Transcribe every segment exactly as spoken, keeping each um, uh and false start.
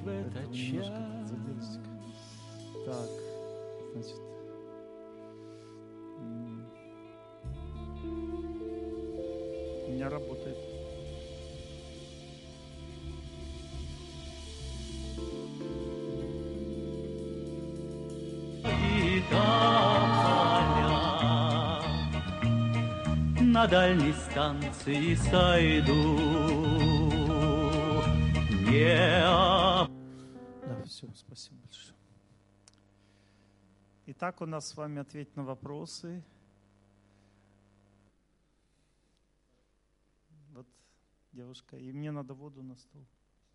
в этот час. Так, значит, у меня работает. И тополя на дальней станции сойду. Не... Да, все, спасибо большое. Итак, у нас с вами ответь на вопросы. Вот девушка, и мне надо воду на стол.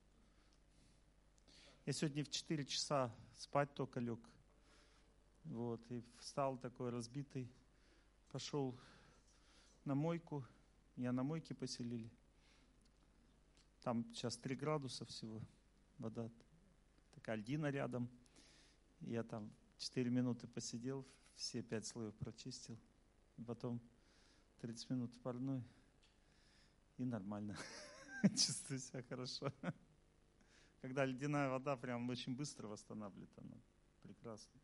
Я сегодня в четыре часа спать только лег. Вот, и встал такой разбитый, пошел на мойку. Меня на мойке поселили. Там сейчас три градуса всего, вода, такая льдина рядом. Я там четыре минуты посидел, все пять слоев прочистил. Потом тридцать минут в парной. И нормально. Чувствую себя хорошо. Когда ледяная вода прям очень быстро восстанавливает, она прекрасно.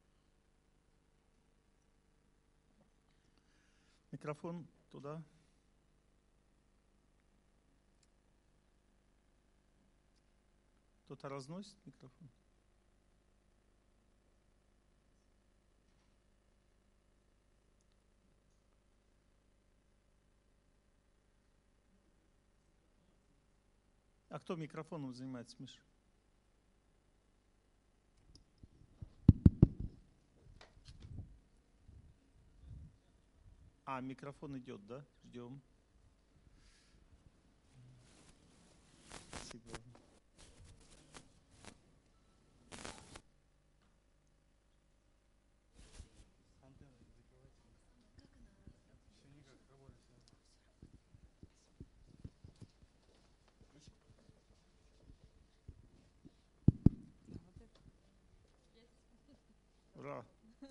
Микрофон туда. Кто-то разносит микрофон? А кто микрофоном занимается, Миша? А, микрофон идет, да? Ждем. Спасибо. Ура!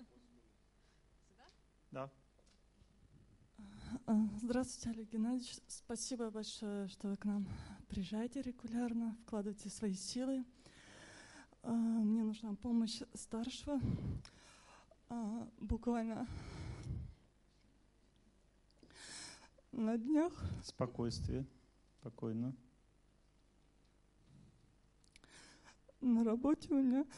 Да. Здравствуйте, Олег Геннадьевич. Спасибо большое, что вы к нам приезжаете регулярно, вкладываете свои силы. Мне нужна помощь старшего. Буквально на днях. Спокойствие. Спокойно. На работе у меня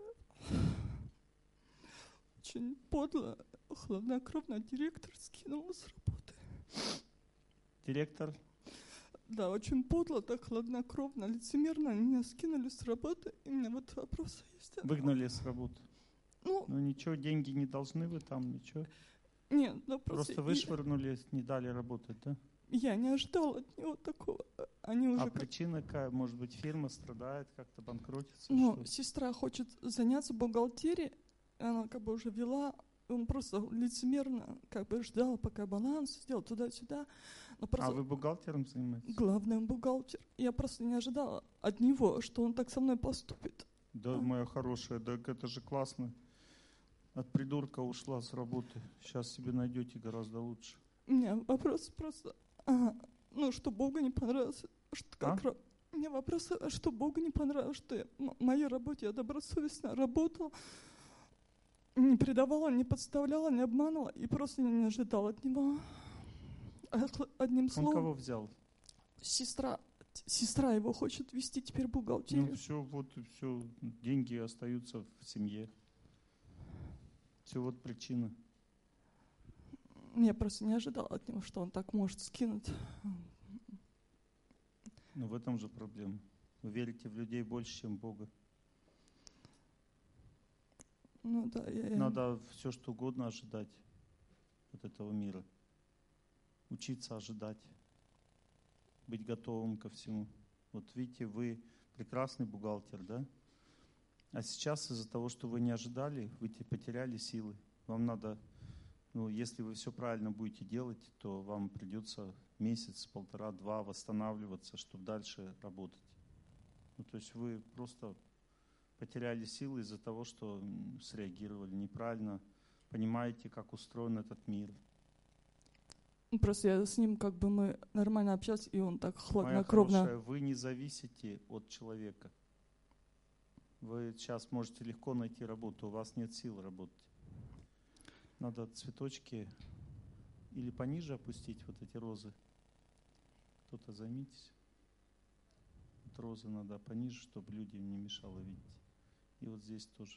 очень подло, хладнокровно директор скинул с работы. Директор? Да, очень подло, так хладнокровно, лицемерно меня скинули с работы, и у меня вот вопросы есть. Выгнали с работы? Ну, ну ничего, деньги не должны вы там, ничего? Нет, ну просто... Просто вышвырнули, не дали работать, да? Я не ожидала от него такого. Они уже а как... причина какая? Может быть, фирма страдает, как-то банкротится? Ну, что? Сестра хочет заняться бухгалтерией, она как бы уже вела, он просто лицемерно как бы ждал, пока баланс сделал туда-сюда. Но просто... А вы бухгалтером занимаетесь? Главный бухгалтер. Я просто не ожидала от него, что он так со мной поступит. Да, а? Моя хорошая, да это же классно. От придурка ушла с работы. Сейчас себе найдете гораздо лучше. У меня вопрос просто, а, ну, что Богу не понравилось. Что как а? У меня вопрос, что Богу не понравилось, что я в моей работе я добросовестно работала, не предавала, не подставляла, не обманывала и просто не ожидала от него. Одним словом. Он кого взял? Сестра. Сестра его хочет вести теперь бухгалтерию. Ну все, вот и все. Деньги остаются в семье. Все, вот причина. Я просто не ожидала от него, что он так может скинуть. Ну в этом же проблема. Вы верите в людей больше, чем в Бога. Ну да, я... Надо все, что угодно ожидать от этого мира. Учиться ожидать. Быть готовым ко всему. Вот видите, вы прекрасный бухгалтер, да? А сейчас из-за того, что вы не ожидали, вы потеряли силы. Вам надо, ну, если вы все правильно будете делать, то вам придется месяц, полтора, два восстанавливаться, чтобы дальше работать. Ну, то есть вы просто потеряли силы из-за того, что среагировали неправильно, понимаете, как устроен этот мир. Просто я с ним как бы мы нормально общались, и он так хладнокровно. Моя хорошая, вы не зависите от человека. Вы сейчас можете легко найти работу, у вас нет сил работать. Надо цветочки или пониже опустить, вот эти розы. Кто-то займитесь. Вот розы надо пониже, чтобы людям не мешало видеть. И вот здесь тоже.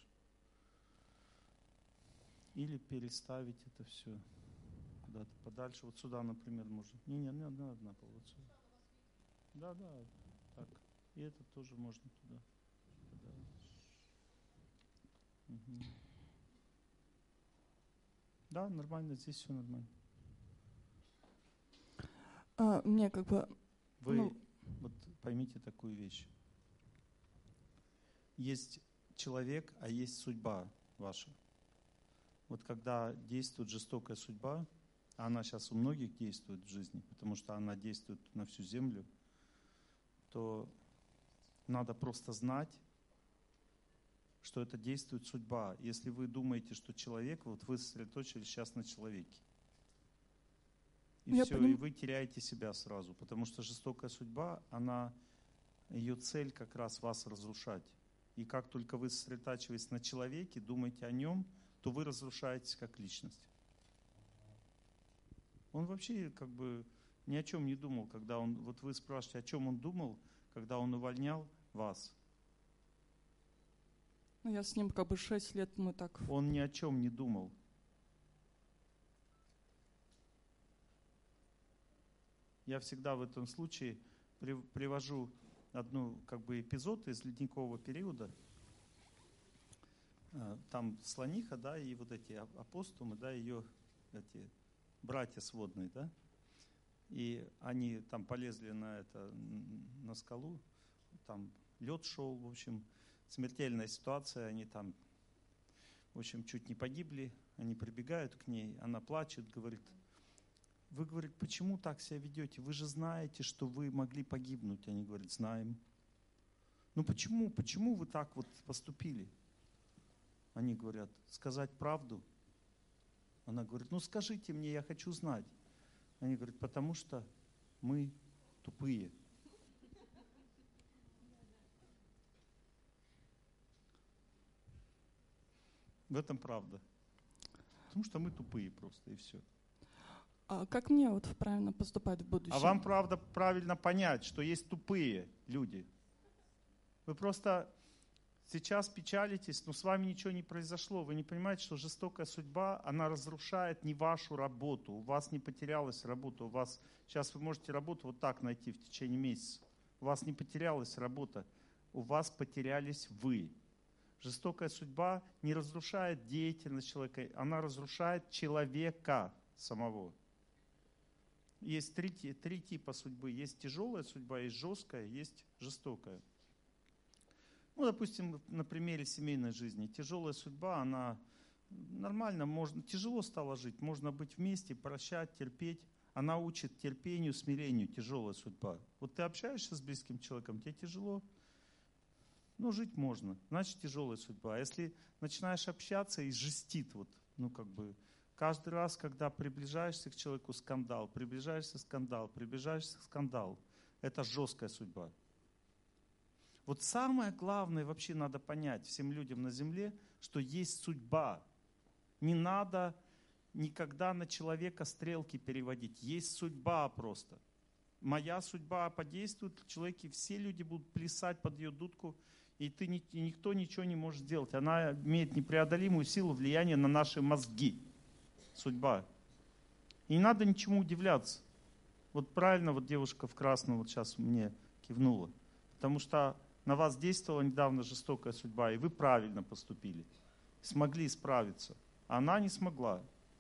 Или переставить это все куда-то подальше. Вот сюда, например, можно. Не, не, не одна, одна, вот сюда. Да, да, так. И это тоже можно туда. Да. Угу. Да, нормально, здесь все нормально. А, мне как бы... Вы ну... вот поймите такую вещь. Есть человек, а есть судьба ваша. Вот когда действует жестокая судьба, а она сейчас у многих действует в жизни, потому что она действует на всю землю, то надо просто знать, что это действует судьба. Если вы думаете, что человек, вот вы сосредоточились сейчас на человеке. И Я все, поним... и вы теряете себя сразу, потому что жестокая судьба, она, ее цель как раз вас разрушать. И как только вы сосредотачиваетесь на человеке, думаете о нем, то вы разрушаетесь как личность. Он вообще как бы ни о чем не думал, когда он, вот вы спрашиваете, о чем он думал, когда он увольнял вас. Ну, я с ним как бы шесть лет, мы так... Он ни о чем не думал. Я всегда в этом случае при, привожу одну как бы эпизод из ледникового периода. Там слониха, да, и вот эти апостумы, да, ее эти братья сводные, да, и они там полезли на это, на скалу, там лед шел, в общем, смертельная ситуация, они там, в общем, чуть не погибли, они прибегают к ней, она плачет, говорит, вы, говорит, почему так себя ведете? Вы же знаете, что вы могли погибнуть. Они говорят, знаем. Ну почему, почему вы так вот поступили? Они говорят, сказать правду. Она говорит, ну скажите мне, я хочу знать. Они говорят, потому что мы тупые. В этом правда. Потому что мы тупые просто, и все. А как мне вот правильно поступать в будущем? А вам, правда, правильно понять, что есть тупые люди. Вы просто сейчас печалитесь, но с вами ничего не произошло. Вы не понимаете, что жестокая судьба, она разрушает не вашу работу. У вас не потерялась работа. У вас сейчас вы можете работу вот так найти в течение месяца. У вас не потерялась работа. У вас потерялись вы. Жестокая судьба не разрушает деятельность человека, она разрушает человека самого. Есть три, три типа судьбы. Есть тяжелая судьба, есть жесткая, есть жестокая. Ну, допустим, на примере семейной жизни. Тяжелая судьба, она нормально, можно, тяжело стало жить, можно быть вместе, прощать, терпеть. Она учит терпению, смирению, тяжелая судьба. Вот ты общаешься с близким человеком, тебе тяжело, ну, жить можно, значит, тяжелая судьба. А если начинаешь общаться и жестит, вот, ну, как бы, каждый раз, когда приближаешься к человеку, скандал, приближаешься скандал, приближаешься скандал. Это жесткая судьба. Вот самое главное вообще надо понять всем людям на земле, что есть судьба. Не надо никогда на человека стрелки переводить. Есть судьба просто. Моя судьба подействует в человеке, все люди будут плясать под ее дудку, и, ты, и никто ничего не может сделать. Она имеет непреодолимую силу влияния на наши мозги. Судьба. И не надо ничему удивляться. Вот правильно вот девушка в красном вот сейчас мне кивнула. Потому что на вас действовала недавно жестокая судьба, и вы правильно поступили. Смогли справиться. А она не смогла.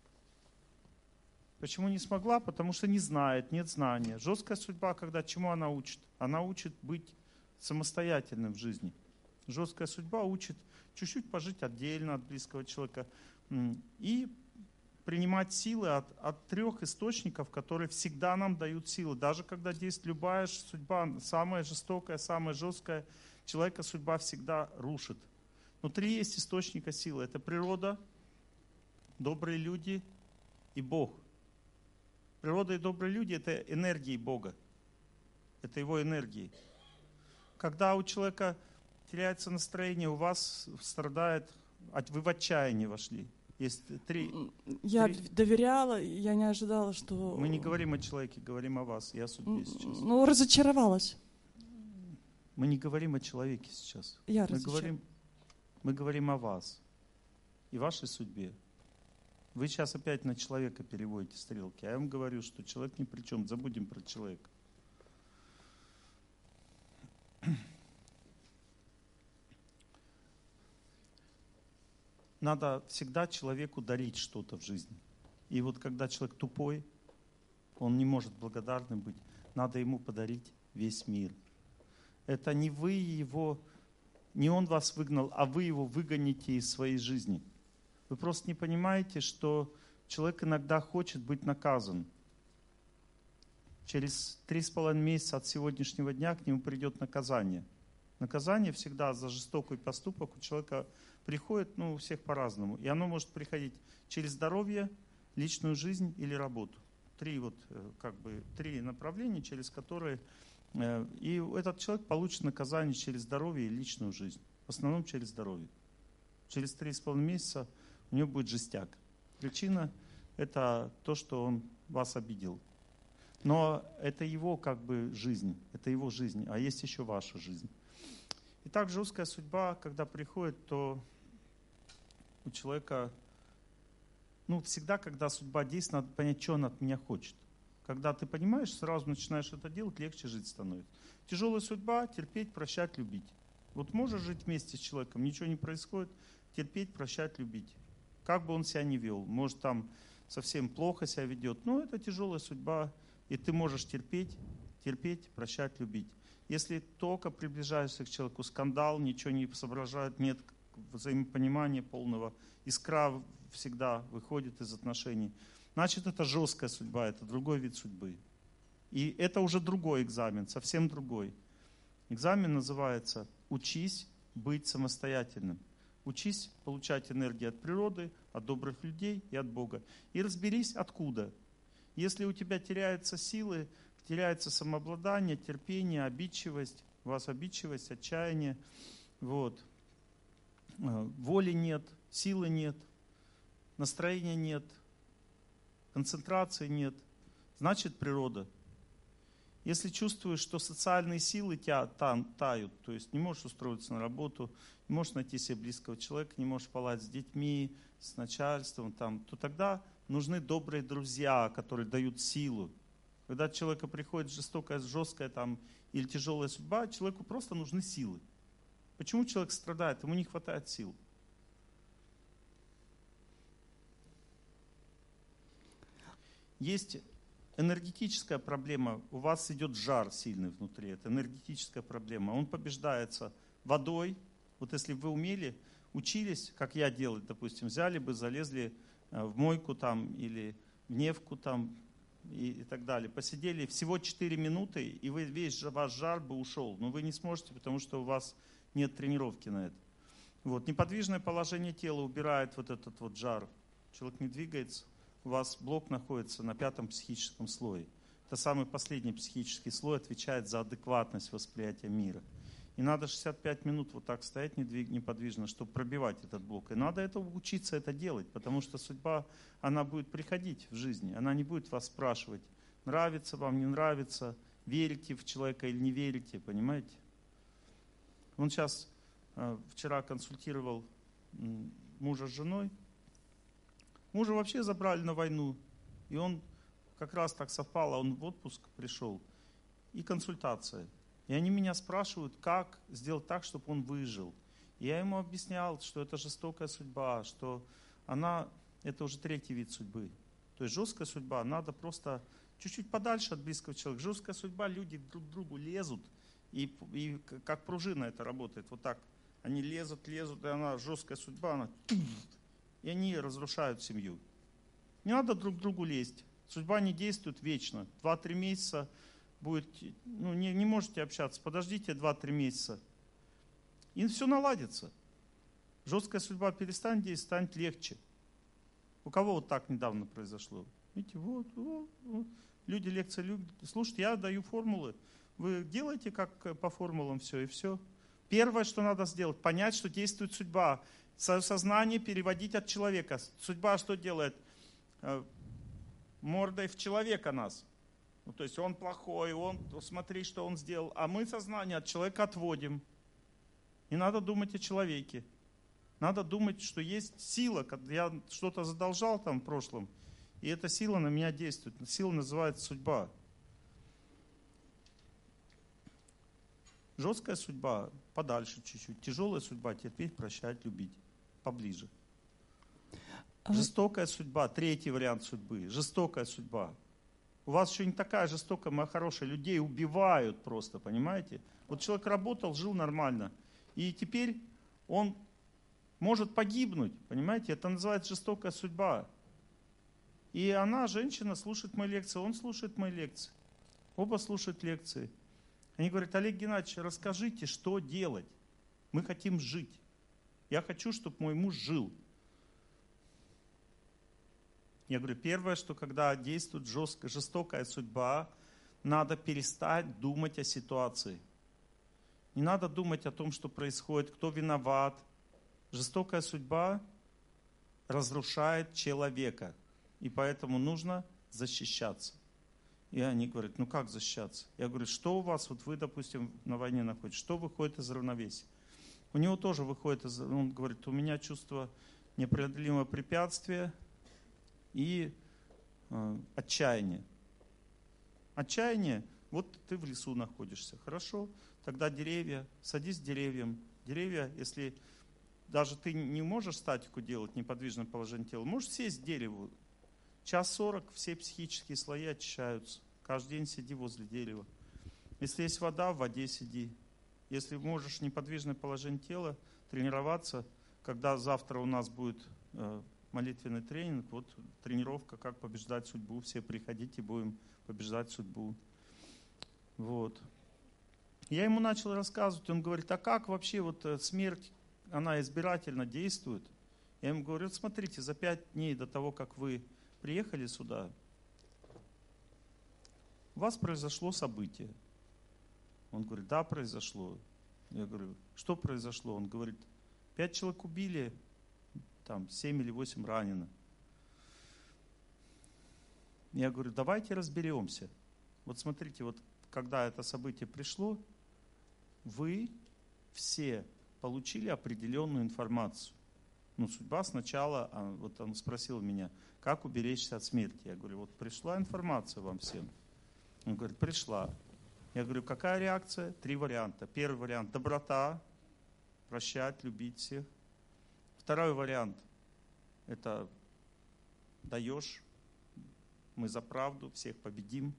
Почему не смогла? Потому что не знает, нет знания. Жесткая судьба, когда чему она учит? Она учит быть самостоятельным в жизни. Жесткая судьба учит чуть-чуть пожить отдельно от близкого человека. И принимать силы от, от трех источников, которые всегда нам дают силы. Даже когда действует любая судьба, самая жестокая, самая жесткая, человека судьба всегда рушит. Но три есть источника силы. Это природа, добрые люди и Бог. Природа и добрые люди – это энергии Бога. Это его энергии. Когда у человека теряется настроение, у вас страдает, от- вы в отчаяние вошли. Есть три. Я Три. доверяла, и я не ожидала, что... Мы не говорим о человеке, говорим о вас и о судьбе сейчас. Ну, разочаровалась. Мы не говорим о человеке сейчас. Я Мы разочаровалась. говорим, мы говорим о вас и вашей судьбе. Вы сейчас опять на человека переводите стрелки, а я вам говорю, что человек ни при чем, забудем про человека. Надо всегда человеку дарить что-то в жизни. И вот когда человек тупой, он не может благодарным быть, надо ему подарить весь мир. Это не вы его, не он вас выгнал, а вы его выгоните из своей жизни. Вы просто не понимаете, что человек иногда хочет быть наказан. Через три с половиной месяца от сегодняшнего дня к нему придет наказание. Наказание всегда за жестокий поступок у человека приходит, ну, у всех по-разному. И оно может приходить через здоровье, личную жизнь или работу. Три, вот, как бы, три направления, через которые... И этот человек получит наказание через здоровье и личную жизнь. В основном через здоровье. Через три с половиной месяца у него будет жестяк. Причина – это то, что он вас обидел. Но это его как бы жизнь, это его жизнь, а есть еще ваша жизнь. И так жесткая судьба, когда приходит, то у человека, ну, всегда, когда судьба действует, надо понять, что она от меня хочет. Когда ты понимаешь, сразу начинаешь это делать, легче жить становится. Тяжелая судьба – терпеть, прощать, любить. Вот можешь жить вместе с человеком, ничего не происходит, терпеть, прощать, любить. Как бы он себя ни вел, может там совсем плохо себя ведет, но это тяжелая судьба, и ты можешь терпеть, терпеть, прощать, любить. Если только приближаешься к человеку, скандал, ничего не соображает, нет взаимопонимания полного, искра всегда выходит из отношений, значит, это жесткая судьба, это другой вид судьбы. И это уже другой экзамен, совсем другой. Экзамен называется «Учись быть самостоятельным». Учись получать энергию от природы, от добрых людей и от Бога. И разберись, откуда. Если у тебя теряются силы, теряется самообладание, терпение, обидчивость, у вас обидчивость, отчаяние, вот. Воли нет, силы нет, настроения нет, концентрации нет, значит природа. Если чувствуешь, что социальные силы тебя тают, то есть не можешь устроиться на работу, не можешь найти себе близкого человека, не можешь спать с детьми, с начальством, там, то тогда нужны добрые друзья, которые дают силу. Когда от человека приходит жестокая, жесткая там, или тяжелая судьба, человеку просто нужны силы. Почему человек страдает? Ему не хватает сил. Есть энергетическая проблема. У вас идет жар сильный внутри. Это энергетическая проблема. Он побеждается водой. Вот если бы вы умели, учились, как я делать, допустим, взяли бы, залезли в мойку там или в Невку там и, и так далее. Посидели всего четыре минуты, и вы, весь ваш жар бы ушел. Но вы не сможете, потому что у вас нет тренировки на это. Вот. Неподвижное положение тела убирает вот этот вот жар. Человек не двигается. У вас блок находится на пятом психическом слое. Это самый последний психический слой, отвечает за адекватность восприятия мира. И надо шестьдесят пять минут вот так стоять неподвижно, чтобы пробивать этот блок. И надо это учиться это делать, потому что судьба, она будет приходить в жизни. Она не будет вас спрашивать, нравится вам, не нравится, верите в человека или не верите, понимаете? Он сейчас, вчера консультировал мужа с женой. Мужа вообще забрали на войну, и он как раз так совпало, он в отпуск пришел, и консультация. И они меня спрашивают, как сделать так, чтобы он выжил. И я ему объяснял, что это жестокая судьба, что она, это уже третий вид судьбы. То есть жесткая судьба, надо просто чуть-чуть подальше от близкого человека. Жесткая судьба, люди друг к другу лезут, и, и как пружина это работает, вот так. Они лезут, лезут, и она жесткая судьба, она... И они разрушают семью. Не надо друг к другу лезть. Судьба не действует вечно. Два-три месяца будет, ну, не, не можете общаться. Подождите два-три месяца. И все наладится. Жесткая судьба перестанет действовать, станет легче. У кого вот так недавно произошло? Видите, вот, вот, вот. Люди лекции любят. Слушайте, я даю формулы. Вы делаете как по формулам все, и все. Первое, что надо сделать, понять, что действует судьба. Свое сознание переводить от человека. Судьба что делает? Мордой в человека нас. Ну, то есть он плохой, он, смотри, что он сделал. А мы сознание от человека отводим. Не надо думать о человеке. Надо думать, что есть сила. Когда я что-то задолжал там в прошлом, и эта сила на меня действует. Сила называется судьба. Жесткая судьба подальше чуть-чуть. Тяжелая судьба терпеть, прощать, любить. Поближе. Жестокая судьба, третий вариант судьбы. Жестокая судьба. У вас еще не такая жестокая, моя хорошая. Людей убивают просто, понимаете? Вот человек работал, жил нормально. И теперь он может погибнуть, понимаете? Это называется жестокая судьба. И она, женщина, слушает мои лекции, он слушает мои лекции. Оба слушают лекции. Они говорят: Олег Геннадьевич, расскажите, что делать. Мы хотим жить. Я хочу, чтобы мой муж жил. Я говорю, первое, что когда действует жесткая, жестокая судьба, надо перестать думать о ситуации. Не надо думать о том, что происходит, кто виноват. Жестокая судьба разрушает человека. И поэтому нужно защищаться. И они говорят, ну как защищаться? Я говорю, что у вас, вот вы, допустим, на войне находитесь, что выходит из равновесия? У него тоже выходит из, он говорит, у меня чувство непреодолимого препятствия и э, отчаяние. Отчаяние, вот ты в лесу находишься, хорошо, тогда деревья, садись к деревьям. Деревья, если даже ты не можешь статику делать, неподвижное положение тела, можешь сесть к дереву. Час сорок, все психические слои очищаются. Каждый день сиди возле дерева. Если есть вода, в воде сиди. Если можешь неподвижное положение тела, тренироваться, когда завтра у нас будет э, молитвенный тренинг, вот тренировка, как побеждать судьбу. Все приходите, будем побеждать судьбу. Вот. Я ему начал рассказывать, он говорит, а как вообще вот смерть, она избирательно действует? Я ему говорю, вот смотрите, за пять дней до того, как вы приехали сюда, у вас произошло событие. Он говорит, да, произошло. Я говорю, что произошло? Он говорит, пять человек убили, там семь или восемь ранено. Я говорю, давайте разберемся. Вот смотрите, вот когда это событие пришло, вы все получили определенную информацию. Ну, судьба сначала, вот он спросил меня, как уберечься от смерти. Я говорю, вот пришла информация вам всем. Он говорит, пришла. Я говорю, какая реакция? Три варианта. Первый вариант – доброта, прощать, любить всех. Второй вариант – это даешь, мы за правду, всех победим.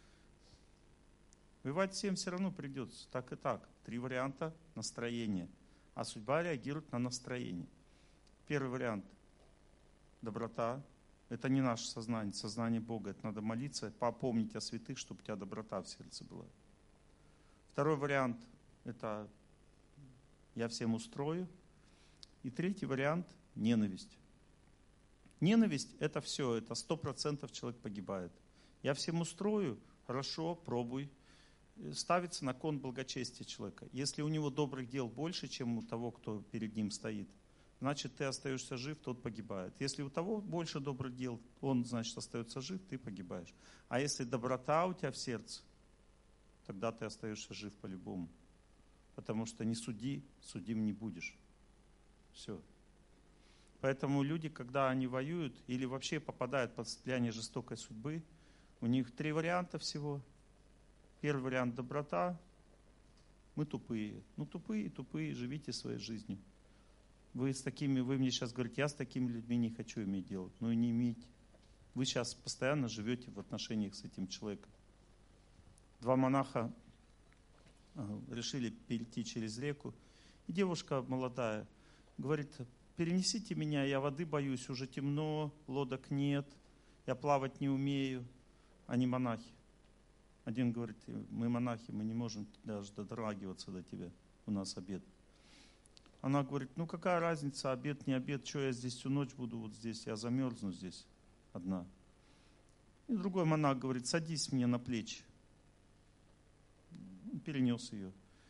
Воевать всем все равно придется, так и так. Три варианта настроения. А судьба реагирует на настроение. Первый вариант – доброта. Это не наше сознание, сознание Бога. Это надо молиться, попомнить о святых, чтобы у тебя доброта в сердце была. Второй вариант – это я всем устрою. И третий вариант – ненависть. Ненависть – это все, это сто процентов человек погибает. Я всем устрою, хорошо, пробуй. Ставится на кон благочестия человека. Если у него добрых дел больше, чем у того, кто перед ним стоит, значит, ты остаешься жив, тот погибает. Если у того больше добрых дел, он, значит, остается жив, ты погибаешь. А если доброта у тебя в сердце, тогда ты остаешься жив по-любому. Потому что не суди, судим не будешь. Все. Поэтому люди, когда они воюют или вообще попадают под влияние жестокой судьбы, у них три варианта всего. Первый вариант – доброта. Мы тупые. Ну, тупые, тупые, живите своей жизнью. Вы с такими, вы мне сейчас говорите, я с такими людьми не хочу иметь дело. Ну и не имейте. Вы сейчас постоянно живете в отношениях с этим человеком. Два монаха решили перейти через реку. И девушка молодая говорит, перенесите меня, я воды боюсь, уже темно, лодок нет, я плавать не умею. Они монахи. Один говорит, мы монахи, мы не можем даже дотрагиваться до тебя, у нас обед. Она говорит, ну какая разница, обед, не обед, что я здесь всю ночь буду, вот здесь, я замерзну здесь одна. И другой монах говорит, садись мне на плечи. Он перенес ее.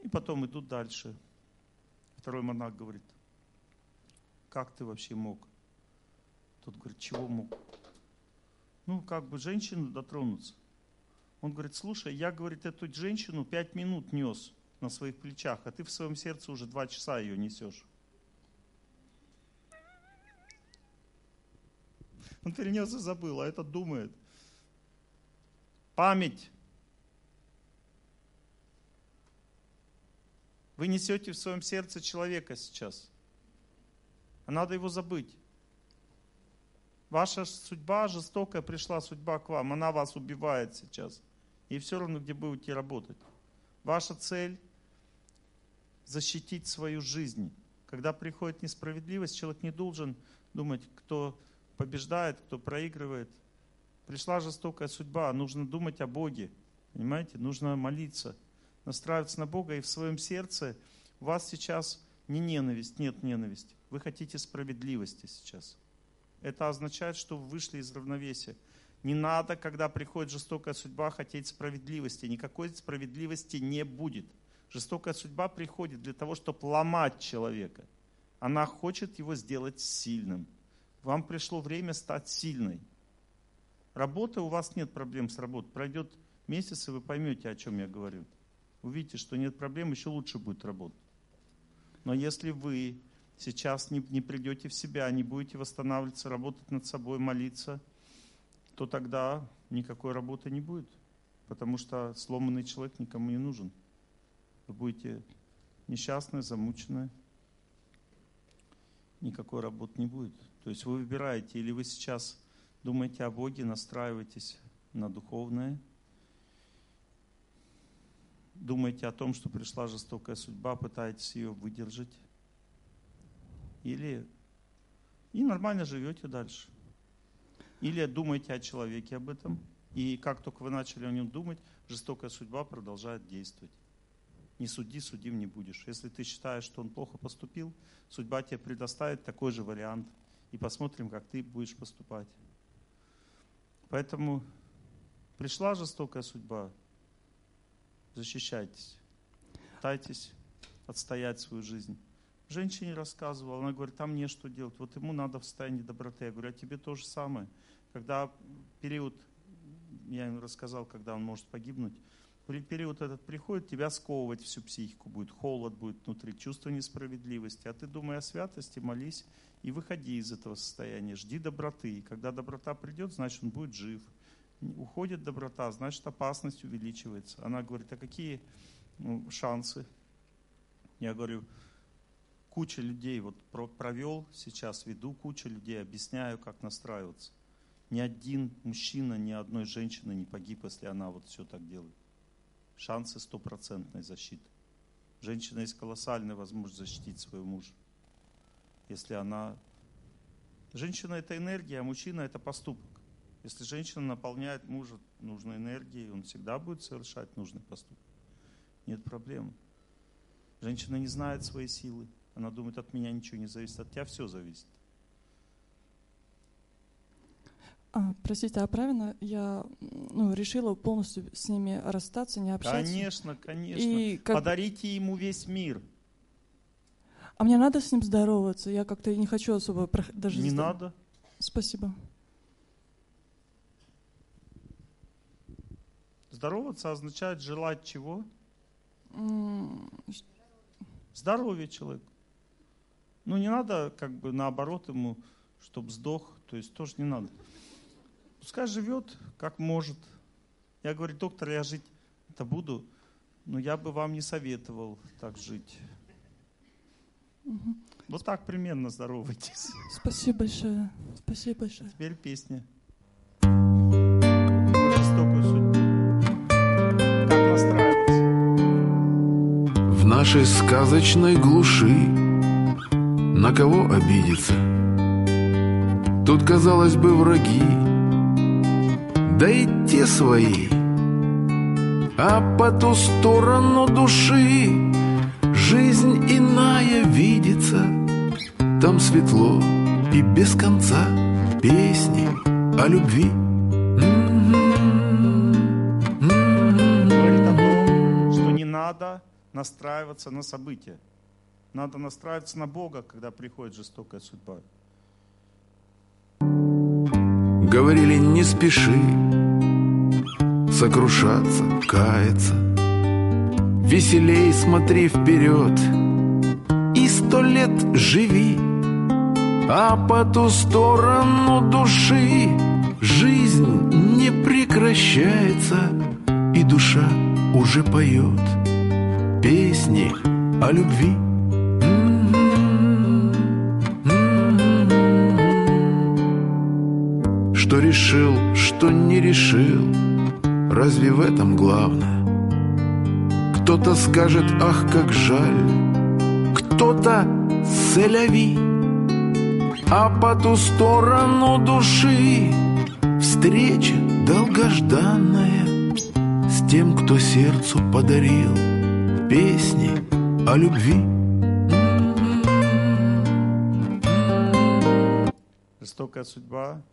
И потом идут дальше. Второй монах говорит: как ты вообще мог? Тот говорит: чего мог? Ну, как бы женщину дотронуться. Он говорит: слушай, я, говорит, эту женщину пять минут нес на своих плечах, а ты в своем сердце уже два часа ее несешь. Он перенес и забыл, а этот думает. Память. Вы несете в своем сердце человека сейчас. А надо его забыть. Ваша судьба жестокая, пришла судьба к вам. Она вас убивает сейчас. И все равно, где будете работать. Ваша цель — защитить свою жизнь. Когда приходит несправедливость, человек не должен думать, кто побеждает, кто проигрывает. Пришла жестокая судьба, нужно думать о Боге. Понимаете? Нужно молиться, настраиваться на Бога. И в своем сердце у вас сейчас не ненависть, нет ненависти. Вы хотите справедливости сейчас. Это означает, что вы вышли из равновесия. Не надо, когда приходит жестокая судьба, хотеть справедливости. Никакой справедливости не будет. Жестокая судьба приходит для того, чтобы ломать человека. Она хочет его сделать сильным. Вам пришло время стать сильной. Работа, у вас нет проблем с работой. Пройдет месяц, и вы поймете, о чем я говорю. Увидите, что нет проблем, еще лучше будет работать. Но если вы сейчас не, не придете в себя, не будете восстанавливаться, работать над собой, молиться, то тогда никакой работы не будет. Потому что сломанный человек никому не нужен. Вы будете несчастны, замучены. Никакой работы не будет. То есть вы выбираете, или вы сейчас думаете о Боге, настраиваетесь на духовное, думаете о том, что пришла жестокая судьба, пытаетесь ее выдержать, или и нормально живете дальше. Или думаете о человеке об этом, и как только вы начали о нем думать, жестокая судьба продолжает действовать. Не суди, судим не будешь. Если ты считаешь, что он плохо поступил, судьба тебе предоставит такой же вариант. И посмотрим, как ты будешь поступать. Поэтому пришла жестокая судьба, защищайтесь. Пытайтесь отстоять свою жизнь. Женщине рассказывала, она говорит: а мне что делать? Вот ему надо в состоянии доброты. Я говорю: а тебе то же самое. Когда период, я ему рассказал, когда он может погибнуть, период этот приходит, тебя сковывать всю психику будет, холод будет внутри, чувство несправедливости. А ты думай о святости, молись и выходи из этого состояния, жди доброты. И когда доброта придет, значит, он будет жив. Уходит доброта, значит, опасность увеличивается. Она говорит: а какие ну, шансы? Я говорю: куча людей, вот провел сейчас, веду кучу людей, объясняю, как настраиваться. Ни один мужчина, ни одной женщины не погиб, если она вот все так делает. Шансы стопроцентной защиты. Женщина есть колоссальная возможность защитить своего мужа. Если она... Женщина — это энергия, а мужчина — это поступок. Если женщина наполняет мужа нужной энергией, он всегда будет совершать нужный поступок. Нет проблем. Женщина не знает своей силы. Она думает: от меня ничего не зависит, от тебя все зависит. А, простите, а правильно я ну, решила полностью с ними расстаться, не общаться? Конечно, конечно. И как... Подарите ему весь мир. А мне надо с ним здороваться? Я как-то не хочу особо про... даже... Не здор... надо. Спасибо. Здороваться означает желать чего? Mm. Здоровье человеку. Ну не надо как бы наоборот ему, чтобы сдох, то есть тоже не надо. Пускай живет как может. Я говорю: доктор, я жить-то буду, но я бы вам не советовал так жить. Угу. Вот так примерно здоровайтесь. Спасибо большое. Спасибо большое. А теперь песня. Жестокую судьбу. Как настраиваться? В нашей сказочной глуши на кого обидеться? Тут, казалось бы, враги, да и те свои. А по ту сторону души жизнь иная видится. Там светло и без конца песни о любви. Говорит о том, что не надо настраиваться на события. Надо настраиваться на Бога, когда приходит жестокая судьба. Говорили, не спеши сокрушаться, каяться. Веселей смотри вперед и сто лет живи. А по ту сторону души жизнь не прекращается, и душа уже поет песни о любви. Что решил, что не решил, разве в этом главное? Кто-то скажет, ах, как жаль, кто-то сэляви. А по ту сторону души встреча долгожданная с тем, кто сердцу подарил песни о любви. Жестокая судьба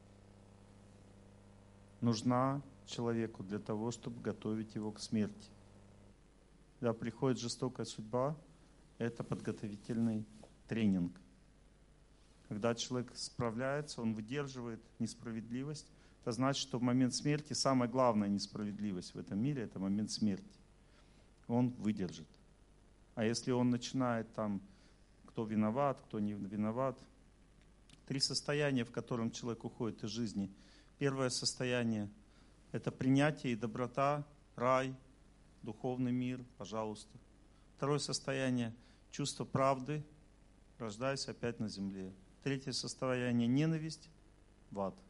нужна человеку для того, чтобы готовить его к смерти. Когда приходит жестокая судьба, это подготовительный тренинг. Когда человек справляется, он выдерживает несправедливость, это значит, что в момент смерти самая главная несправедливость в этом мире – это момент смерти. Он выдержит. А если он начинает там, кто виноват, кто не виноват, три состояния, в котором человек уходит из жизни. Первое состояние – это принятие и доброта, рай, духовный мир, пожалуйста. Второе состояние – чувство правды, рождаясь опять на земле. Третье состояние – ненависть, в ад.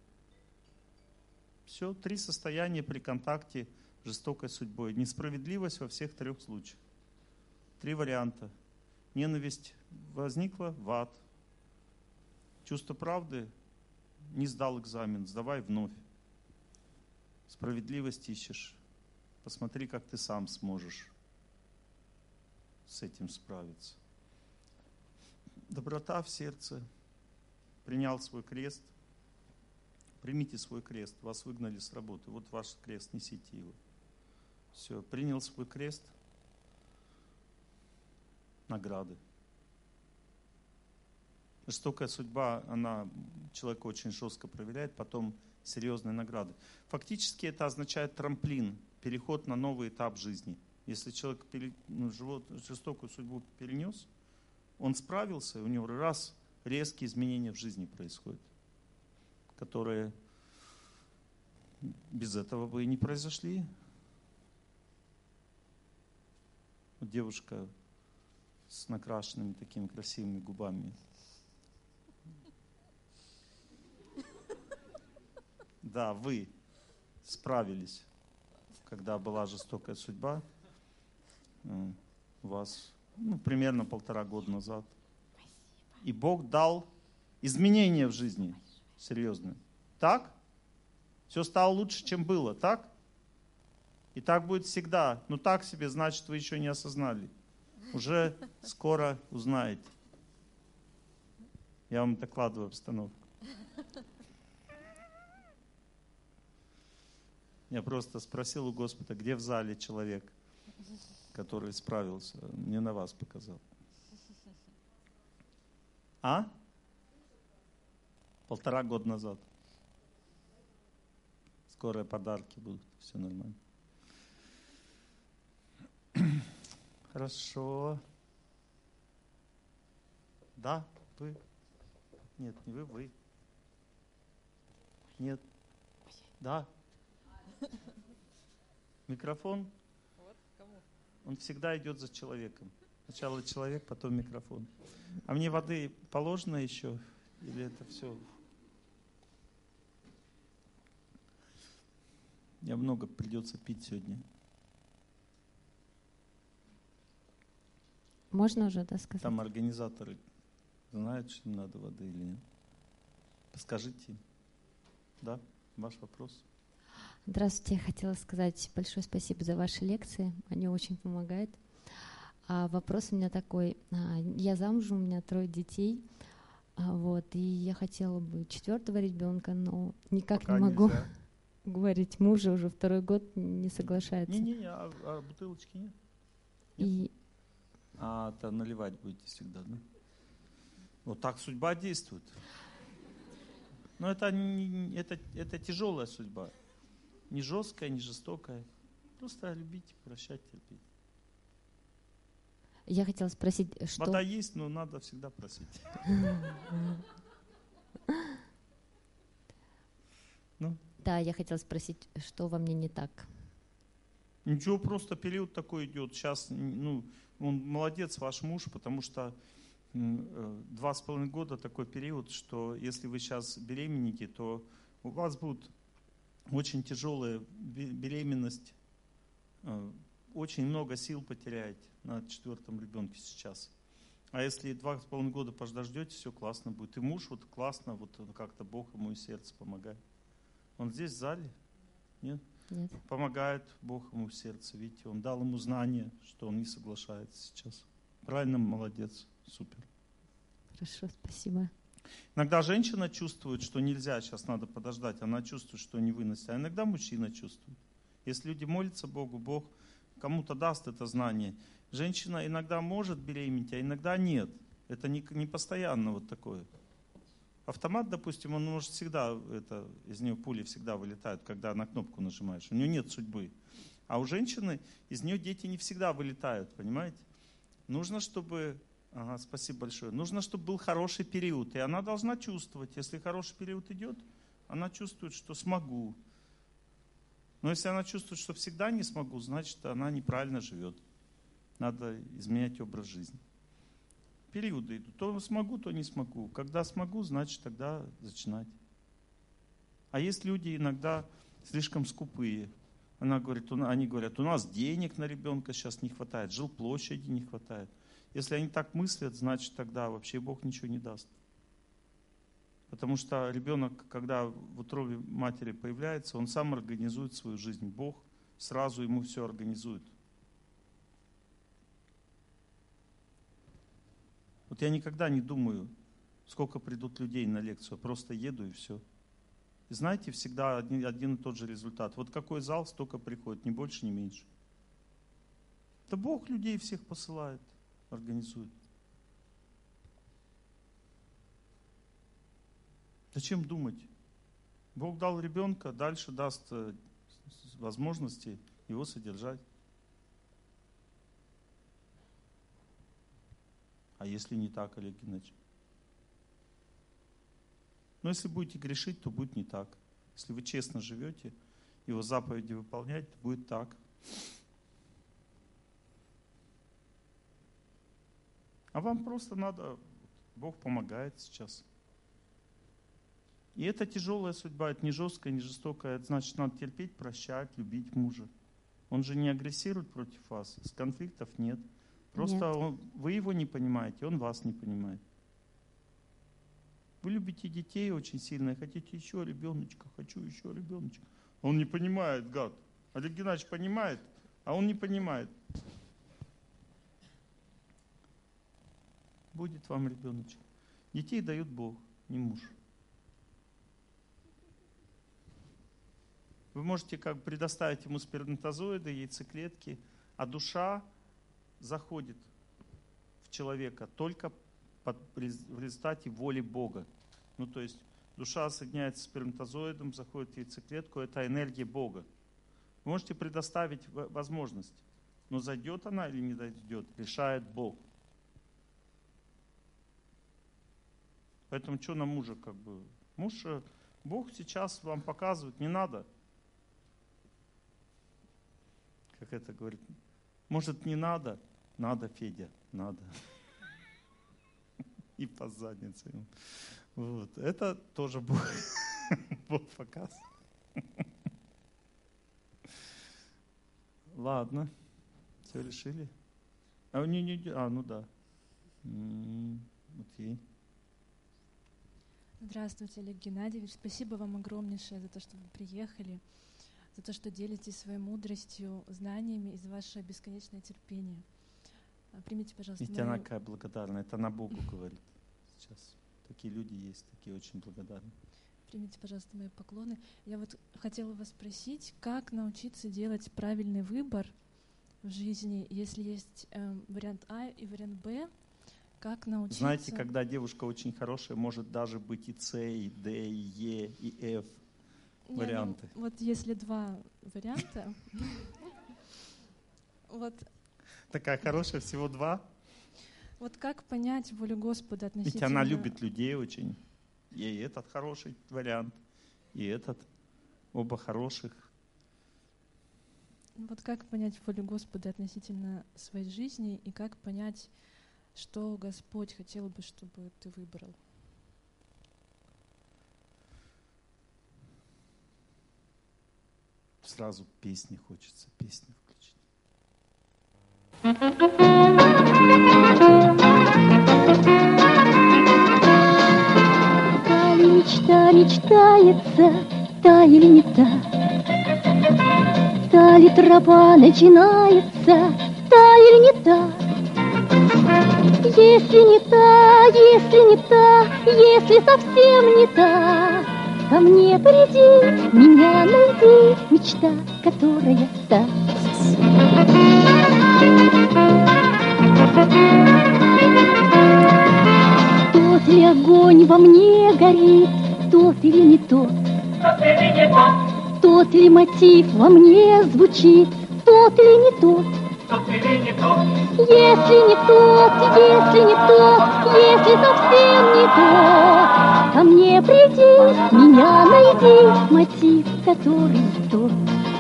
Все, три состояния при контакте с жестокой судьбой. Несправедливость во всех трех случаях. Три варианта. Ненависть возникла, в ад. Чувство правды – не сдал экзамен, сдавай вновь. Справедливость ищешь. Посмотри, как ты сам сможешь с этим справиться. Доброта в сердце. Принял свой крест. Примите свой крест. Вас выгнали с работы. Вот ваш крест, несите его. Все, принял свой крест. Награды. Жестокая судьба, она человека очень жестко проверяет, потом серьезные награды. Фактически это означает трамплин, переход на новый этап жизни. Если человек пере, ну, живот, жестокую судьбу перенес, он справился, и у него раз резкие изменения в жизни происходят, которые без этого бы и не произошли. Вот девушка с накрашенными такими красивыми губами. Да, вы справились, когда была жестокая судьба. У вас ну, примерно полтора года назад. И Бог дал изменения в жизни серьезные. Так? Все стало лучше, чем было, так? И так будет всегда. Но так себе, значит, вы еще не осознали. Уже скоро узнаете. Я вам докладываю обстановку. Я просто спросил у Господа, где в зале человек, который справился. Мне на вас показал. А? Полтора года назад. Скоро подарки будут. Все нормально. Хорошо. Да, вы. Нет, не вы, вы. Нет. Да. Микрофон, он всегда идет за человеком. Сначала человек, потом микрофон. А мне воды положено еще? Или это все? Я много придется пить сегодня. Можно уже, да, сказать? Там организаторы знают, что им надо воды или нет? Подскажите им. Да, ваш вопрос. Здравствуйте, я хотела сказать большое спасибо за ваши лекции, они очень помогают. А вопрос у меня такой, я замужем, у меня трое детей, вот, и я хотела бы четвертого ребенка, но никак Пока не могу нельзя. уговорить мужа, уже второй год не соглашается. Не-не, а, а бутылочки нет? И А, то наливать будете всегда, да? Вот так судьба действует. Но это, не, это, это тяжелая судьба. Не жесткая, не жестокая. Просто любить, прощать, терпеть. я хотела спросить, что... Вода есть, но надо всегда просить. Ну? Да, я хотела спросить, что во мне не так. Ничего, просто период такой идет. Сейчас, ну, он молодец, ваш муж, потому что м, два с половиной года такой период, что если вы сейчас беременеете, то у вас будет очень тяжелая бе- беременность, э, очень много сил потеряете на четвертом ребенке сейчас. А если два с половиной года подождете, все классно будет. И муж вот классно, вот как-то Бог ему из сердца помогает. Он здесь в зале? Нет? Нет. Помогает Бог ему в сердце. Видите, он дал ему знание, что он не соглашается сейчас. Правильно, молодец, супер. Хорошо, спасибо. Иногда женщина чувствует, что нельзя, сейчас надо подождать. Она чувствует, что не выносит. А иногда мужчина чувствует. Если люди молятся Богу, Бог кому-то даст это знание. Женщина иногда может беременеть, а иногда нет. Это не, не постоянно вот такое. Автомат, допустим, он может всегда, это, из него пули всегда вылетают, когда на кнопку нажимаешь. У нее нет судьбы. А у женщины из нее дети не всегда вылетают, понимаете? Нужно, чтобы... Ага, спасибо большое. Нужно, чтобы был хороший период. И она должна чувствовать. Если хороший период идет, она чувствует, что смогу. Но если она чувствует, что всегда не смогу, значит, она неправильно живет. Надо изменять образ жизни. Периоды идут. То смогу, то не смогу. Когда смогу, значит, тогда начинать. А есть люди иногда слишком скупые. Она говорит, они говорят, у нас денег на ребенка сейчас не хватает, жилплощади не хватает. Если они так мыслят, значит, тогда вообще Бог ничего не даст. Потому что ребенок, когда в утробе матери появляется, он сам организует свою жизнь. Бог сразу ему все организует. Вот я никогда не думаю, сколько придут людей на лекцию. Просто еду и все. И знаете, всегда один, один и тот же результат. Вот какой зал, столько приходит, ни больше, ни меньше. Да Бог людей всех посылает, организует. Зачем думать? Бог дал ребенка, дальше даст возможности его содержать. А если не так, Олег Геннадьевич? Но если будете грешить, то будет не так. Если вы честно живете, его заповеди выполнять, то будет так. А вам просто надо, Бог помогает сейчас. И это тяжелая судьба, это не жесткая, не жестокая. Это значит, надо терпеть, прощать, любить мужа. Он же не агрессирует против вас, конфликтов нет. Просто он, вы его не понимаете, он вас не понимает. Вы любите детей очень сильно, и хотите еще ребеночка, хочу еще ребеночка. Он не понимает, гад. Олег Геннадьевич понимает, а он не понимает. Будет вам ребеночек. Детей дает Бог, не муж. Вы можете как предоставить ему сперматозоиды, яйцеклетки, а душа заходит в человека только под, в результате воли Бога. Ну, то есть душа соединяется с сперматозоидом, заходит в яйцеклетку, это энергия Бога. Вы можете предоставить возможность, но зайдет она или не зайдет, решает Бог. Поэтому что на мужа как бы? Муж, Бог сейчас вам показывает, не надо. Как это говорит? Может, не надо? Надо, Федя, надо. И по заднице. Вот. Это тоже Бог, Бог показ. Ладно. Все решили? А, не, не, а ну да. М-м, окей. Здравствуйте, Олег Геннадьевич. Спасибо вам огромнейшее за то, что вы приехали, за то, что делитесь своей мудростью, знаниями и за ваше бесконечное терпение. Примите, пожалуйста, Видите, мою... она какая благодарная. Это она Богу говорит сейчас. Такие люди есть, такие очень благодарные. Примите, пожалуйста, мои поклоны. Я вот хотела вас спросить, как научиться делать правильный выбор в жизни? Если есть э, вариант А и вариант Б, как научиться? Знаете, когда девушка очень хорошая, может даже быть и С, и Д, и Е, и Ф Не, ну, варианты. вот если два варианта, вот, Такая хорошая, всего два. вот как понять волю Господа Ведь относительно... она любит людей очень. Ей этот хороший вариант, и этот. Оба хороших. Вот как понять волю Господа относительно своей жизни и как понять, что Господь хотел бы, чтобы ты выбрал? Сразу песни хочется, песни включить. Та ли мечта мечтается, та или не та? Та ли тропа начинается, та или не та? Если не та, если не та, если совсем не та, ко мне приди, меня найди, мечта, которая та. Тот ли огонь во мне горит, тот или не тот? Тот ли мотив во мне звучит, тот ли не тот? Если не тот, если не тот, если совсем не тот, ко мне приди, меня найди, мотив, который тот.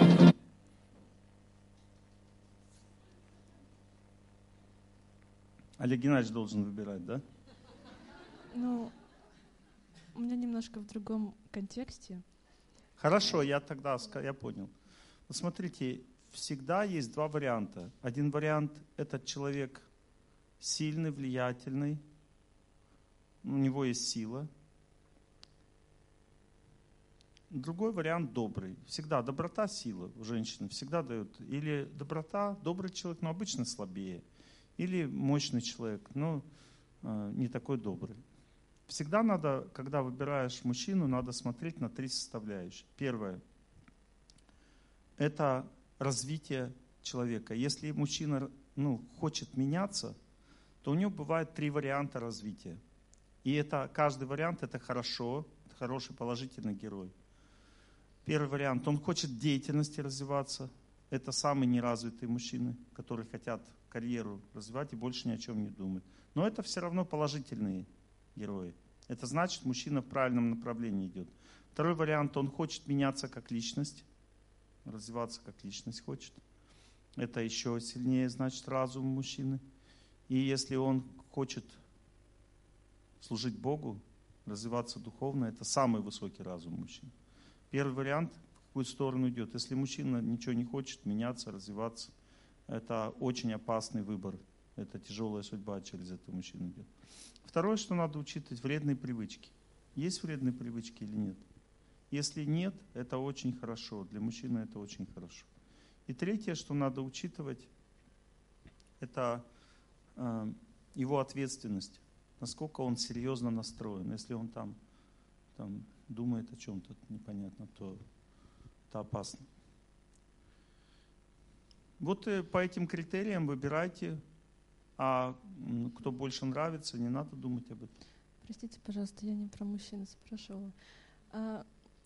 Олег Геннадьевич должен выбирать, да? Ну, у меня немножко в другом контексте. Хорошо, я тогда ска- я понял. Вот смотрите, всегда есть два варианта. Один вариант – этот человек сильный, влиятельный, у него есть сила. Другой вариант – добрый. Всегда доброта, сила у женщины всегда дает. Или доброта, добрый человек, но обычно слабее. Или мощный человек, но э, не такой добрый. Всегда надо, когда выбираешь мужчину, надо смотреть на три составляющие. Первое – это развитие человека. Если мужчина ну, хочет меняться, то у него бывает три варианта развития. И это, каждый вариант – это хорошо, это хороший положительный герой. Первый вариант – он хочет в деятельности развиваться. Это самые неразвитые мужчины, которые хотят карьеру развивать и больше ни о чем не думать. Но это все равно положительные герои. Это значит, мужчина в правильном направлении идет. Второй вариант, он хочет меняться как личность, развиваться как личность хочет. Это еще сильнее, значит, разум мужчины. И если он хочет служить Богу, развиваться духовно, это самый высокий разум мужчины. Первый вариант, в какую сторону идет. Если мужчина ничего не хочет меняться, развиваться, это очень опасный выбор. Это тяжелая судьба через это мужчина идет. Второе, что надо учитывать, вредные привычки. Есть вредные привычки или нет? Если нет, это очень хорошо. Для мужчины это очень хорошо. И третье, что надо учитывать, это э, его ответственность. Насколько он серьезно настроен. Если он там, там думает о чем-то непонятно, то это опасно. Вот по этим критериям выбирайте, а кто больше нравится, не надо думать об этом. Простите, пожалуйста, я не про мужчин спрашивала. А,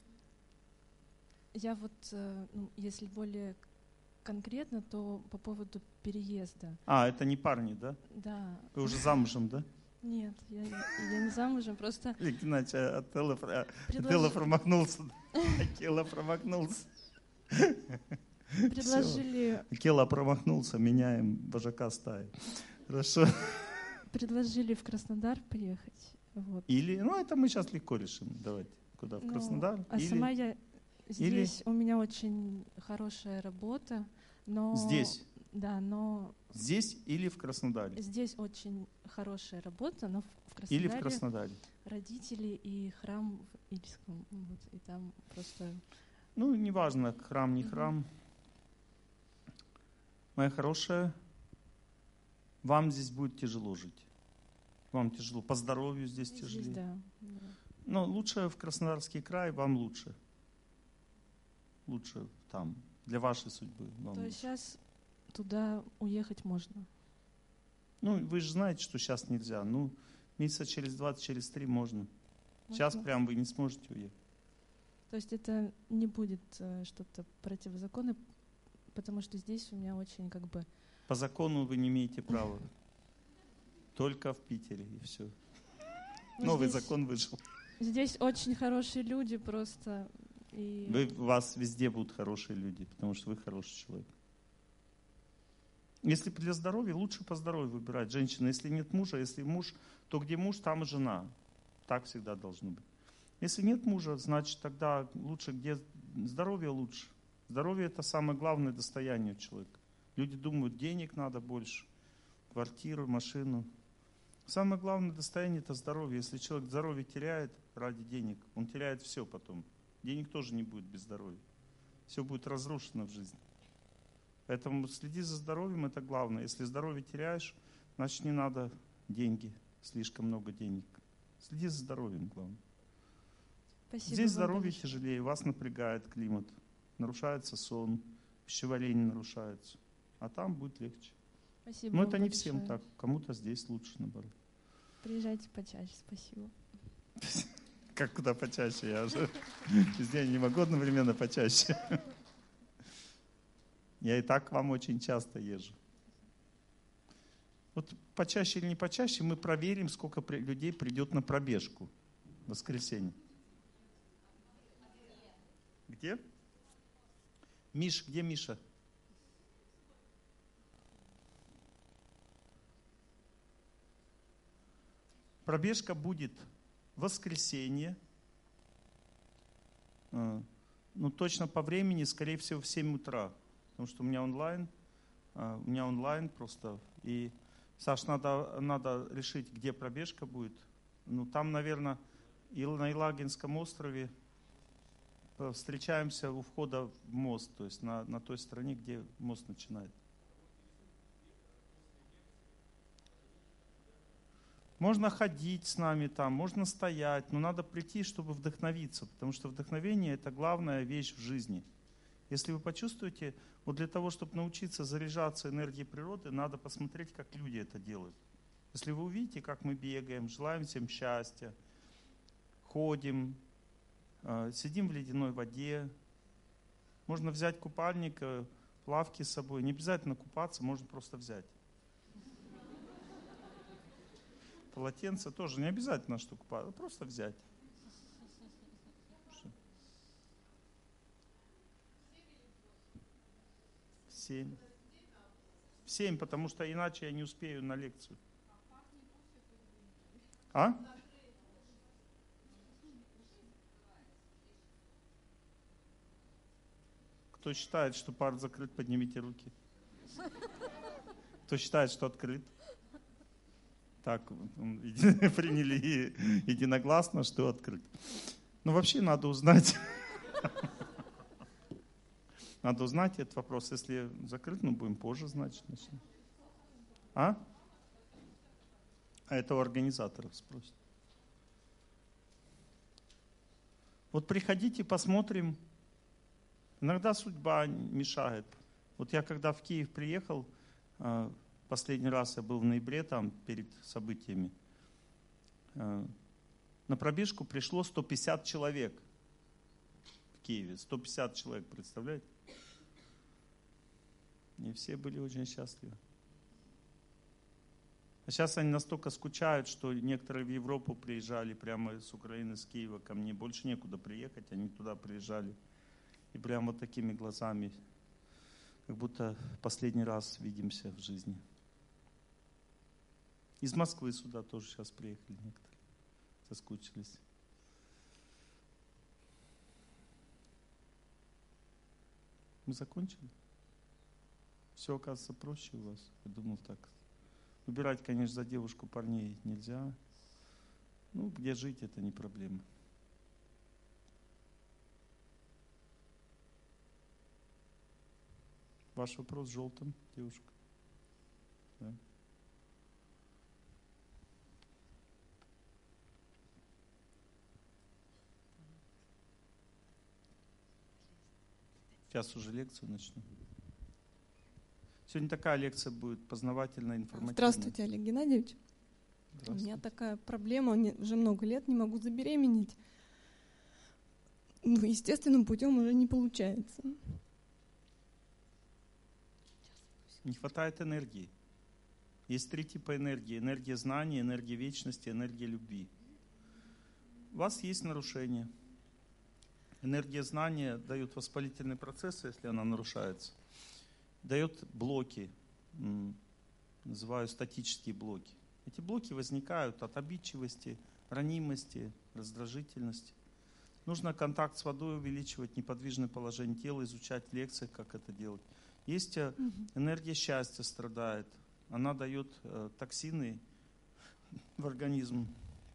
я вот, ну, если более конкретно, то по поводу переезда. А, это не парни, да? Да. Вы уже замужем, да? Нет, я, я не замужем, просто... Иначе Ателла Предлож... промахнулся. Акела промахнулся. Предложили... Акела промахнулся, меняем вожака стаи. Хорошо. Предложили в Краснодар приехать. Вот. Или, ну это мы сейчас легко решим. Давайте, куда, в Краснодар? Ну, а Или... сама я здесь, Или... у меня очень хорошая работа, но... Здесь? Да, но... Здесь или в Краснодаре? Здесь очень хорошая работа, но в Краснодаре... Или в Краснодаре? Родители и храм в Ильском. Вот, и там просто... Ну, неважно, храм, не храм. Моя хорошая, вам здесь будет тяжело жить. Вам тяжело. По здоровью здесь Здесь, тяжелее. да, да. Но лучше в Краснодарский край, вам лучше. Лучше там. Для вашей судьбы вам То лучше. есть сейчас туда уехать можно? Ну, вы же знаете, что сейчас нельзя. Ну, месяца через двадцать, через три можно. Сейчас Можно? прям вы не сможете уехать. То есть это не будет э, что-то противозаконно, потому что здесь у меня очень как бы... По закону вы не имеете права. Только в Питере, и все. Ну, Новый здесь- закон вышел. Здесь очень хорошие люди просто. И Вы, у вас везде будут хорошие люди, потому что вы хороший человек. Если для здоровья, лучше по здоровью выбирать женщина. Если нет мужа, если муж, то где муж, там и жена. Так всегда должно быть. Если нет мужа, значит тогда лучше, где здоровье лучше. Здоровье — это самое главное достояние у человека. Люди думают, денег надо больше, квартиру, машину. Самое главное достояние — это здоровье. Если человек здоровье теряет ради денег, он теряет все потом. Денег тоже не будет без здоровья. Все будет разрушено в жизни. Поэтому следи за здоровьем, это главное. Если здоровье теряешь, значит не надо деньги, слишком много денег. Следи за здоровьем, главное. спасибо Здесь вам здоровье большое. тяжелее, вас напрягает климат, нарушается сон, пищеварение нарушается. А там будет легче. Спасибо Но вам это не всем большое. так, кому-то здесь лучше, наоборот. Приезжайте почаще, спасибо. Как куда почаще, я уже везде не могу одновременно почаще. Я и так к вам очень часто езжу. Вот почаще или не почаще мы проверим, сколько при- людей придет на пробежку в воскресенье. Где? Миш, где Миша? Пробежка будет в воскресенье. А, Ну, точно по времени, скорее всего, в семь утра. Потому что у меня онлайн. а, У меня онлайн просто. И, Саш, надо, надо решить, где пробежка будет. Ну, там, наверное, и на Елагинском острове э, встречаемся у входа в мост. То есть на, на той стороне, где мост начинает. Можно ходить с нами там, можно стоять, но надо прийти, чтобы вдохновиться, потому что вдохновение — это главная вещь в жизни. Если вы почувствуете, вот для того, чтобы научиться заряжаться энергией природы, надо посмотреть, как люди это делают. Если вы увидите, как мы бегаем, желаем всем счастья, ходим, э, сидим в ледяной воде, можно взять купальник, э, плавки с собой, не обязательно купаться, можно просто взять. Полотенце тоже не обязательно, что купаться, просто взять. В семь. В семь, потому что иначе я не успею на лекцию. А? Кто считает, что парк закрыт, поднимите руки. Кто считает, что открыт? Так, приняли единогласно, что открыт. Ну, вообще надо узнать. Надо узнать этот вопрос. Если закрыт, ну, будем позже, значит, начнем. А? А это у организаторов спросят. Вот приходите, посмотрим. Иногда судьба мешает. Вот я когда в Киев приехал, последний раз я был в ноябре, там, перед событиями. На пробежку пришло сто пятьдесят человек в Киеве. сто пятьдесят человек, представляете? И все были очень счастливы. А сейчас они настолько скучают, что некоторые в Европу приезжали прямо с Украины, с Киева ко мне. Больше некуда приехать, они туда приезжали. И прямо вот такими глазами, как будто последний раз видимся в жизни. Из Москвы сюда тоже сейчас приехали некоторые, соскучились. Мы закончили? Все, оказывается, проще у вас. Я думал так. Выбирать, конечно, за девушку парней нельзя. Ну, где жить, это не проблема. Ваш вопрос желтым, девушка. Да. Сейчас уже лекцию начну. Сегодня такая лекция будет познавательная, информативная. Здравствуйте, Олег Геннадьевич. У меня такая проблема, не- уже много лет не могу забеременеть. Ну, естественным путем уже не получается. Не хватает энергии. Есть три типа энергии. Энергия знания, энергия вечности, энергия любви. У вас есть нарушение. Энергия знания дает воспалительные процессы, если она нарушается. Дает блоки, м, называю статические блоки. Эти блоки возникают от обидчивости, ранимости, раздражительности. Нужно контакт с водой увеличивать, неподвижное положение тела, изучать в лекциях, как это делать. Есть э, энергия счастья страдает. Она дает э, токсины в организм.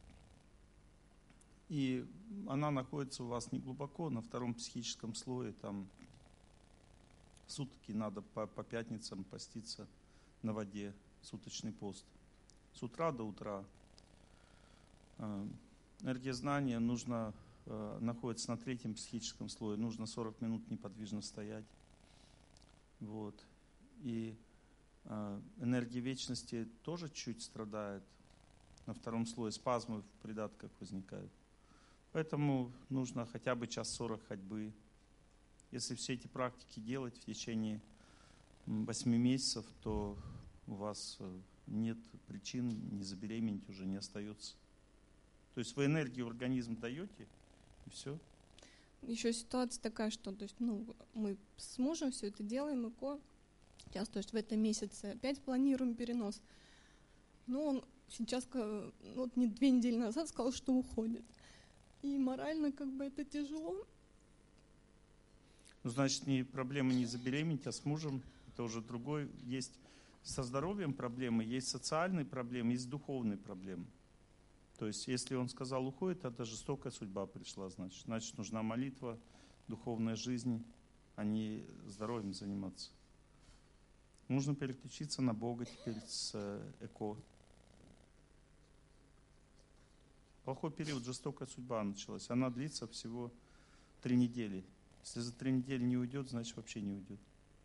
И она находится у вас не глубоко, на втором психическом слое. Там сутки надо по, по пятницам поститься на воде, суточный пост. С утра до утра. Э, энергия знания нужно, э, находится на третьем психическом слое. Нужно сорок минут неподвижно стоять. Вот. И э, энергия вечности тоже чуть страдает. На втором слое спазмы в придатках возникают. Поэтому нужно хотя бы час сорок ходьбы. Если все эти практики делать в течение восьми месяцев, то у вас нет причин не забеременеть, уже не остается. То есть вы энергию в организм даете, и все. Еще ситуация такая, что то есть, ну, мы с мужем все это делаем, ЭКО. Сейчас, то есть в этом месяце опять планируем перенос. Но он сейчас, ну, вот не две недели назад сказал, что уходит. И морально как бы это тяжело. Ну, значит, не проблема не забеременеть, а с мужем. Это уже другой. Есть со здоровьем проблемы, есть социальные проблемы, есть духовные проблемы. То есть, если он сказал уходит, это жестокая судьба пришла, значит. Значит, нужна молитва, духовная жизнь, а не здоровьем заниматься. Нужно переключиться на Бога теперь с ЭКО. Плохой период, жестокая судьба началась. Она длится всего три недели. Если за три недели не уйдет, значит вообще не уйдет.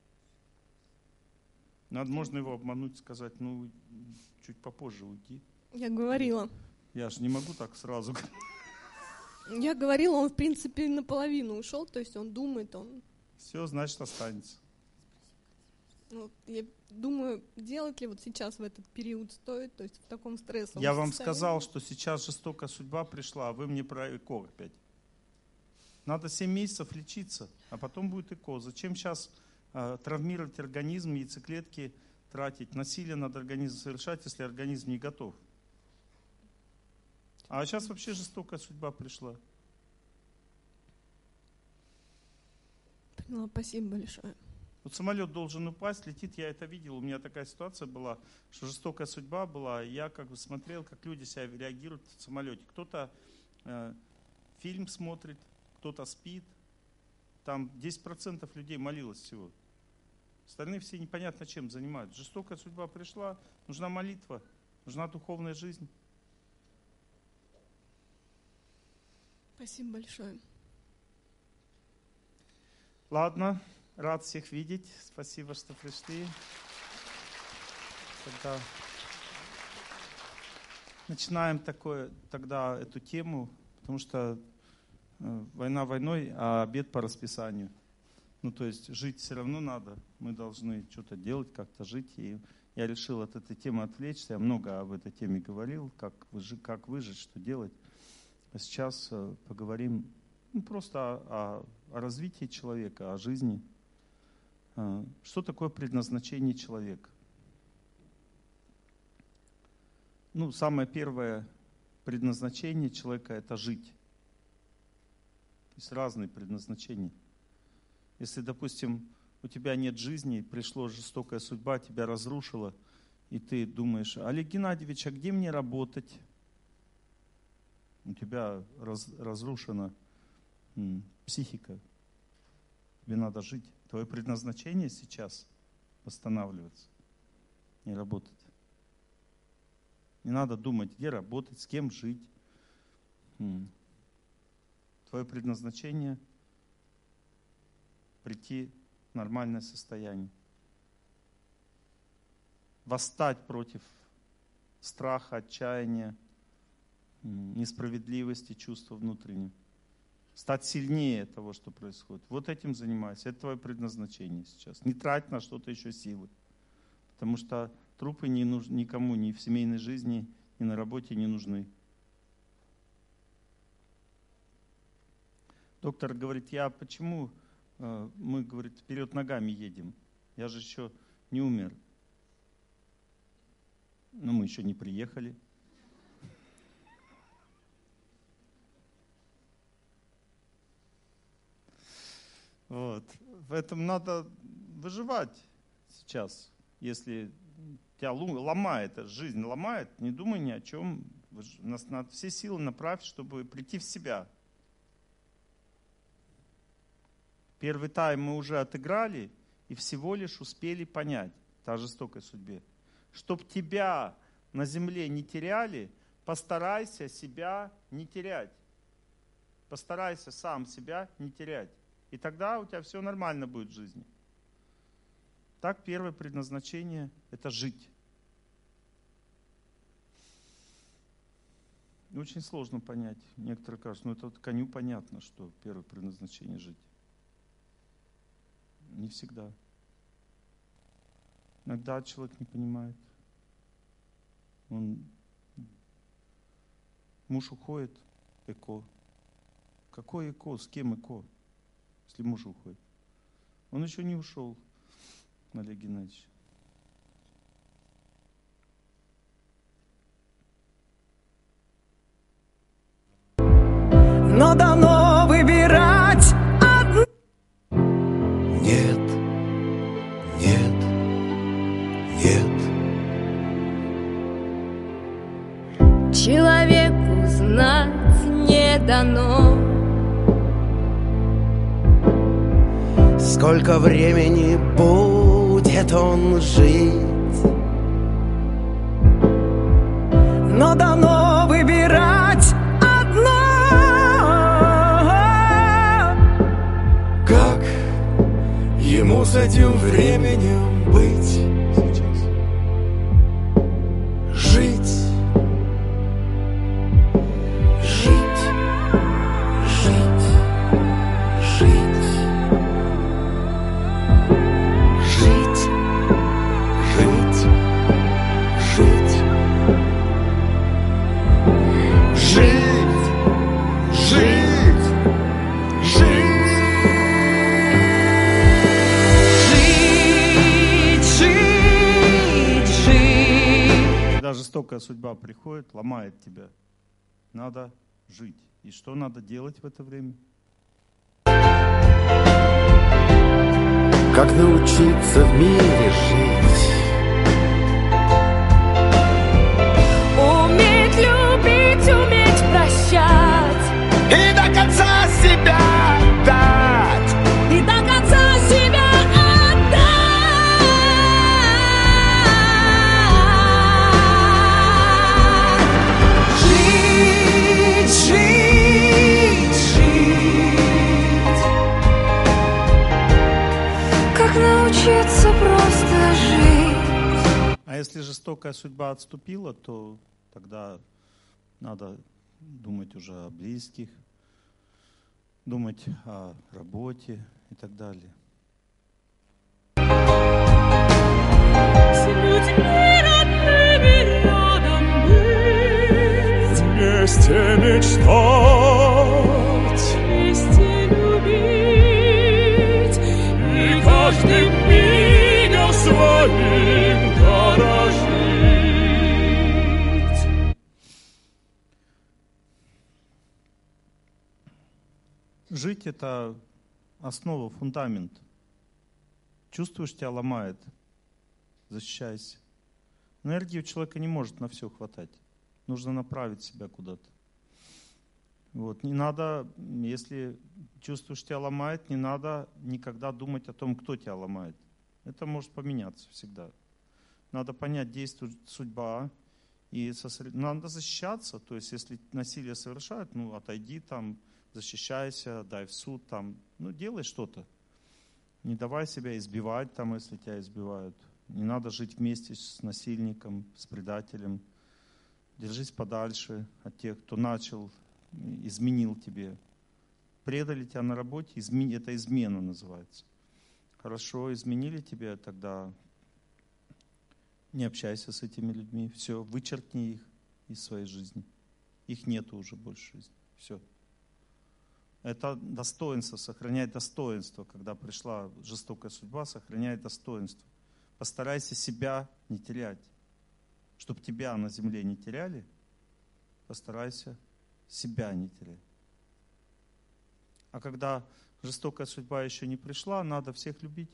Надо, можно его обмануть, сказать, ну, чуть попозже уйди. Я говорила. Я же не могу так сразу. Я говорила, он в принципе наполовину ушел, то есть он думает, он... Все, значит, останется. Ну, я думаю, делать ли вот сейчас в этот период стоит, то есть в таком стрессовом Я вам состоянии. сказал, что сейчас жестокая судьба пришла, а вы мне про ЭКО опять. Надо семь месяцев лечиться, а потом будет ЭКО. Зачем сейчас э, травмировать организм, яйцеклетки тратить, насилие над организмом совершать, если организм не готов? А сейчас вообще жестокая судьба пришла. Поняла, спасибо большое. Вот самолет должен упасть, летит, я это видел, у меня такая ситуация была, что жестокая судьба была, и я как бы смотрел, как люди себя реагируют в самолете. Кто-то э, фильм смотрит, кто-то спит, там десять процентов людей молилось всего. Остальные все непонятно чем занимаются. Жестокая судьба пришла, нужна молитва, нужна духовная жизнь. Спасибо большое. Ладно, рад всех видеть. Спасибо, что пришли. Тогда начинаем такое, тогда эту тему, потому что э, война войной, а обед по расписанию. Ну, то есть жить все равно надо. Мы должны что-то делать, как-то жить. И я решил от этой темы отвлечься. Я много об этой теме говорил, как выжить, как выжить, что делать. А сейчас э, поговорим ну, просто о, о, о развитии человека, о жизни. Э, что такое предназначение человека? Ну, самое первое предназначение человека – это жить. Есть разные предназначения. Если, допустим, у тебя нет жизни, пришла жестокая судьба, тебя разрушила, и ты думаешь, Олег Геннадьевич, а где мне работать? У тебя раз, разрушена м, психика. Тебе надо жить. Твое предназначение сейчас восстанавливаться, не работать. Не надо думать, где работать, с кем жить. М. Твое предназначение прийти в нормальное состояние. восстать против страха, отчаяния, несправедливости, чувства внутреннего. Стать сильнее того, что происходит. Вот этим занимайся. Это твое предназначение сейчас. Не трать на что-то еще силы. Потому что трупы не нуж... никому ни в семейной жизни, ни на работе не нужны. Доктор говорит, я почему э, мы, говорит, вперед ногами едем? Я же еще не умер. Но мы еще не приехали. Вот. Поэтому надо выживать сейчас. Если тебя ломает, жизнь ломает, не думай ни о чем. Нас надо все силы направить, чтобы прийти в себя. Первый тайм мы уже отыграли и всего лишь успели понять о жестокой судьбе. Чтоб тебя на земле не теряли, постарайся себя не терять. Постарайся сам себя не терять. И тогда у тебя все нормально будет в жизни. Так, первое предназначение – это жить. Очень сложно понять. Некоторые кажут, ну это вот коню понятно, что первое предназначение – жить. Не всегда. Иногда человек не понимает. Он, муж уходит, эко. Какое эко? С кем эко? Если муж уходит. Он еще не ушел, Олег Геннадьевич. Но дано выбирать одну. Нет, нет, нет. Человеку знать не дано, сколько времени будет он жить. Но дано выбирать одно. Как ему с этим временем быть? Сейчас. Жить. Жить. Жить. Жить. Жить. Жить. Жить. Жить. Жить. Жить. Жить, жить, жить. Когда жестокая судьба приходит, ломает тебя, надо жить. И что надо делать в это время? Как научиться в мире жить? уметь любить, уметь прощать, И до конца себя отдать. и до конца себя отдать. Жить, жить, жить. Как научиться просто жить? А если жестокая судьба отступила, то тогда надо думать уже о близких, думать о работе и так далее. С людьми родными рядом быть, Вместе мечтать. вместе любить, И каждым мигом своим дорожить. Жить — это основа, фундамент. Чувствуешь, тебя ломает, защищайся. Энергии у человека не может на все хватать. Нужно направить себя куда-то. Вот. Не надо, если чувствуешь, тебя ломает, не надо никогда думать о том, кто тебя ломает. Это может поменяться всегда. Надо понять, действует судьба, и сосред... надо защищаться. То есть, если насилие совершают, ну, отойди там, защищайся, дай в суд, там, ну, делай что-то. Не давай себя избивать, там, если тебя избивают. Не надо жить вместе с насильником, с предателем. Держись подальше от тех, кто начал, изменил тебе. Предали тебя на работе, измен... это измена называется. Хорошо, изменили тебя, тогда не общайся с этими людьми. Все, вычеркни их из своей жизни. Их нету уже больше в жизни. Все. Это достоинство, сохранять достоинство. Когда пришла жестокая судьба, сохраняй достоинство. Постарайся себя не терять. Чтобы тебя на земле не теряли, постарайся себя не терять. А когда жестокая судьба еще не пришла, надо всех любить.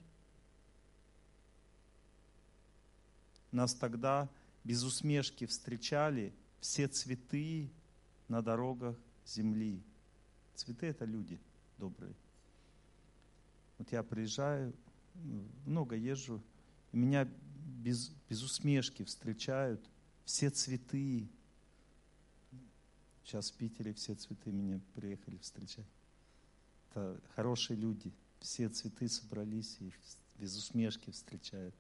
Нас тогда без усмешки встречали все цветы на дорогах земли. Цветы — это люди добрые. Вот я приезжаю, много езжу, и меня без, без усмешки встречают все цветы. Сейчас в Питере все цветы меня приехали встречать. Это хорошие люди. Все цветы собрались и без усмешки встречают.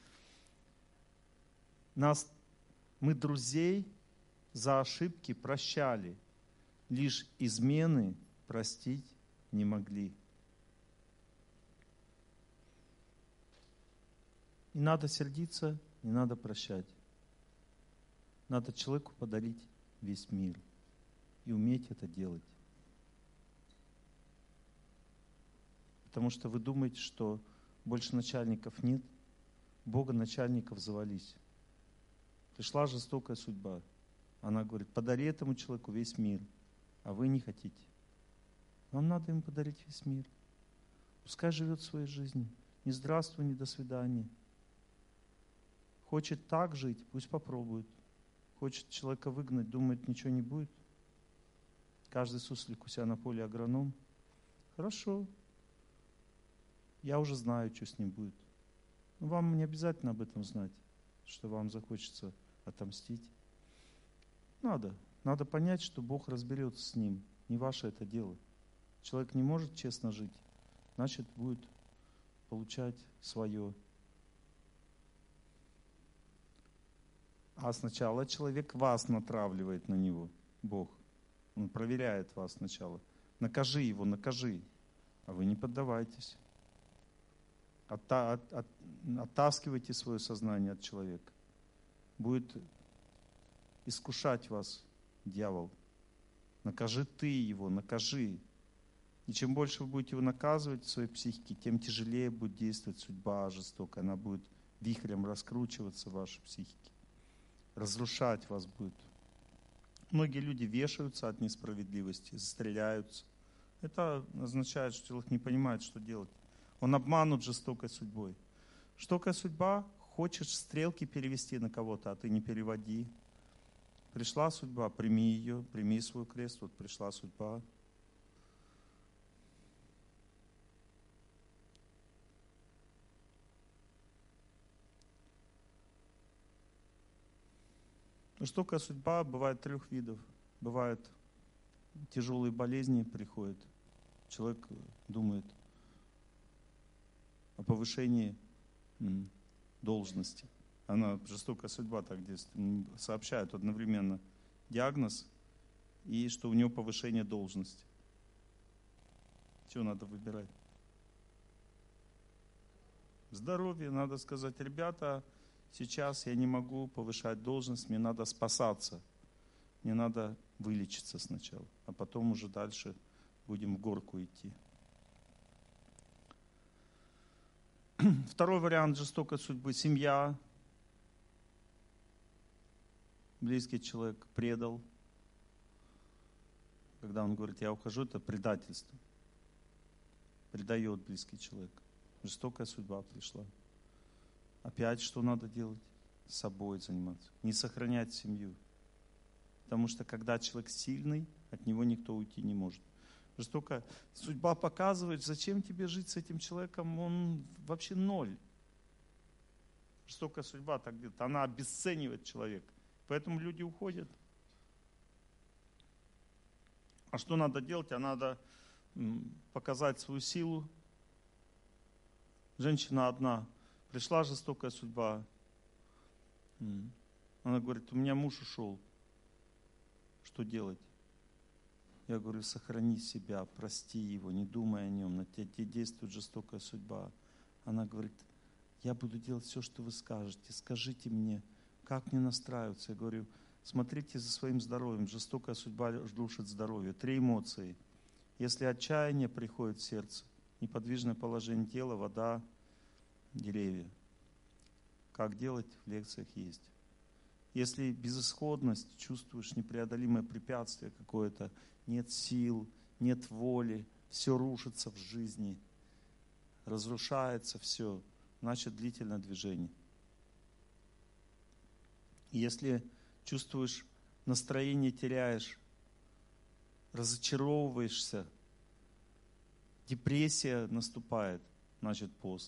Нас, мы друзей за ошибки прощали, лишь измены простить не могли. Не надо сердиться, не надо прощать. Надо человеку подарить весь мир и уметь это делать. Потому что вы думаете, что больше начальников нет, Бога начальников завались. Пришла жестокая судьба. Она говорит: подари этому человеку весь мир, а вы не хотите. Вам надо ему подарить весь мир. Пускай живет своей жизнью. Ни здравствуй, ни до свидания. Хочет так жить, пусть попробует. Хочет человека выгнать, думает, ничего не будет. Каждый суслик у себя на поле агроном. Хорошо. Я уже знаю, что с ним будет. Но вам не обязательно об этом знать, что вам захочется отомстить. Надо. Надо понять, что Бог разберется с ним. Не ваше это дело. Человек не может честно жить, значит, будет получать свое. А сначала человек вас натравливает на него, Бог. Он проверяет вас сначала. Накажи его, накажи. А вы не поддавайтесь. Отта- от- от- оттаскивайте свое сознание от человека. Будет искушать вас дьявол. Накажи ты его, накажи. И чем больше вы будете его наказывать в своей психике, тем тяжелее будет действовать судьба жестокая. Она будет вихрем раскручиваться в вашей психике. Разрушать вас будет. Многие люди вешаются от несправедливости, стреляются. Это означает, что человек не понимает, что делать. Он обманут жестокой судьбой. Жестокая судьба, хочешь стрелки перевести на кого-то, а ты не переводи. Пришла судьба, прими ее, прими свой крест. Вот пришла судьба. Жестокая судьба бывает трех видов. Бывает тяжелые болезни приходят. Человек думает о повышении должности. Она, жестокая судьба так действует. Сообщают одновременно диагноз и что у него повышение должности. Что надо выбирать? Здоровье. Надо сказать: ребята, сейчас я не могу повышать должность, мне надо спасаться. Мне надо вылечиться сначала, а потом уже дальше будем в горку идти. Второй вариант жестокой судьбы – семья. Близкий человек предал. Когда он говорит: я ухожу, это предательство. Предает близкий человек. Жестокая судьба пришла. Опять что надо делать? С собой заниматься. Не сохранять семью. Потому что когда человек сильный, от него никто уйти не может. Жестокая судьба показывает, зачем тебе жить с этим человеком, он вообще ноль. Жестокая судьба так делает, она обесценивает человека. Поэтому люди уходят. А что надо делать? А надо показать свою силу. Женщина одна Пришла жестокая судьба. Она говорит, у меня муж ушел. Что делать? Я говорю, сохрани себя, прости его, не думай о нем, на тебя действует жестокая судьба. Она говорит, я буду делать все, что вы скажете. Скажите мне, как мне настраиваться? Я говорю, смотрите за своим здоровьем. Жестокая судьба рушит здоровье. Три эмоции. Если отчаяние приходит в сердце, неподвижное положение тела, вода, деревья. Как делать, в лекциях есть. Если безысходность, чувствуешь непреодолимое препятствие какое-то, нет сил, нет воли, все рушится в жизни, разрушается все, значит длительное движение. Если чувствуешь, настроение теряешь, разочаровываешься, депрессия наступает, значит пост.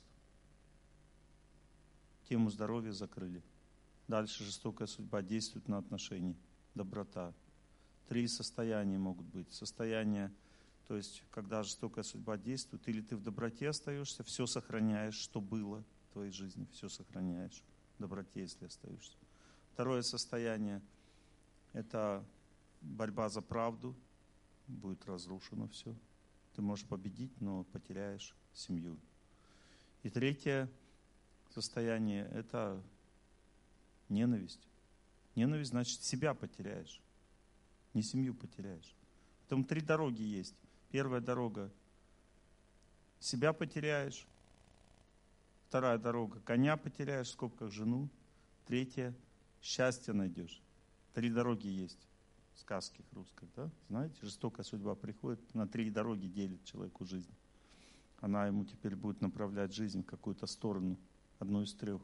Тему здоровья закрыли. Дальше жестокая судьба действует на отношения. Доброта. Три состояния могут быть. Состояние, то есть, когда жестокая судьба действует, или ты в доброте остаешься, все сохраняешь, что было в твоей жизни, все сохраняешь. В доброте, если остаешься. Второе состояние – это борьба за правду. Будет разрушено все. Ты можешь победить, но потеряешь семью. И третье состояние – это ненависть. Ненависть значит себя потеряешь, не семью потеряешь. Поэтому три дороги есть. Первая дорога – себя потеряешь. Вторая дорога – коня потеряешь, в скобках жену. Третья – счастье найдешь. Три дороги есть в сказках русских, да? Знаете, жестокая судьба приходит, на три дороги делит человеку жизнь. Она ему теперь будет направлять жизнь в какую-то сторону, одну из трех.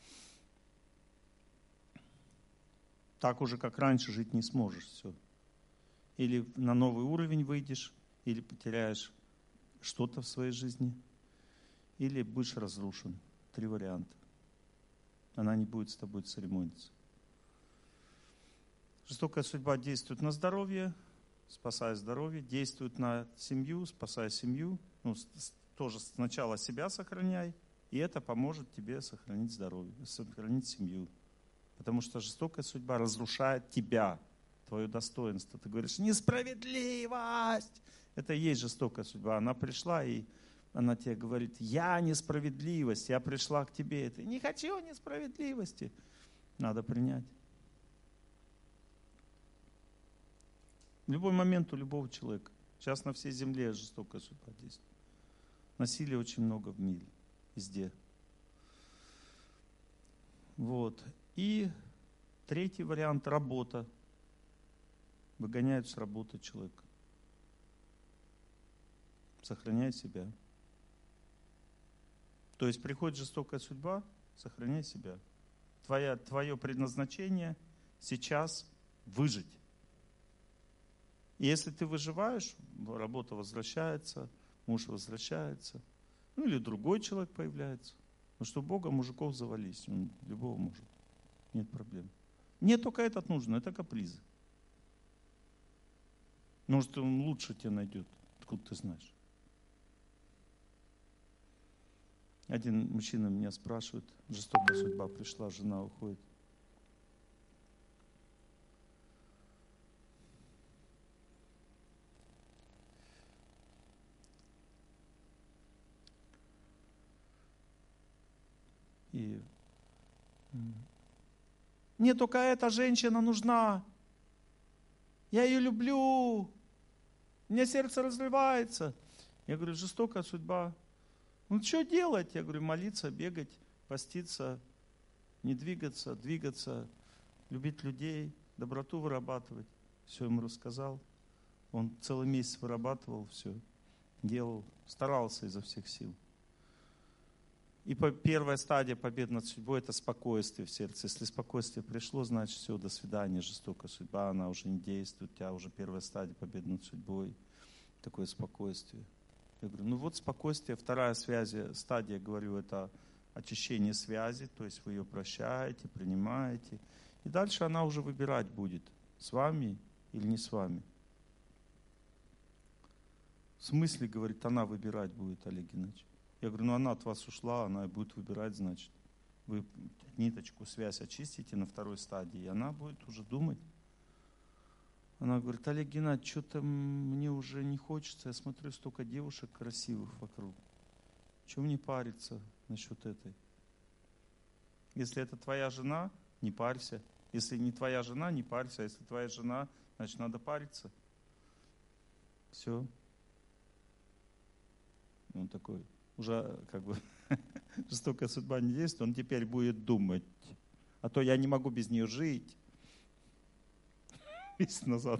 Так уже, как раньше, жить не сможешь. Все. Или на новый уровень выйдешь, или потеряешь что-то в своей жизни, или будешь разрушен. Три варианта. Она не будет с тобой церемониться. Жестокая судьба действует на здоровье, спасая здоровье, действует на семью, спасая семью. Ну, тоже сначала себя сохраняй, и это поможет тебе сохранить здоровье, сохранить семью. Потому что жестокая судьба разрушает тебя, твое достоинство. Ты говоришь, несправедливость! Это и есть жестокая судьба. Она пришла, и она тебе говорит, я несправедливость, я пришла к тебе. Ты не хочу несправедливости. Надо принять. В любой момент у любого человека. Сейчас на всей земле жестокая судьба действует. Насилия очень много в мире, везде. Вот. И третий вариант – работа. Выгоняют с работы человека. Сохраняй себя. То есть приходит жестокая судьба, сохраняй себя. Твоя, твое предназначение сейчас выжить. И если ты выживаешь, работа возвращается, муж возвращается, ну или другой человек появляется. Потому что у Бога мужиков завались, он любого может. Нет проблем. Мне только этот нужен, это капризы. Может, он лучше тебя найдет, откуда ты знаешь. Один мужчина меня спрашивает, жестокая судьба пришла, жена уходит. И мне только эта женщина нужна. Я ее люблю. У меня сердце разрывается. Я говорю, жестокая судьба. Ну что делать? Я говорю, молиться, бегать, поститься, не двигаться, двигаться, любить людей, доброту вырабатывать. Все ему рассказал. Он целый месяц вырабатывал все, делал, старался изо всех сил. И первая стадия победы над судьбой – это спокойствие в сердце. Если спокойствие пришло, значит все, до свидания, жестокая судьба, она уже не действует. У тебя уже первая стадия победы над судьбой. Такое спокойствие. Я говорю, ну вот спокойствие. Вторая связь, стадия, говорю, это очищение связи, то есть вы ее прощаете, принимаете. И дальше она уже выбирать будет, с вами или не с вами. В смысле, говорит, она выбирать будет, Олег Геннадьевич? Я Я говорю, ну она от вас ушла, она будет выбирать, значит. Вы ниточку, связь очистите на второй стадии, и она будет уже думать. Она говорит, Олег Геннадьевич, что-то мне уже не хочется, я смотрю, столько девушек красивых вокруг. Чего мне париться насчет этой? Если это твоя жена, не парься. Если не твоя жена, не парься. А если твоя жена, значит, надо париться. Все. Он такой, уже как бы жестокая судьба не действует, он теперь будет думать. А то я не могу без нее жить. Месяц назад.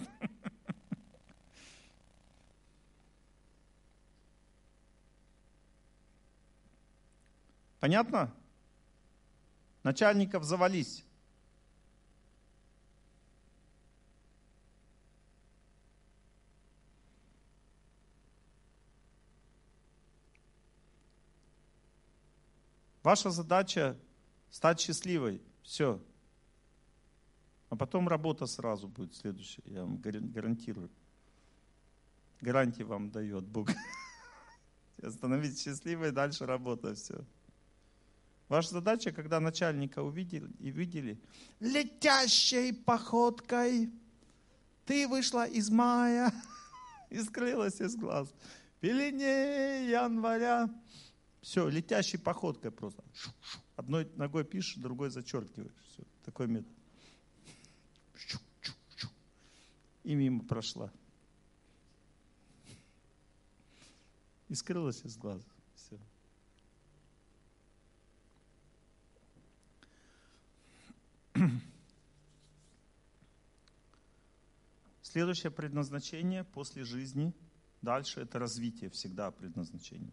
Понятно? Начальников завались. Ваша задача стать счастливой. Все. А потом работа сразу будет следующая. Я вам гарантирую. Гарантии вам дает Бог. Становитесь счастливой, дальше работа, все. Ваша задача, когда начальника увидели и видели, летящей походкой ты вышла из мая и скрылась из глаз. В пелене января. Все, летящей походкой просто. Одной ногой пишешь, другой зачеркиваешь. Все, такой метод. И мимо прошла. И скрылась из глаз. Все. Следующее предназначение после жизни. Дальше это развитие, всегда предназначение.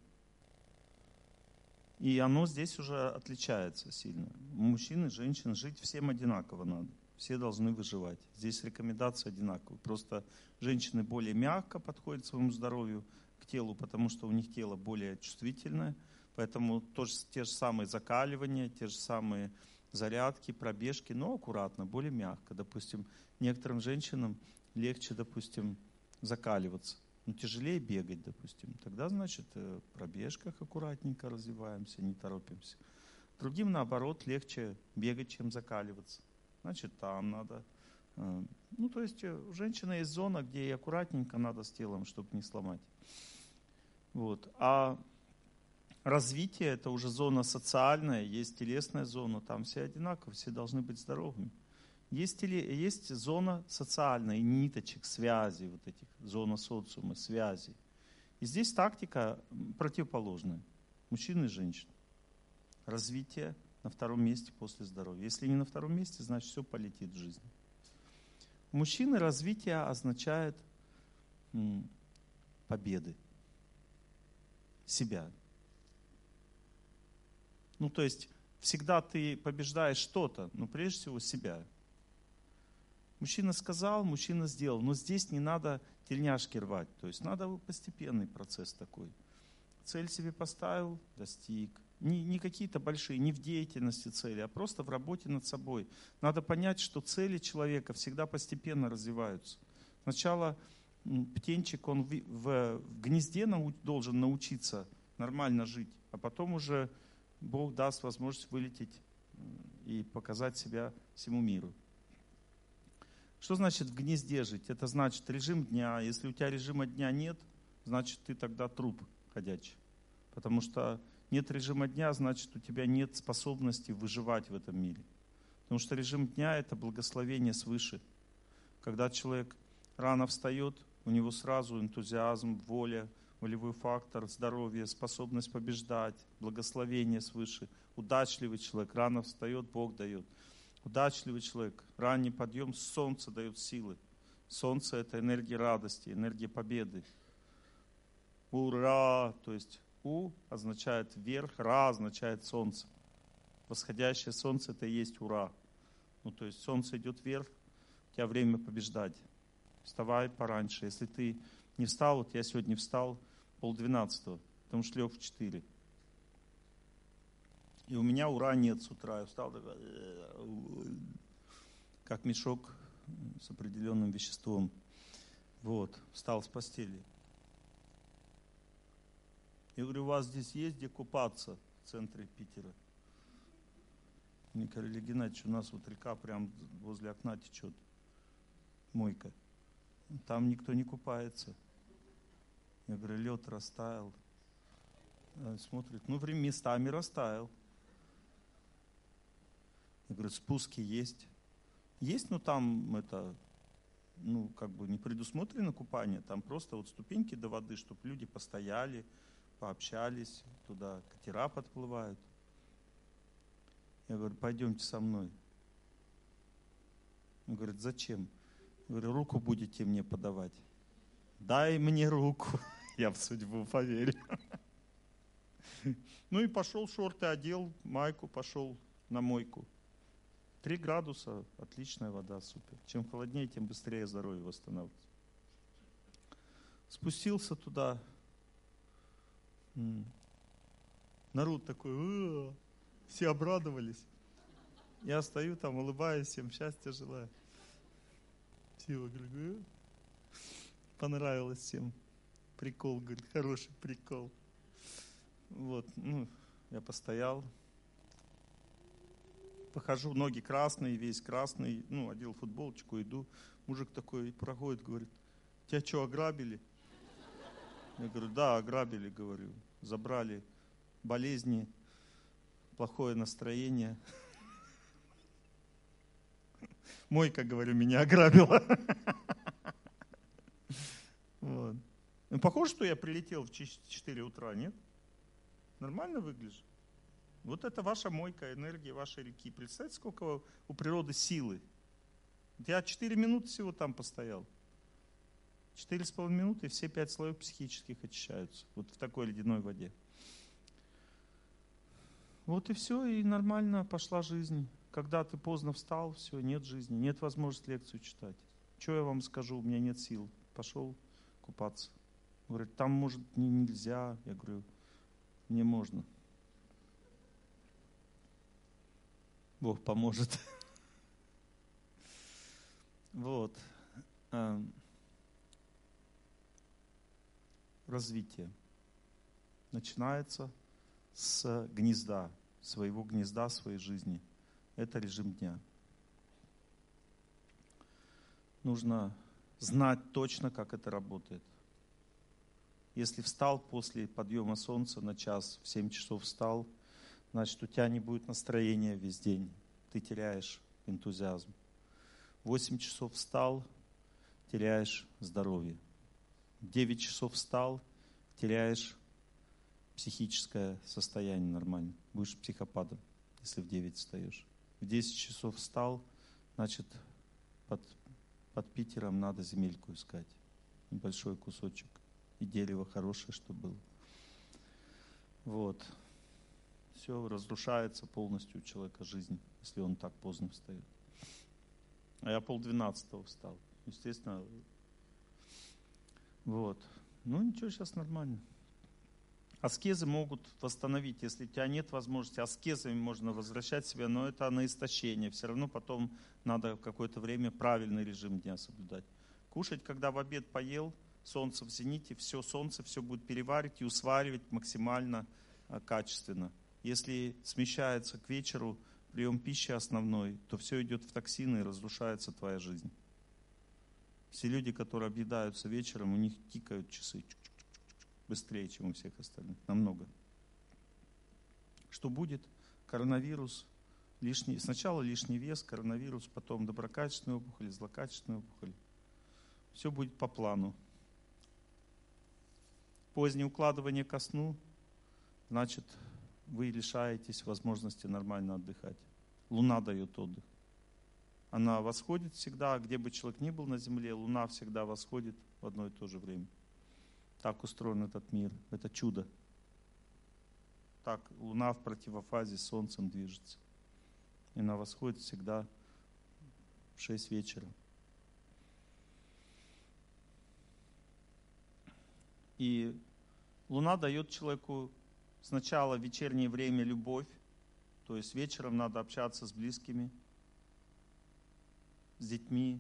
И оно здесь уже отличается сильно. Мужчин и женщин жить всем одинаково надо. Все должны выживать. Здесь рекомендации одинаковые. Просто женщины более мягко подходят к своему здоровью, к телу, потому что у них тело более чувствительное. Поэтому тоже, те же самые закаливания, те же самые зарядки, пробежки, но аккуратно, более мягко. Допустим, некоторым женщинам легче, допустим, закаливаться. Но тяжелее бегать, допустим. Тогда, значит, в пробежках аккуратненько развиваемся, не торопимся. Другим, наоборот, легче бегать, чем закаливаться. Значит, там надо. Ну, то есть у женщины есть зона, где и аккуратненько надо с телом, чтобы не сломать. Вот. А развитие – это уже зона социальная, есть телесная зона, там все одинаковые, все должны быть здоровыми. Есть, есть зона социальная, ниточек, связи, вот этих, зона социума, связи. И здесь тактика противоположная. Мужчины и женщины. Развитие на втором месте после здоровья. Если не на втором месте, значит все полетит в жизни. У мужчины развитие означает м, победы. Себя. Ну, то есть всегда ты побеждаешь что-то, но прежде всего себя. Мужчина сказал, мужчина сделал. Но здесь не надо тельняшки рвать. То есть надо постепенный процесс такой. Цель себе поставил, достиг. Не, не какие-то большие, не в деятельности цели, а просто в работе над собой. Надо понять, что цели человека всегда постепенно развиваются. Сначала птенчик, он в, в, в гнезде нау, должен научиться нормально жить, а потом уже Бог даст возможность вылететь и показать себя всему миру. Что значит в гнезде жить? Это значит режим дня. Если у тебя режима дня нет, значит ты тогда труп ходячий. Потому что нет режима дня, значит у тебя нет способности выживать в этом мире. Потому что режим дня – это благословение свыше. Когда человек рано встает, у него сразу энтузиазм, воля, волевой фактор, здоровье, способность побеждать, благословение свыше. Удачливый человек рано встает, Бог дает. Удачливый человек, ранний подъем, солнце дает силы. Солнце – это энергия радости, энергия победы. Ура! То есть У означает вверх, Ра означает солнце. Восходящее солнце – это и есть ура. Ну, то есть солнце идет вверх, у тебя время побеждать. Вставай пораньше. Если ты не встал, вот я сегодня встал полдвенадцатого, потому что лег в четыре. И у меня ура нет с утра. Я встал такой, как мешок с определенным веществом. Вот, встал с постели. Я говорю, у вас здесь есть где купаться в центре Питера? Мне говорили, Геннадьевич, у нас вот река прям возле окна течет, мойка. Там никто не купается. Я говорю, лед растаял. Смотрит, ну, время местами растаял. Я говорю, спуски есть. Есть, но там это, ну, как бы не предусмотрено купание. Там просто вот ступеньки до воды, чтобы люди постояли, пообщались, туда катера подплывают. Я говорю, пойдемте со мной. Он говорит, зачем? Я говорю, руку будете мне подавать. Дай мне руку. Я в судьбу поверю. Ну и пошел, шорты одел, майку, пошел на мойку. Три градуса, отличная вода, супер. Чем холоднее, тем быстрее здоровье восстанавливается. Спустился туда. Народ такой, все обрадовались. Я стою там, улыбаюсь, всем счастья желаю. Все говорю, понравилось всем. Прикол, говорит, хороший прикол. Вот, ну, я постоял. Похожу, ноги красные, весь красный, ну, одел футболочку, иду. Мужик такой проходит, говорит, тебя что, ограбили? Я говорю, да, ограбили, говорю. Забрали болезни, плохое настроение. Мойка, говорю, меня ограбила. Вот. Ну, похоже, что я прилетел в четыре утра, нет? Нормально выгляжу? Вот это ваша мойка, энергия вашей реки. Представьте, сколько у природы силы. Я четыре минуты всего там постоял. Четыре с половиной минуты, и все пять слоев психических очищаются. Вот в такой ледяной воде. Вот и все, и нормально пошла жизнь. Когда ты поздно встал, все, нет жизни, нет возможности лекцию читать. Что я вам скажу, у меня нет сил. Пошел купаться. Говорит, там, может, нельзя. Я говорю, мне можно. Бог поможет. Вот. Развитие начинается с гнезда, своего гнезда, своей жизни. Это режим дня. Нужно знать точно, как это работает. Если встал после подъема солнца на час, в семь часов встал, значит, у тебя не будет настроения весь день. Ты теряешь энтузиазм. В восемь часов встал, теряешь здоровье. В девять часов встал, теряешь психическое состояние нормально. Будешь психопатом, если в девять встаешь. В десять часов встал, значит, под, под Питером надо земельку искать. Небольшой кусочек. И дерево хорошее, что было. Вот. Все разрушается полностью у человека жизнь, если он так поздно встает. А я полдвенадцатого встал. Естественно. Вот. Ну ничего, сейчас нормально. Аскезы могут восстановить, если у тебя нет возможности, аскезами можно возвращать себя, но это на истощение. Все равно потом надо какое-то время правильный режим дня соблюдать. Кушать, когда в обед поел, солнце в зените, все солнце, все будет переваривать и усваривать максимально качественно. Если смещается к вечеру прием пищи основной, то все идет в токсины и разрушается твоя жизнь. Все люди, которые объедаются вечером, у них тикают часы быстрее, чем у всех остальных, намного. Что будет? Коронавирус, лишний, сначала лишний вес, коронавирус, потом доброкачественные опухоли, злокачественные опухоли. Все будет по плану. Позднее укладывание ко сну, значит, вы лишаетесь возможности нормально отдыхать. Луна дает отдых. Она восходит всегда, где бы человек ни был на земле, Луна всегда восходит в одно и то же время. Так устроен этот мир. Это чудо. Так Луна в противофазе с Солнцем движется. И она восходит всегда в шесть вечера. И Луна дает человеку сначала в вечернее время любовь, то есть вечером надо общаться с близкими, с детьми.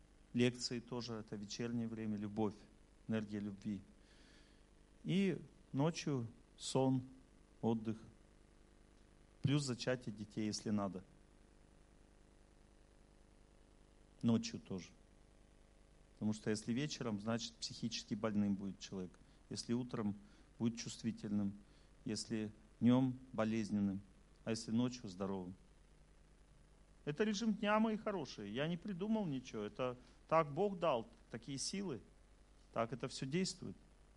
Лекции тоже это вечернее время, любовь, энергия любви. И Ночью сон, отдых. Плюс зачатие детей, если надо. Ночью тоже. Потому что если вечером, значит психически больным будет человек. Если утром, будет чувствительным. Если днем, болезненным. А если ночью, здоровым. Это режим дня, мои хорошие. Я не придумал ничего. Это так Бог дал, такие силы. Так это все действует.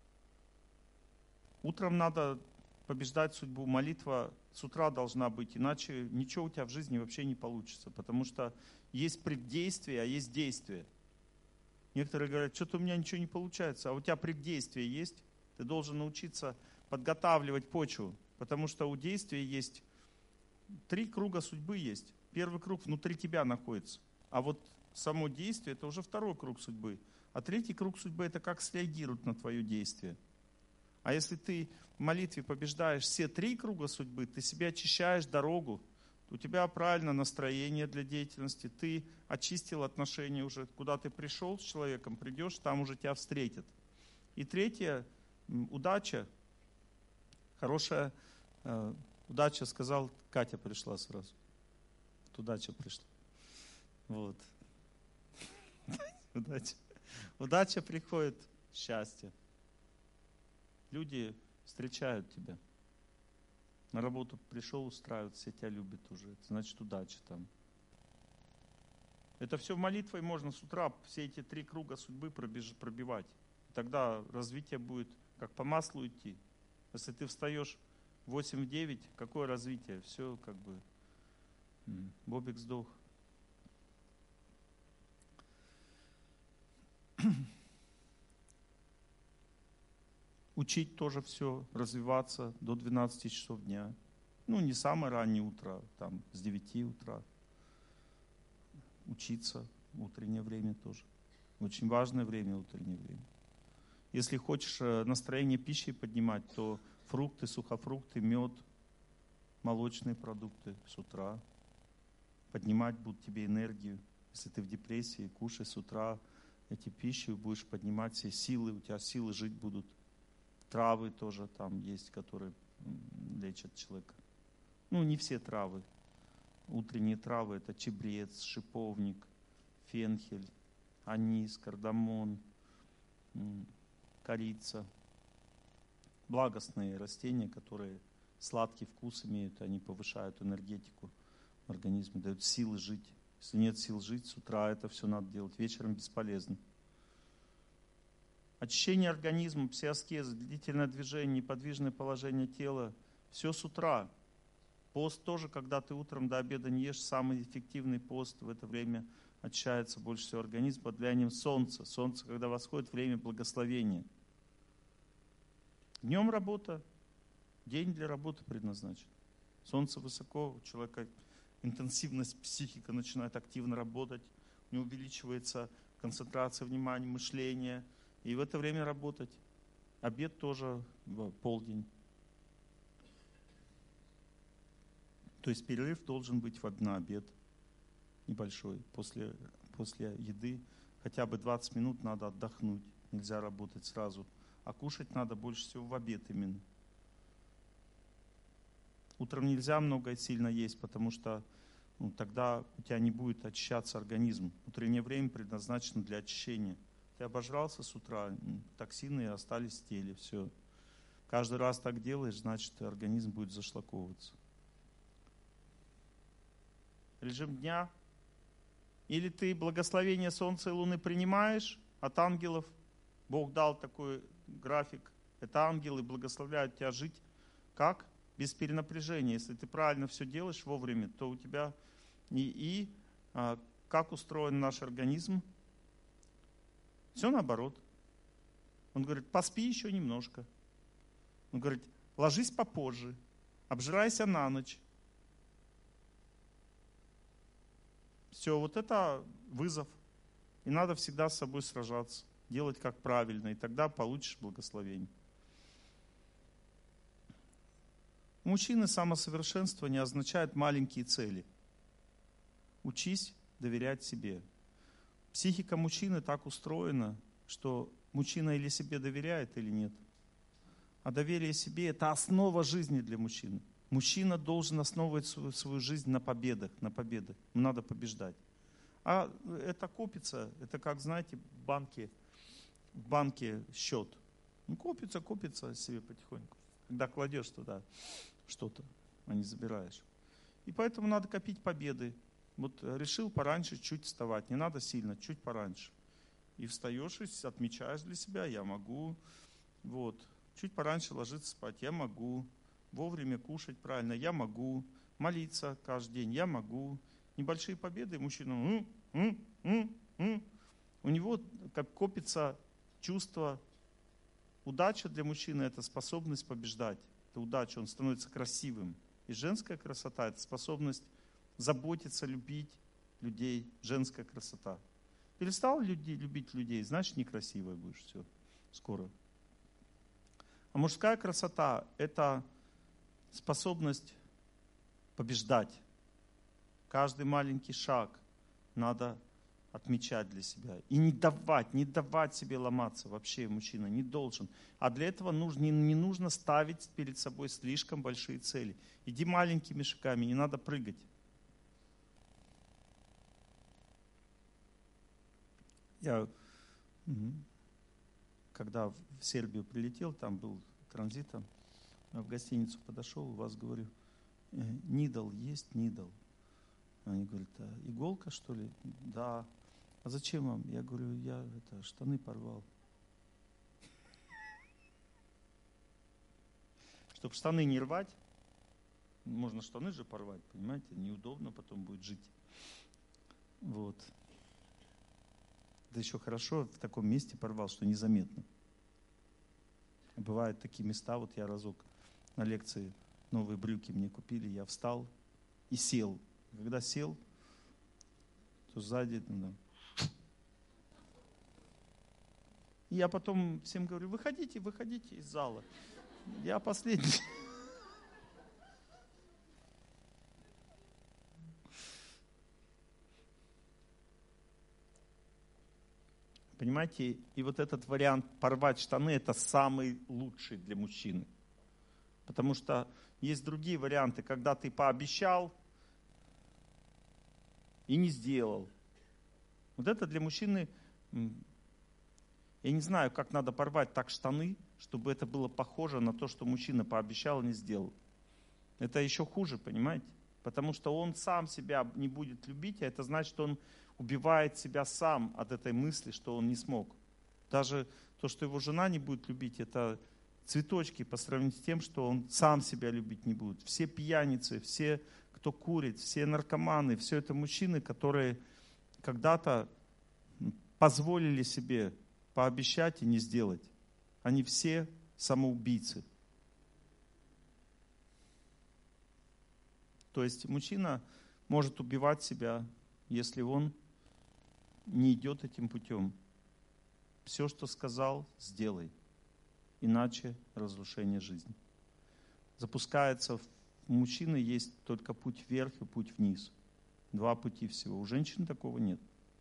Утром надо побеждать судьбу. Молитва с утра должна быть, иначе ничего у тебя в жизни вообще не получится. Потому что есть преддействие, а есть действие. Некоторые говорят, что-то у меня ничего не получается. А у тебя преддействие есть. Ты должен научиться подготавливать почву. Потому что у действия есть три круга судьбы есть. Первый круг внутри тебя находится. А вот само действие, это уже второй круг судьбы. А третий круг судьбы, это как среагируют на твое действие. А если ты в молитве побеждаешь все три круга судьбы, ты себе очищаешь дорогу, у тебя правильное настроение для деятельности, ты очистил отношения уже, куда ты пришел с человеком, придешь, там уже тебя встретят. И третье, удача, хорошая э, удача, сказал, Катя пришла сразу. Вот удача пришла. Вот. Удача. Удача приходит, счастье. Люди встречают тебя. На работу пришел, устраивают, все тебя любят уже. Это значит удача там. Это все молитвой можно с утра, все эти три круга судьбы пробеж, пробивать. И тогда развитие будет как по маслу идти. Если ты встаешь в восемь-девять, какое развитие? Все как бы... Бобик сдох. Учить тоже все, развиваться до двенадцати часов дня. Ну, не самое раннее утро, там с девяти утра. Учиться, утреннее время тоже. Очень важное время, утреннее время. Если хочешь настроение пищи поднимать, то фрукты, сухофрукты, мед, молочные продукты с утра. Поднимать будут тебе энергию. Если ты в депрессии, кушай с утра эти пищи, будешь поднимать все силы, у тебя силы жить будут. Травы тоже там есть, которые лечат человека. Ну, не все травы. Утренние травы — это чебрец, шиповник, фенхель, анис, кардамон, корица. Благостные растения, которые сладкий вкус имеют, они повышают энергетику в организме, дают силы жить. Если нет сил жить, с утра это все надо делать, вечером бесполезно. Очищение организма, псиаскеза, длительное движение, неподвижное положение тела. Все с утра. Пост тоже, когда ты утром до обеда не ешь, самый эффективный пост. В это время очищается больше всего организм под влиянием солнца. Солнце, когда восходит, время благословения. Днем работа, день для работы предназначен. Солнце высоко, у человека интенсивность, психика начинает активно работать, у него увеличивается концентрация внимания, мышления. И в это время работать. Обед тоже в полдень. То есть перерыв должен быть на обед небольшой. После, после еды хотя бы двадцать минут надо отдохнуть. Нельзя работать сразу. А кушать надо больше всего в обед именно. Утром нельзя много и сильно есть, потому что ну, тогда у тебя не будет очищаться организм. Утреннее время предназначено для очищения. Ты обожрался с утра, токсины остались в теле, все. Каждый раз так делаешь, значит, организм будет зашлаковываться. Режим дня. Или ты благословение Солнца и Луны принимаешь от ангелов. Бог дал такой график. Это ангелы благословляют тебя жить. Как? Без перенапряжения. Если ты правильно все делаешь вовремя, то у тебя и, и а, как устроен наш организм? Все наоборот. Он говорит, поспи еще немножко. Он говорит, ложись попозже, обжирайся на ночь. Все, вот это вызов. И надо всегда с собой сражаться, делать как правильно, и тогда получишь благословение. У мужчины самосовершенствование означает маленькие цели. Учись доверять себе. Психика мужчины так устроена, что мужчина или себе доверяет, или нет. А доверие себе – это основа жизни для мужчины. Мужчина должен основывать свою, свою жизнь на победах, на победах. Надо побеждать. А это копится, это как, знаете, в банке, в банке счет. Ну, копится, копится себе потихоньку. Когда кладешь туда что-то, а не забираешь. И поэтому надо копить победы. Вот решил пораньше чуть вставать, не надо сильно, чуть пораньше. И встаешь и отмечаешь для себя, я могу. Вот. Чуть пораньше ложиться спать, я могу. Вовремя кушать правильно, я могу. Молиться каждый день, я могу. Небольшие победы, мужчина, м, м, м, м. у него как копится чувство. Удача для мужчины – это способность побеждать. Это удача, он становится красивым. И женская красота – это способность заботиться, любить людей, женская красота. Перестал люди, любить людей, значит, некрасивая будешь, все, скоро. А мужская красота – это способность побеждать. Каждый маленький шаг надо отмечать для себя. И не давать, не давать себе ломаться. Вообще мужчина не должен. А для этого нужно, не, не нужно ставить перед собой слишком большие цели. Иди маленькими шагами, не надо прыгать. Я, когда в Сербию прилетел, там был транзитом, в гостиницу подошел, у вас говорю, нидл есть, нидл. Они говорят, а иголка что ли? Да. А зачем вам? Я говорю, я это, штаны порвал. Чтобы штаны не рвать, можно штаны же порвать, понимаете, неудобно потом будет жить. Вот. Да еще хорошо в таком месте порвал, что незаметно. Бывают такие места, вот я разок на лекции новые брюки мне купили, я встал и сел. Когда сел, то сзади, ну, и я потом всем говорю, выходите, выходите из зала. Я последний. Понимаете, и вот этот вариант порвать штаны, это самый лучший для мужчины. Потому что есть другие варианты, когда ты пообещал и не сделал. Вот это для мужчины, я не знаю, как надо порвать так штаны, чтобы это было похоже на то, что мужчина пообещал и не сделал. Это еще хуже, понимаете? Потому что он сам себя не будет любить, а это значит, что он убивает себя сам от этой мысли, что он не смог. Даже то, что его жена не будет любить, это цветочки по сравнению с тем, что он сам себя любить не будет. Все пьяницы, все, кто курит, все наркоманы, все это мужчины, которые когда-то позволили себе пообещать и не сделать. Они все самоубийцы. То есть мужчина может убивать себя, если он не идет этим путем. Все, что сказал, сделай. Иначе разрушение жизни. Запускается, у мужчины есть только путь вверх и путь вниз. Два пути всего. У женщины такого нет.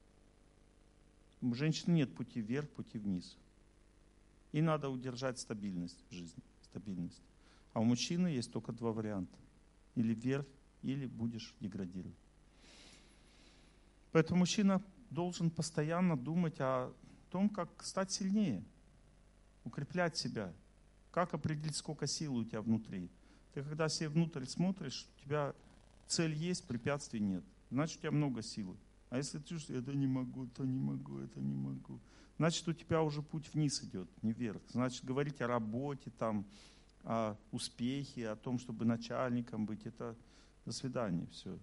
У женщины нет пути вверх, пути вниз. И надо удержать стабильность в жизни. Стабильность. А у мужчины есть только два варианта. Или вверх, или будешь деградировать. Поэтому мужчина должен постоянно думать о том, как стать сильнее, укреплять себя, как определить, сколько сил у тебя внутри. Ты когда себе внутрь смотришь, у тебя цель есть, препятствий нет. Значит, у тебя много силы. А если ты чувствуешь, это не могу, то не могу, это не могу, значит, у тебя уже путь вниз идет, не вверх. Значит, говорить о работе, там, о успехе, о том, чтобы начальником быть, это до свидания, все.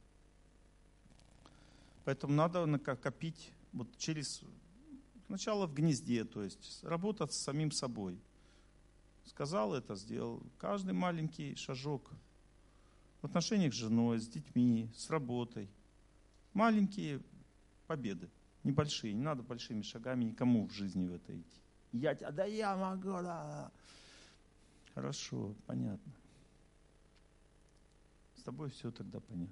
Поэтому надо накопить вот через сначала в гнезде, то есть работать с самим собой. Сказал это, сделал. Каждый маленький шажок в отношениях с женой, с детьми, с работой. Маленькие победы, небольшие. Не надо большими шагами никому в жизни в это идти. Я, да я могу, да. Хорошо, понятно. С тобой все тогда понятно.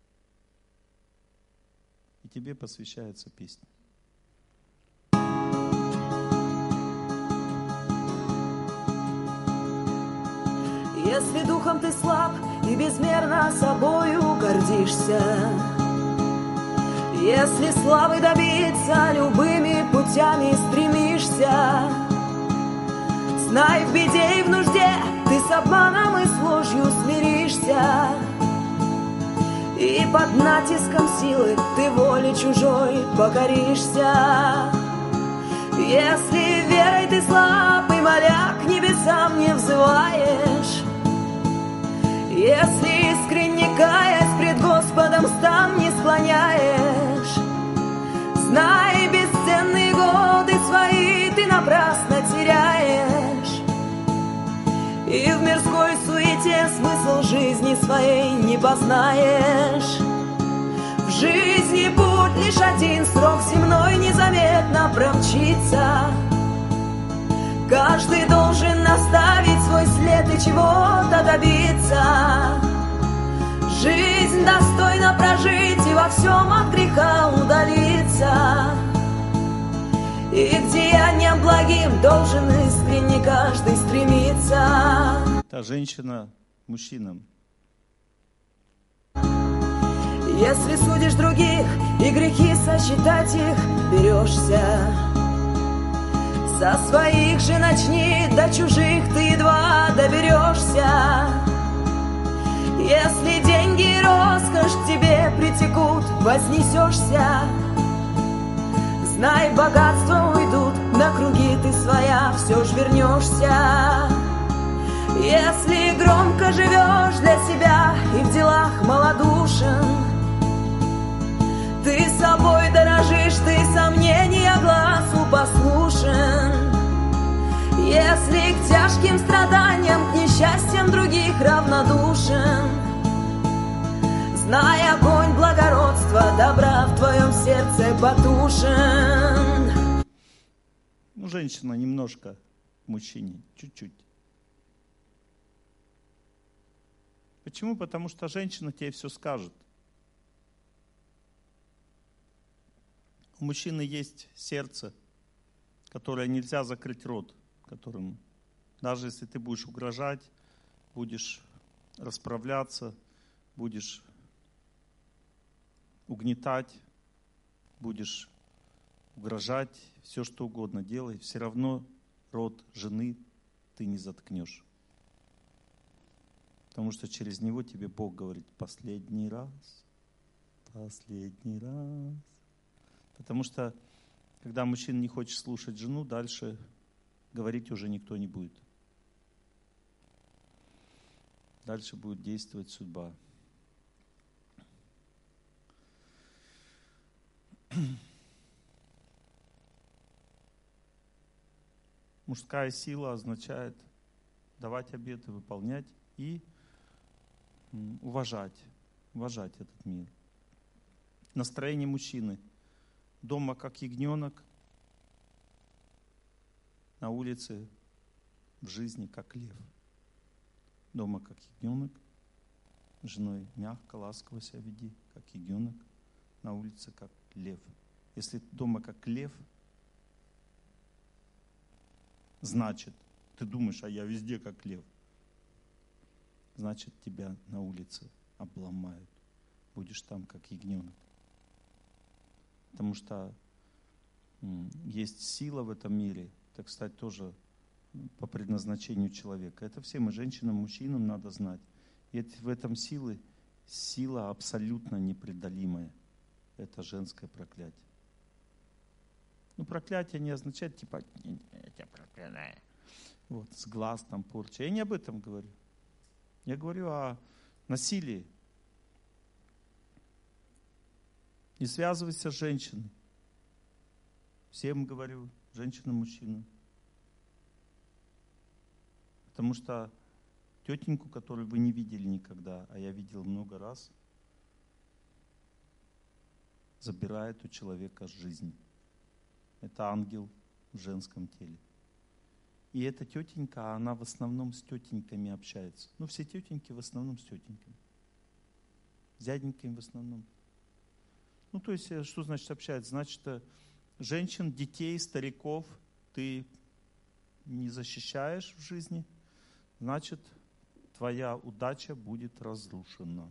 И тебе посвящается песня. Если духом ты слаб и безмерно собою гордишься, если славы добиться любыми путями стремишься, знай, в беде и в нужде ты с обманом и с ложью смиришься, и под натиском силы ты воле чужой покоришься. Если верой ты слаб и моля к небесам не взываешь, если искренне каясь пред Господом стан не склоняешь, знай, бесценные годы свои ты напрасно теряешь, и в мирской суете смысл жизни своей не познаешь. В жизни путь лишь один, срок земной незаметно промчится. Каждый должен наставить свой след и чего-то добиться. Жизнь достойно прожить и во всем от греха удалиться. И к деяниям благим должен искренне каждый стремиться. Та женщина мужчинам. Если судишь других и грехи сосчитать их берешься, со своих же начни, до чужих ты едва доберешься. Если деньги и роскошь к тебе притекут, вознесешься, знай, богатства уйдут, на круги ты своя все ж вернешься. Если громко живешь для себя и в делах малодушен, ты собой дорожишь, ты сомнения глазу послушен. Если к тяжким страданиям, к несчастьям других равнодушен, знай, огонь благородства, добра в твоем сердце потушен. Ну, женщина немножко мужчине, чуть-чуть. Почему? Потому что женщина тебе все скажет. У мужчины есть сердце, которое нельзя закрыть рот, которым даже если ты будешь угрожать, будешь расправляться, будешь угнетать, будешь угрожать, все что угодно делай, все равно рот жены ты не заткнешь. Потому что через него тебе Бог говорит: последний раз, последний раз. Потому что, когда мужчина не хочет слушать жену, дальше говорить уже никто не будет. Дальше будет действовать судьба. Мужская сила означает давать обеты, выполнять и уважать, уважать этот мир. Настроение мужчины. Дома как ягненок, на улице в жизни как лев. Дома как ягненок, с женой мягко, ласково себя веди, как ягненок, на улице как лев. Если дома как лев, значит, ты думаешь, а я везде как лев. Значит, тебя на улице обломают. Будешь там как ягненок. Потому что есть сила в этом мире. Это, кстати, тоже по предназначению человека. Это всем и женщинам, и мужчинам надо знать. И в этом силы, сила абсолютно непреодолимая. Это женское проклятие. Ну, проклятие не означает, типа, я тебя проклинаю. Вот, с глаз там порча. Я не об этом говорю. Я говорю о насилии. Не связывайся с женщиной. Всем говорю, женщинам, мужчинам. Потому что тетеньку, которую вы не видели никогда, а я видел много раз, забирает у человека жизнь. Это ангел в женском теле. И эта тетенька, она в основном с тетеньками общается. Ну, все тетеньки в основном с тетеньками. С дяденьками в основном. Ну, то есть, что значит общается? Значит, женщин, детей, стариков ты не защищаешь в жизни. Значит, твоя удача будет разрушена.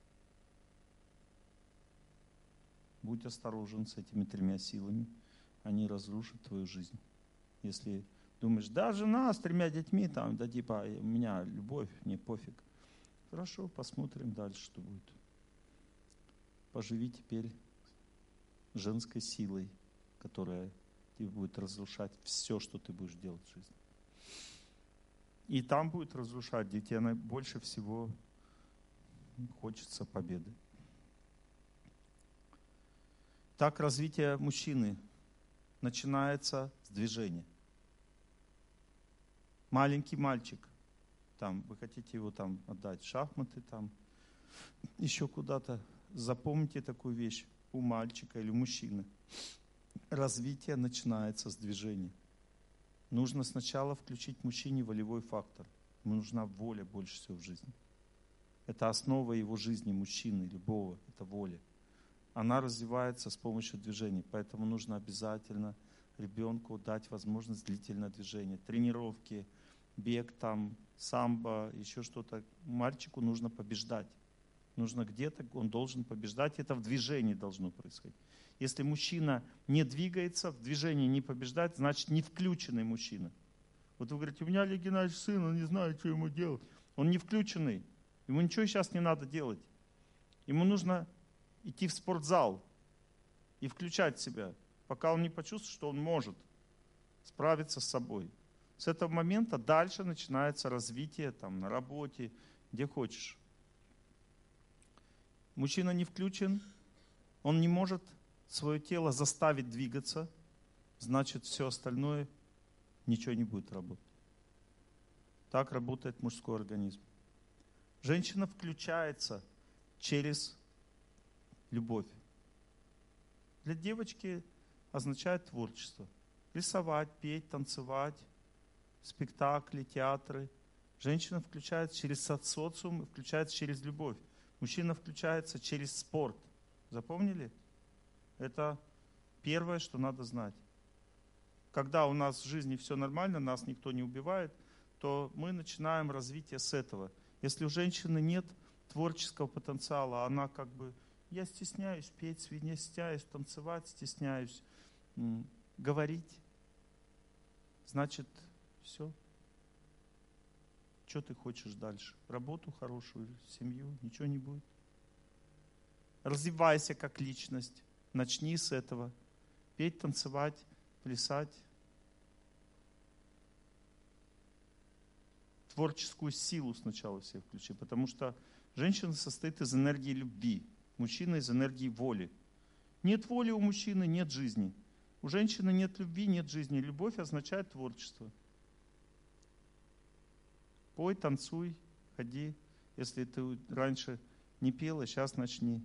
Будь осторожен с этими тремя силами, они разрушат твою жизнь. Если думаешь, да, жена с тремя детьми, там, да типа, у меня любовь, мне пофиг. Хорошо, посмотрим дальше, что будет. Поживи теперь женской силой, которая тебе будет разрушать все, что ты будешь делать в жизни. И там будет разрушать, где тебе больше всего хочется победы. Так развитие мужчины начинается с движения. Маленький мальчик, там, вы хотите его там отдать в шахматы, там, еще куда-то. Запомните такую вещь у мальчика или мужчины. Развитие начинается с движения. Нужно сначала включить мужчине волевой фактор. Ему нужна воля больше всего в жизни. Это основа его жизни, мужчины, любого, это воля. Она развивается с помощью движений, поэтому нужно обязательно ребенку дать возможность длительного движения. Тренировки, бег там, самбо, еще что-то. Мальчику нужно побеждать. Нужно где-то, он должен побеждать, это в движении должно происходить. Если мужчина не двигается, в движении не побеждать, значит не включенный мужчина. Вот вы говорите, у меня Олег Геннадьевич сын, он не знает, что ему делать. Он не включенный, ему ничего сейчас не надо делать. Ему нужно идти в спортзал и включать себя, пока он не почувствует, что он может справиться с собой. С этого момента дальше начинается развитие там, на работе, где хочешь. Мужчина не включен, он не может свое тело заставить двигаться, значит все остальное ничего не будет работать. Так работает мужской организм. Женщина включается через любовь. Для девочки означает творчество. Рисовать, петь, танцевать, спектакли, театры. Женщина включается через социум, включается через любовь. Мужчина включается через спорт. Запомнили? Это первое, что надо знать. Когда у нас в жизни все нормально, нас никто не убивает, то мы начинаем развитие с этого. Если у женщины нет творческого потенциала, она как бы, я стесняюсь петь, я стесняюсь танцевать, стесняюсь м, говорить, значит, все. Что ты хочешь дальше? Работу хорошую, семью, ничего не будет. Развивайся как личность. Начни с этого. Петь, танцевать, плясать. Творческую силу сначала все включи, потому что женщина состоит из энергии любви, мужчина из энергии воли. Нет воли у мужчины, нет жизни. У женщины нет любви, нет жизни. Любовь означает творчество. Пой, танцуй, ходи. Если ты раньше не пела, сейчас начни.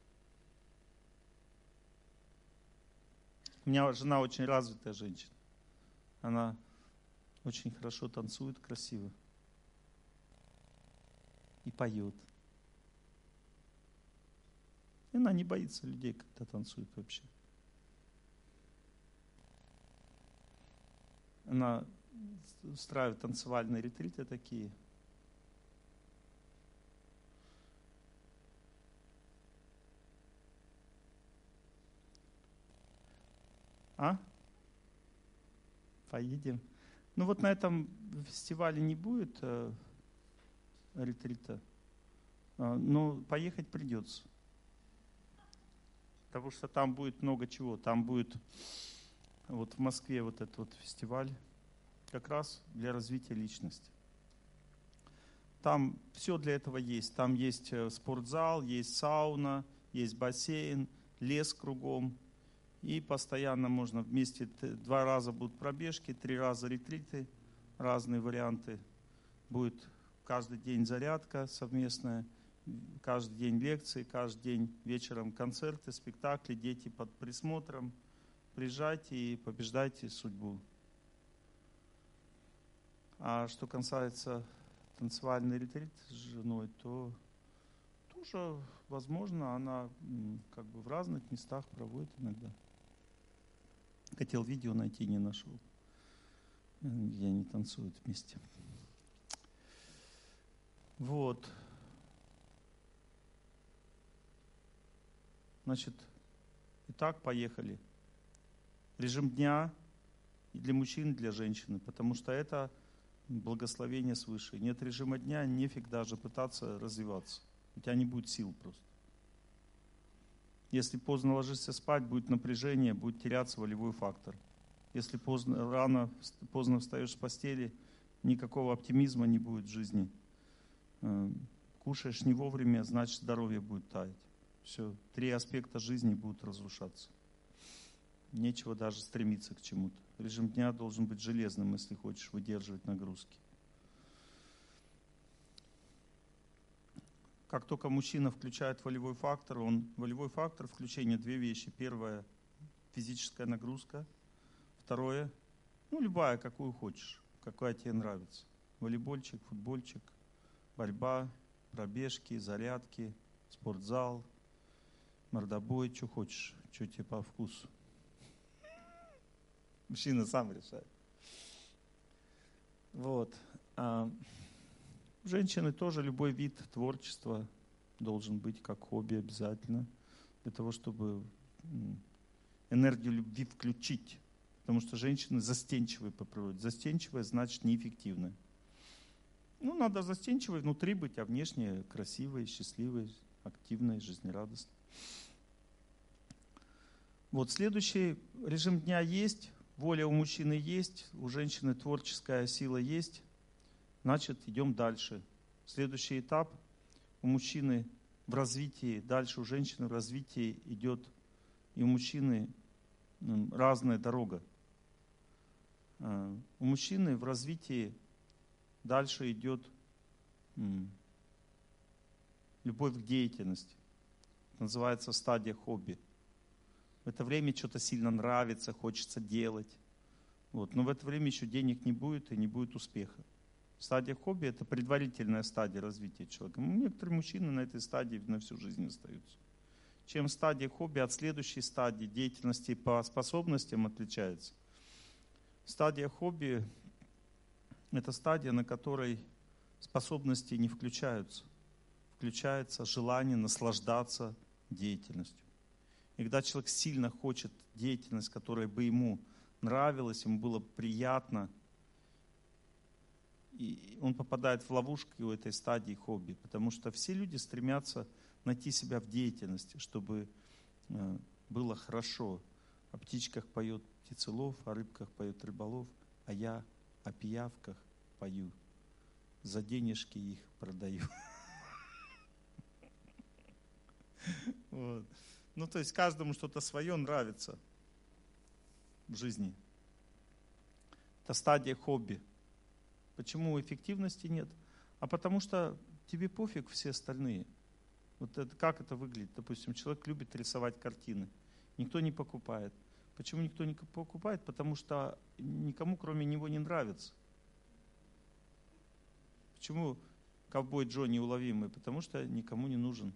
У меня жена очень развитая женщина. Она очень хорошо танцует, красиво. И поет. И она не боится людей, когда танцует вообще. Она устраивает танцевальные ретриты такие. А? Поедем. Ну вот на этом фестивале не будет э, ретрита, э, но поехать придется. Потому что там будет много чего. Там будет вот в Москве вот этот вот фестиваль как раз для развития личности. Там все для этого есть. Там есть спортзал, есть сауна, есть бассейн, лес кругом. И постоянно можно вместе, два раза будут пробежки, три раза ретриты, разные варианты. Будет каждый день зарядка совместная, каждый день лекции, каждый день вечером концерты, спектакли, дети под присмотром. Приезжайте и побеждайте судьбу. А что касается танцевальный ретрит с женой, то тоже возможно, она как бы в разных местах проводит иногда. Хотел видео найти, не нашел, где они танцуют вместе. Вот. Значит, итак, поехали. Режим дня и для мужчин, и для женщины, потому что это благословение свыше. Нет режима дня, нефиг даже пытаться развиваться. У тебя не будет сил просто. Если поздно ложишься спать, будет напряжение, будет теряться волевой фактор. Если поздно, рано, поздно встаешь с постели, никакого оптимизма не будет в жизни. Кушаешь не вовремя, значит здоровье будет таять. Все, три аспекта жизни будут разрушаться. Нечего даже стремиться к чему-то. Режим дня должен быть железным, если хочешь выдерживать нагрузки. Как только мужчина включает волевой фактор, он волевой фактор включения две вещи. Первое — физическая нагрузка. Второе — ну любая, какую хочешь, какая тебе нравится. Волейбольчик, футбольчик, борьба, пробежки, зарядки, спортзал, мордобой, что хочешь, что тебе по вкусу. Мужчина сам решает. Вот. А женщины тоже любой вид творчества должен быть как хобби обязательно, для того, чтобы энергию любви включить. Потому что женщины застенчивые по природе. Застенчивая значит неэффективная. Ну, надо застенчивой внутри быть, а внешне красивой, счастливой, активной, жизнерадостной. Вот следующий режим дня есть. Воля у мужчины есть, у женщины творческая сила есть. Значит, идем дальше. Следующий этап у мужчины в развитии, дальше у женщины в развитии идет и у мужчины разная дорога. У мужчины в развитии дальше идет любовь к деятельности. Это называется стадия хобби. В это время что-то сильно нравится, хочется делать. Вот. Но в это время еще денег не будет и не будет успеха. Стадия хобби – это предварительная стадия развития человека. Некоторые мужчины на этой стадии на всю жизнь остаются. Чем стадия хобби от следующей стадии деятельности по способностям отличается. Стадия хобби – это стадия, на которой способности не включаются. Включается желание наслаждаться деятельностью. И когда человек сильно хочет деятельность, которая бы ему нравилась, ему было приятно, и он попадает в ловушку у этой стадии хобби, потому что все люди стремятся найти себя в деятельности, чтобы было хорошо. О птичках поет птицелов, о рыбках поет рыболов, а я о пиявках пою, за денежки их продаю. Вот. Ну, то есть каждому что-то свое нравится в жизни. Это стадия хобби. Почему эффективности нет? А потому что тебе пофиг все остальные. Вот это, как это выглядит? Допустим, человек любит рисовать картины. Никто не покупает. Почему никто не покупает? Потому что никому кроме него не нравится. Почему ковбой Джо неуловимый? Потому что никому не нужен.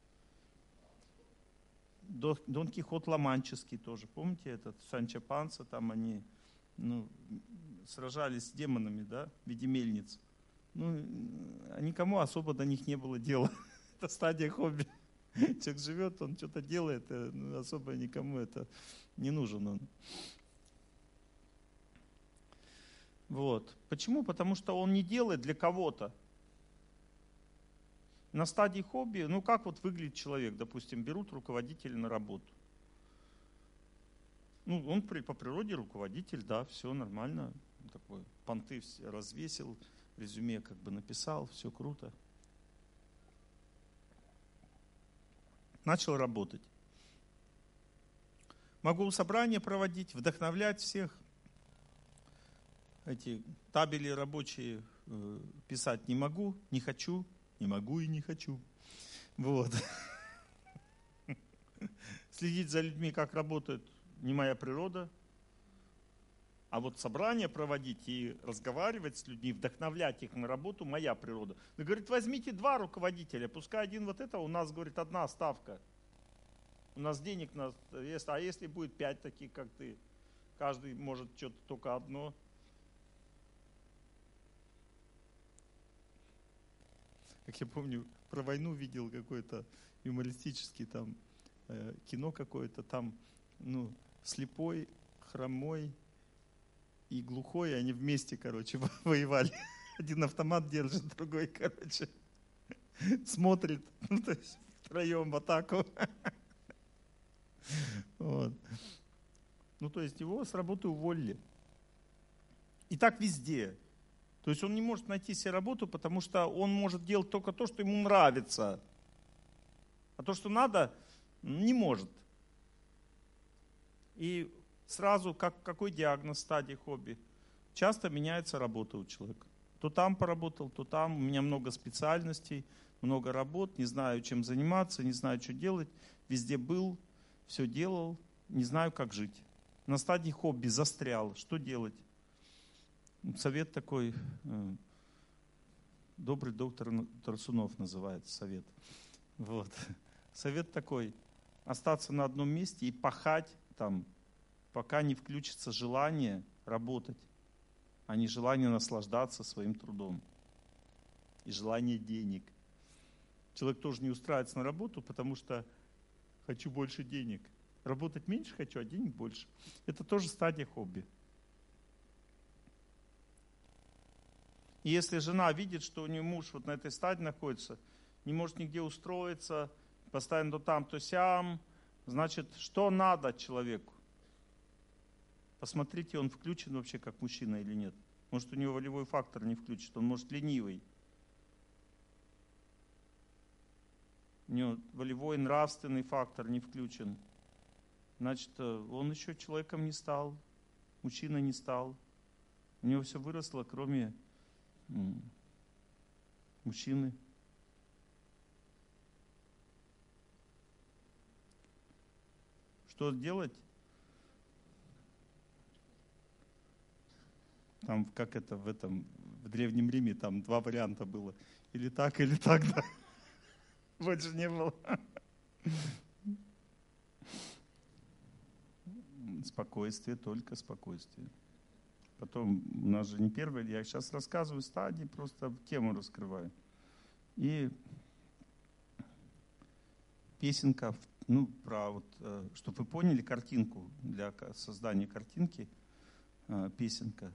Дон Кихот Ла-Манческий тоже. Помните этот Санчо Панса? Там они ну, сражались с демонами, да, в виде мельниц. Ну, а никому особо до них не было дела. Это стадия хобби. Человек живет, он что-то делает, ну, особо никому это не нужен он. Вот. Почему? Потому что он не делает для кого-то. На стадии хобби, ну как вот выглядит человек, допустим, берут руководителя на работу. Ну, он по природе руководитель, да, все нормально. Такой понты все развесил, резюме как бы написал, все круто. Начал работать. Могу собрания проводить, вдохновлять всех. Эти табели рабочие э, писать не могу, не хочу. Не могу и не хочу. Вот. Следить за людьми, как работают, не моя природа. А вот собрания проводить и разговаривать с людьми, вдохновлять их на работу, моя природа. Ну, говорит, возьмите два руководителя, пускай один вот это, у нас, говорит, одна ставка. У нас денег, на, а если будет пять таких, как ты, каждый может что-то только одно. как я помню, про войну видел какой-то юмористический там э, кино какое-то, там, ну, слепой, хромой и глухой, они вместе, короче, воевали. Один автомат держит, другой, короче, смотрит, ну, то есть втроем в атаку. Вот. Ну, то есть его с работы уволили. И так везде. То есть он не может найти себе работу, потому что он может делать только то, что ему нравится. А то, что надо, не может. И сразу, как, какой диагноз стадии хобби? Часто меняется работа у человека. То там поработал, то там. У меня много специальностей, много работ, не знаю, чем заниматься, не знаю, что делать. Везде был, все делал, не знаю, как жить. На стадии хобби застрял. Что делать? Совет такой, добрый доктор Тарсунов называется совет. Вот. Совет такой, остаться на одном месте и пахать там, пока не включится желание работать, а не желание наслаждаться своим трудом. И желание денег. Человек тоже не устраивается на работу, потому что хочу больше денег. Работать меньше хочу, а денег больше. Это тоже стадия хобби. И если жена видит, что у нее муж вот на этой стадии находится, не может нигде устроиться, постоянно то там, то сям, значит, что надо человеку? Посмотрите, он включен вообще как мужчина или нет. Может, у него волевой фактор не включен, он может ленивый. У него волевой нравственный фактор не включен. Значит, он еще человеком не стал, мужчиной не стал. У него все выросло, кроме мужчины. Что делать? Там, как это в этом, в Древнем Риме, там два варианта было. Или так, или так, да. Больше не было. Спокойствие, только спокойствие. Потом, у нас же не первый, я сейчас рассказываю стадии, просто тему раскрываю. И песенка, ну, про вот, чтобы вы поняли картинку, для создания картинки, песенка.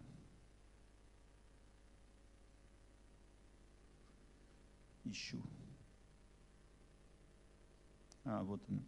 Ищу. А, вот она.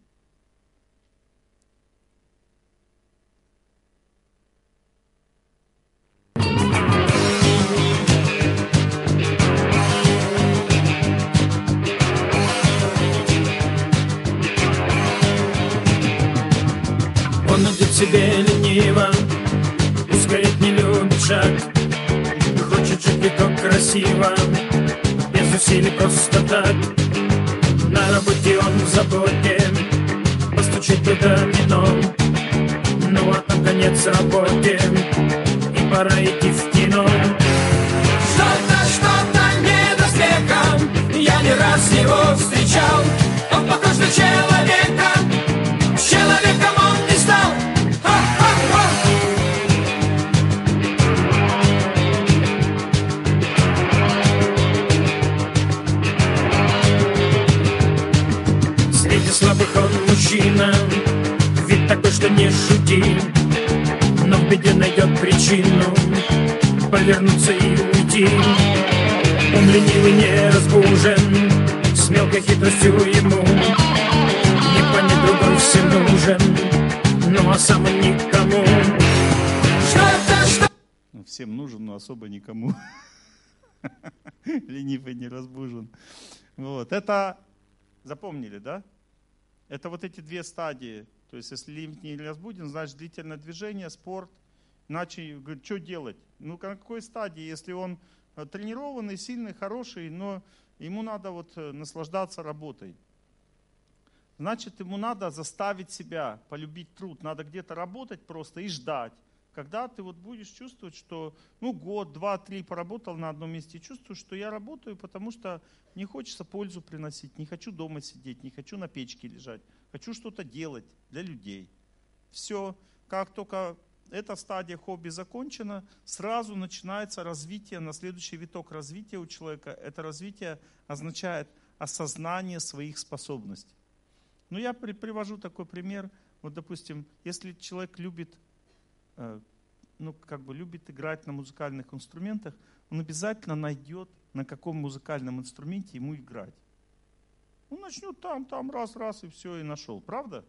Он идет себе лениво, ускорить не любит шаг, хочет жить легко, красиво, без усилий просто так. На работе он в заботе, постучит бы домино, ну а там конец работе, и пора идти в кино. Что-то, что-то не до смеха, я не раз его встречал, он похож на человека, человеком он не стал. Среди слабых он мужчина, вид такой, что не шути, но в беде найдет причину повернуться и уйти. Он ленивый, не разбужен, с мелкой хитростью ему не понять, другой всем нужен, ну а сам он никому. Что-то, что... Всем нужен, но особо никому. Ленивый, не разбужен. Вот. Это запомнили, да? Это вот эти две стадии. То есть, если ленив не разбуден, значит длительное движение, спорт. Иначе, говорит, что делать? Ну, на какой стадии? Если он тренированный, сильный, хороший, но ему надо вот наслаждаться работой. Значит, ему надо заставить себя полюбить труд. Надо где-то работать просто и ждать. Когда ты вот будешь чувствовать, что ну год, два, три поработал на одном месте, и чувствуешь, что я работаю, потому что не хочется пользу приносить, не хочу дома сидеть, не хочу на печке лежать, хочу что-то делать для людей. Все, как только эта стадия хобби закончена, сразу начинается развитие, на следующий виток развития у человека. Это развитие означает осознание своих способностей. Ну, я при, привожу такой пример. Вот, допустим, если человек любит, э, ну, как бы любит играть на музыкальных инструментах, он обязательно найдет, на каком музыкальном инструменте ему играть. Он начнет там, там, раз, раз, и все, и нашел. Правда?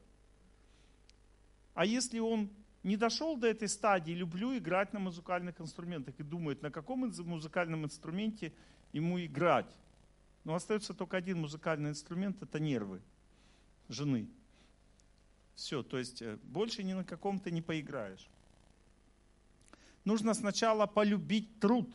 А если он не дошел до этой стадии, люблю играть на музыкальных инструментах, и думает, на каком музыкальном инструменте ему играть. Но остается только один музыкальный инструмент, это нервы жены. Все, то есть больше ни на каком ты не поиграешь. Нужно сначала полюбить труд,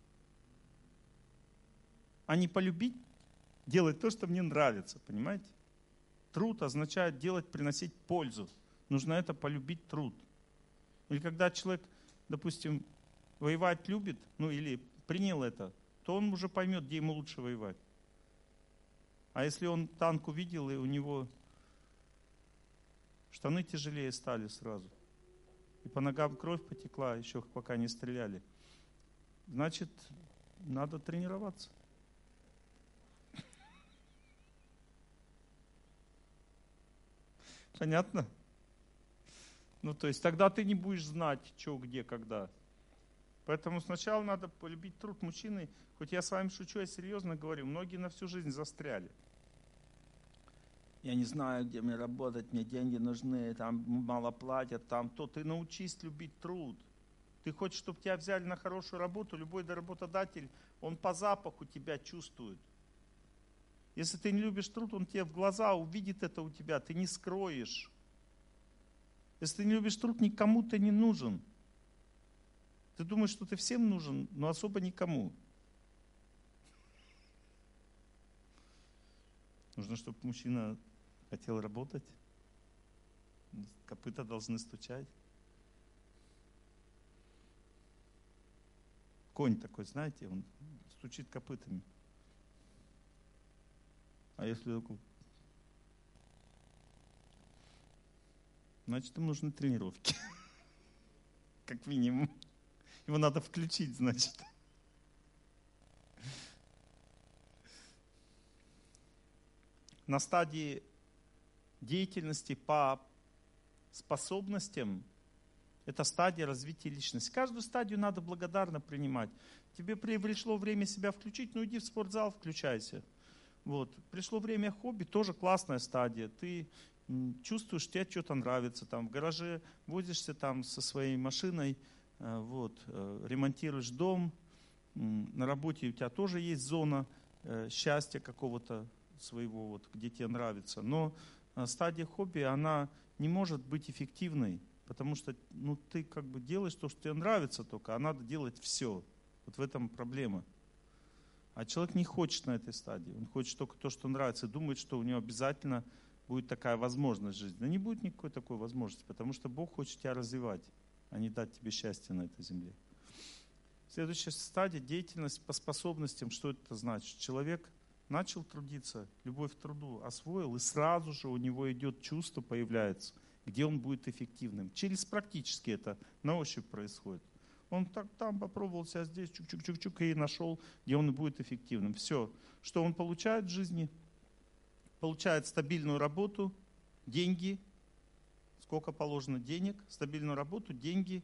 а не полюбить делать то, что мне нравится, понимаете? Труд означает делать, приносить пользу. Нужно это полюбить труд. Или когда человек, допустим, воевать любит, ну или принял это, то он уже поймет, где ему лучше воевать. А если он танк увидел, и у него штаны тяжелее стали сразу, и по ногам кровь потекла, еще пока не стреляли, значит, надо тренироваться. Понятно? Ну, то есть тогда ты не будешь знать, что, где, когда. Поэтому сначала надо полюбить труд мужчины. Хоть я с вами шучу, я серьезно говорю. Многие на всю жизнь застряли. Я не знаю, где мне работать, мне деньги нужны, там мало платят, там то. Ты научись любить труд. Ты хочешь, чтобы тебя взяли на хорошую работу, любой работодатель, он по запаху тебя чувствует. Если ты не любишь труд, он тебе в глаза увидит это у тебя, ты не скроешь. Если ты не любишь труд, никому ты не нужен. Ты думаешь, что ты всем нужен, но особо никому. Нужно, чтобы мужчина хотел работать. Копыта должны стучать. Конь такой, знаете, он стучит копытами. А если такой... Значит, им нужны тренировки. Как минимум. Его надо включить, значит. На стадии деятельности по способностям это стадия развития личности. Каждую стадию надо благодарно принимать. Тебе пришло время себя включить, ну иди в спортзал, включайся. Вот. Пришло время хобби, тоже классная стадия. Ты чувствуешь, тебе что-то нравится, там в гараже возишься там со своей машиной, вот, ремонтируешь дом, на работе у тебя тоже есть зона счастья какого-то своего, вот, где тебе нравится. Но стадия хобби, она не может быть эффективной, потому что ну, ты как бы делаешь то, что тебе нравится только, а надо делать все. Вот в этом проблема. А человек не хочет на этой стадии, он хочет только то, что нравится, и думает, что у него обязательно будет такая возможность в жизни. Но не будет никакой такой возможности, потому что Бог хочет тебя развивать, а не дать тебе счастье на этой земле. Следующая стадия – деятельность по способностям. Что это значит? Человек начал трудиться, любовь к труду освоил, и сразу же у него идет чувство, появляется, где он будет эффективным. Через практически это на ощупь происходит. Он так, там попробовал себя здесь, чук-чук-чук-чук, и нашел, где он будет эффективным. Все, что он получает в жизни – получает стабильную работу, деньги, сколько положено денег, стабильную работу, деньги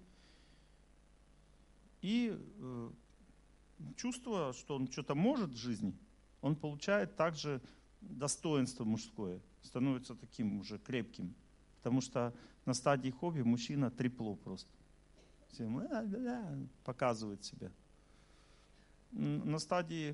и э, чувство, что он что-то может в жизни, он получает также достоинство мужское, становится таким уже крепким, потому что на стадии хобби мужчина трепло просто, всем показывает себя. На стадии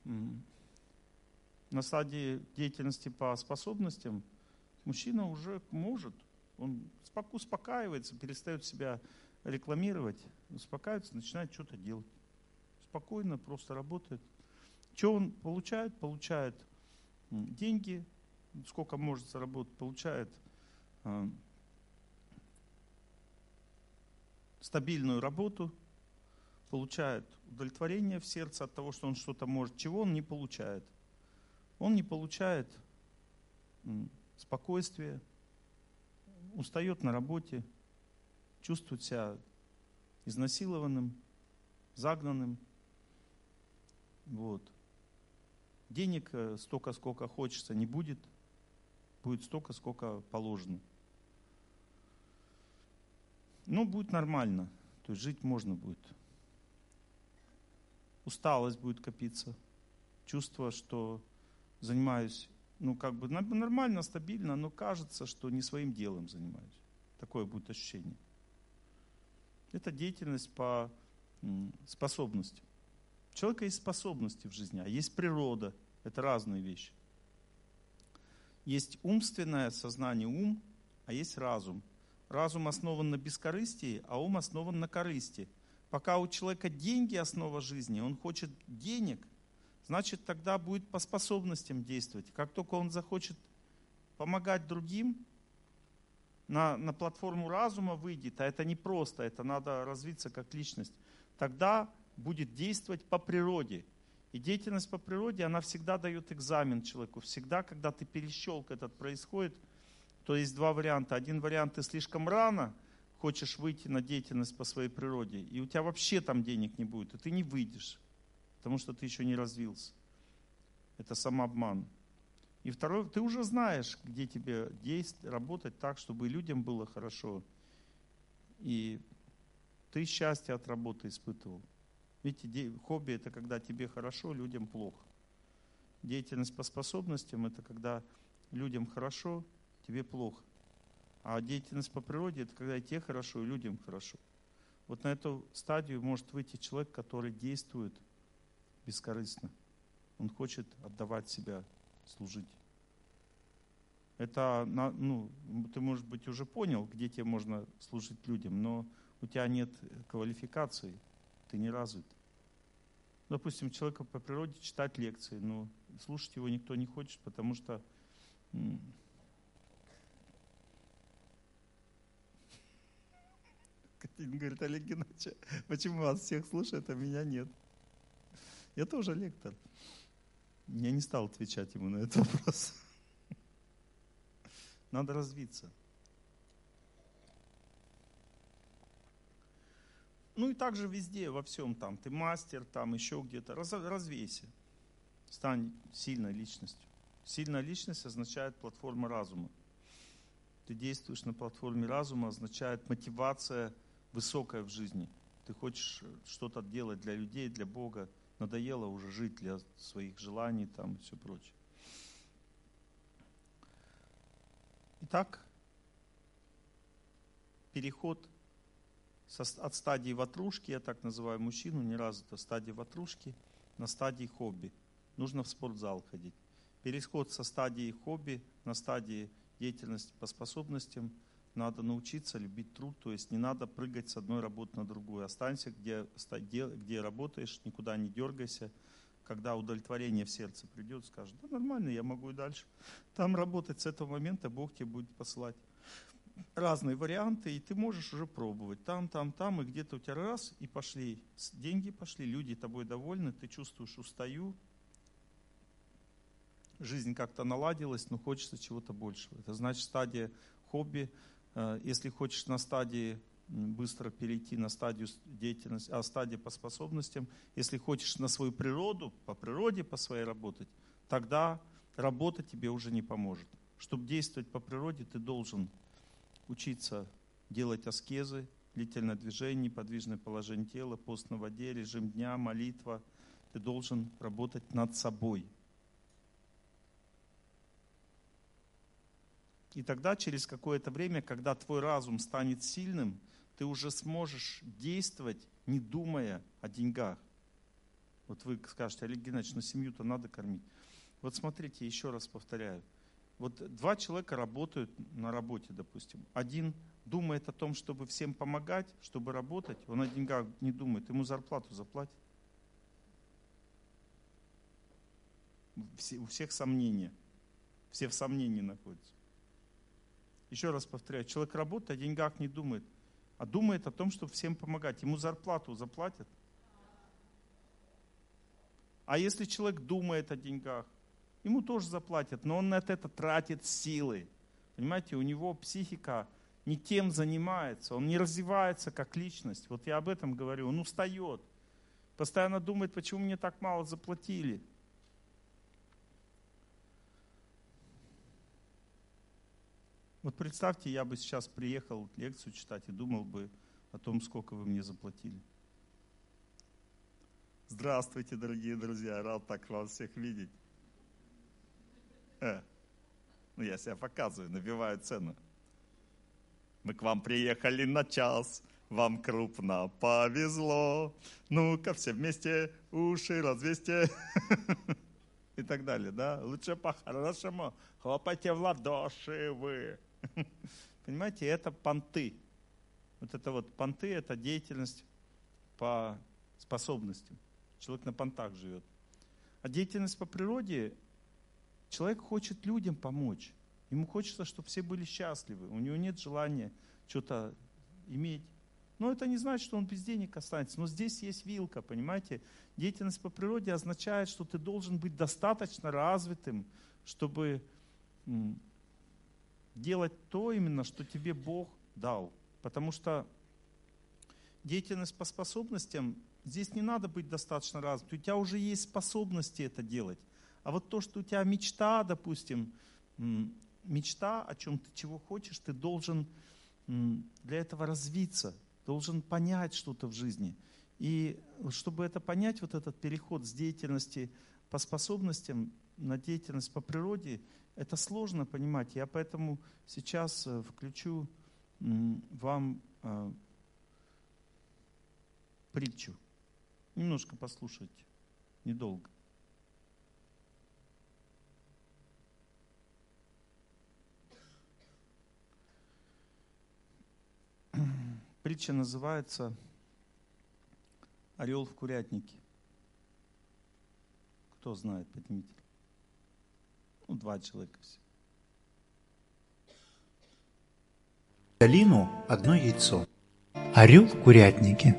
На стадии деятельности по способностям мужчина уже может, он успокаивается, перестает себя рекламировать, успокаивается, начинает что-то делать. Спокойно, просто работает. Что он получает? Получает деньги, сколько может заработать, получает э, стабильную работу, получает удовлетворение в сердце от того, что он что-то может. Чего он не получает? Он не получает спокойствия, устает на работе, чувствует себя изнасилованным, загнанным. Вот. Денег столько, сколько хочется, не будет. Будет столько, сколько положено. Ну, будет нормально. То есть жить можно будет. Усталость будет копиться. Чувство, что занимаюсь, ну, как бы нормально, стабильно, но кажется, что не своим делом занимаюсь. Такое будет ощущение. Это деятельность по способностям. У человека есть способности в жизни, а есть природа. Это разные вещи. Есть умственное сознание, ум, а есть разум. Разум основан на бескорыстии, а ум основан на корысти. Пока у человека деньги основа жизни, он хочет денег, значит, тогда будет по способностям действовать. Как только он захочет помогать другим, на, на платформу разума выйдет, а это непросто, это надо развиться как личность, тогда будет действовать по природе. И деятельность по природе, она всегда дает экзамен человеку. Всегда, когда ты перещелк этот происходит, то есть два варианта. Один вариант, ты слишком рано хочешь выйти на деятельность по своей природе, и у тебя вообще там денег не будет, и ты не выйдешь, потому что ты еще не развился. Это самообман. И второй, ты уже знаешь, где тебе действовать, работать так, чтобы людям было хорошо. И ты счастье от работы испытывал. Видите, хобби – это когда тебе хорошо, людям плохо. Деятельность по способностям – это когда людям хорошо, тебе плохо. А деятельность по природе – это когда и тебе хорошо, и людям хорошо. Вот на эту стадию может выйти человек, который действует бескорыстно. Он хочет отдавать себя, служить. Это, ну, ты, может быть, уже понял, где тебе можно служить людям, но у тебя нет квалификации, ты не развит. Допустим, человека по природе читать лекции, но слушать его никто не хочет, потому что Катерина говорит: Олег Геннадьевич, почему вас всех слушают, а меня нет? Я тоже лектор. Я не стал отвечать ему на этот вопрос. Надо развиться. Ну и также везде, во всем там. Ты мастер, там еще где-то. Раз, развейся. Стань сильной личностью. Сильная личность означает платформа разума. Ты действуешь на платформе разума, означает мотивация высокая в жизни. Ты хочешь что-то делать для людей, для Бога. Надоело уже жить для своих желаний там и все прочее. Итак, переход от стадии ватрушки, я так называю мужчину, не раз это стадия ватрушки, на стадии хобби. Нужно в спортзал ходить. Переход со стадии хобби на стадии деятельности по способностям. Надо научиться любить труд, то есть не надо прыгать с одной работы на другую. Останься, где, где работаешь, никуда не дергайся. Когда удовлетворение в сердце придет, скажешь: да нормально, я могу и дальше там работать. С этого момента Бог тебе будет посылать разные варианты, и ты можешь уже пробовать там, там, там, и где-то у тебя раз, и пошли, деньги пошли, люди тобой довольны, ты чувствуешь: устаю, жизнь как-то наладилась, но хочется чего-то большего. Это значит стадия хобби. Если хочешь на стадии быстро перейти на стадию деятельности, а стадия по способностям, если хочешь на свою природу, по природе по своей работать, тогда работа тебе уже не поможет. Чтобы действовать по природе, ты должен учиться делать аскезы, длительное движение, неподвижное положение тела, пост на воде, режим дня, молитва. Ты должен работать над собой. И тогда через какое-то время, когда твой разум станет сильным, ты уже сможешь действовать, не думая о деньгах. Вот вы скажете: Олег Геннадьевич, ну семью-то надо кормить. Вот смотрите, еще раз повторяю. Вот два человека работают на работе, допустим. Один думает о том, чтобы всем помогать, чтобы работать. Он о деньгах не думает, ему зарплату заплатят. У всех сомнения. Все в сомнении находятся. Еще раз повторяю, человек работает, о деньгах не думает, а думает о том, чтобы всем помогать. Ему зарплату заплатят. А если человек думает о деньгах, ему тоже заплатят, но он на это тратит силы. Понимаете, у него психика не тем занимается, он не развивается как личность. Вот я об этом говорю, он устает. Постоянно думает, почему мне так мало заплатили. Вот представьте, я бы сейчас приехал лекцию читать и думал бы о том, сколько вы мне заплатили. Здравствуйте, дорогие друзья, рад так вас всех видеть. Э, ну я себя показываю, набиваю цену. Мы к вам приехали на час, вам крупно повезло. Ну-ка все вместе уши развесьте. И так далее, да? Лучше по-хорошему хлопайте в ладоши вы. Понимаете, это понты. Вот это вот понты, это деятельность по способностям. Человек на понтах живет. А деятельность по природе, человек хочет людям помочь. Ему хочется, чтобы все были счастливы. У него нет желания что-то иметь. Но это не значит, что он без денег останется. Но здесь есть вилка, понимаете? Деятельность по природе означает, что ты должен быть достаточно развитым, чтобы делать то именно, что тебе Бог дал. Потому что деятельность по способностям, здесь не надо быть достаточно развитым. У тебя уже есть способности это делать. А вот то, что у тебя мечта, допустим, мечта, о чем ты чего хочешь, ты должен для этого развиться, должен понять что-то в жизни. И чтобы это понять, вот этот переход с деятельности по способностям на деятельность по природе, это сложно понимать. Я поэтому сейчас включу вам притчу. Немножко послушайте, недолго. Притча называется «Орел в курятнике». Кто знает, поднимите. Ну, два человека все. Долину одно яйцо. Орел в курятнике.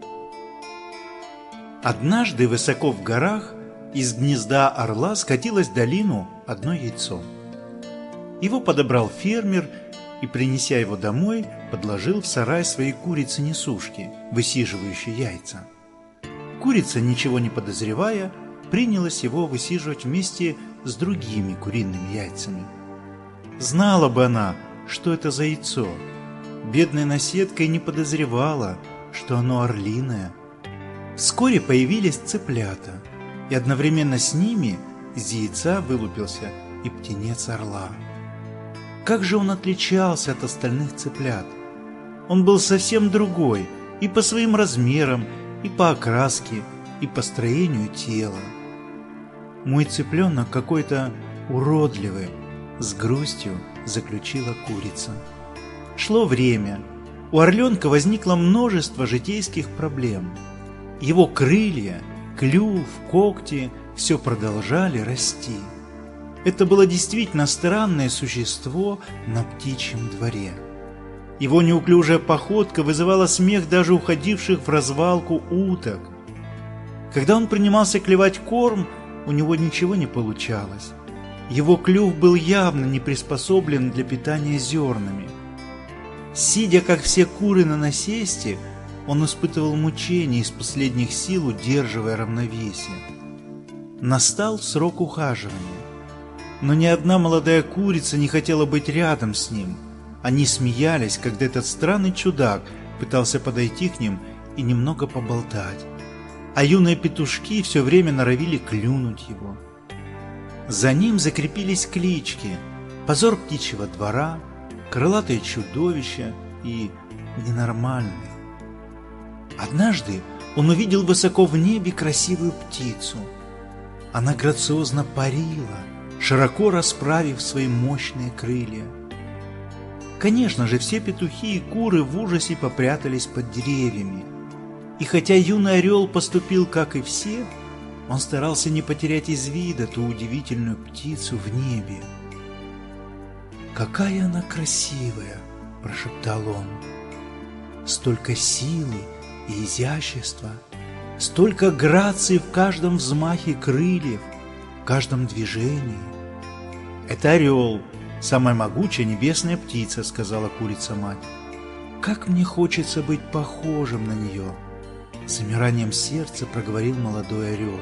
Однажды высоко в горах из гнезда орла скатилось в долину одно яйцо. Его подобрал фермер и, принеся его домой, подложил в сарай своей курицы-несушки, высиживающей яйца. Курица, ничего не подозревая, принялась его высиживать вместе с другими куриными яйцами. Знала бы она, что это за яйцо. Бедная наседка и не подозревала, что оно орлиное. Вскоре появились цыплята, и одновременно с ними из яйца вылупился и птенец орла. Как же он отличался от остальных цыплят! Он был совсем другой и по своим размерам, и по окраске, и по строению тела. «Мой цыпленок какой-то уродливый», — с грустью заключила курица. Шло время. У орленка возникло множество житейских проблем. Его крылья, клюв, когти все продолжали расти. Это было действительно странное существо на птичьем дворе. Его неуклюжая походка вызывала смех даже уходивших в развалку уток. Когда он принимался клевать корм, у него ничего не получалось. Его клюв был явно не приспособлен для питания зернами. Сидя, как все куры на насесте, он испытывал мучения из последних сил, удерживая равновесие. Настал срок ухаживания. Но ни одна молодая курица не хотела быть рядом с ним. Они смеялись, когда этот странный чудак пытался подойти к ним и немного поболтать. А юные петушки все время норовили клюнуть его. За ним закрепились клички «Позор птичьего двора», «Крылатое чудовище» и «Ненормальный». Однажды он увидел высоко в небе красивую птицу. Она грациозно парила, широко расправив свои мощные крылья. Конечно же, все петухи и куры в ужасе попрятались под деревьями. И хотя юный орел поступил, как и все, он старался не потерять из вида ту удивительную птицу в небе. «Какая она красивая!» – прошептал он. «Столько силы и изящества, столько грации в каждом взмахе крыльев, в каждом движении. Это орел, самая могучая небесная птица, сказала курица-мать. Как мне хочется быть похожим на нее, с замиранием сердца проговорил молодой орел.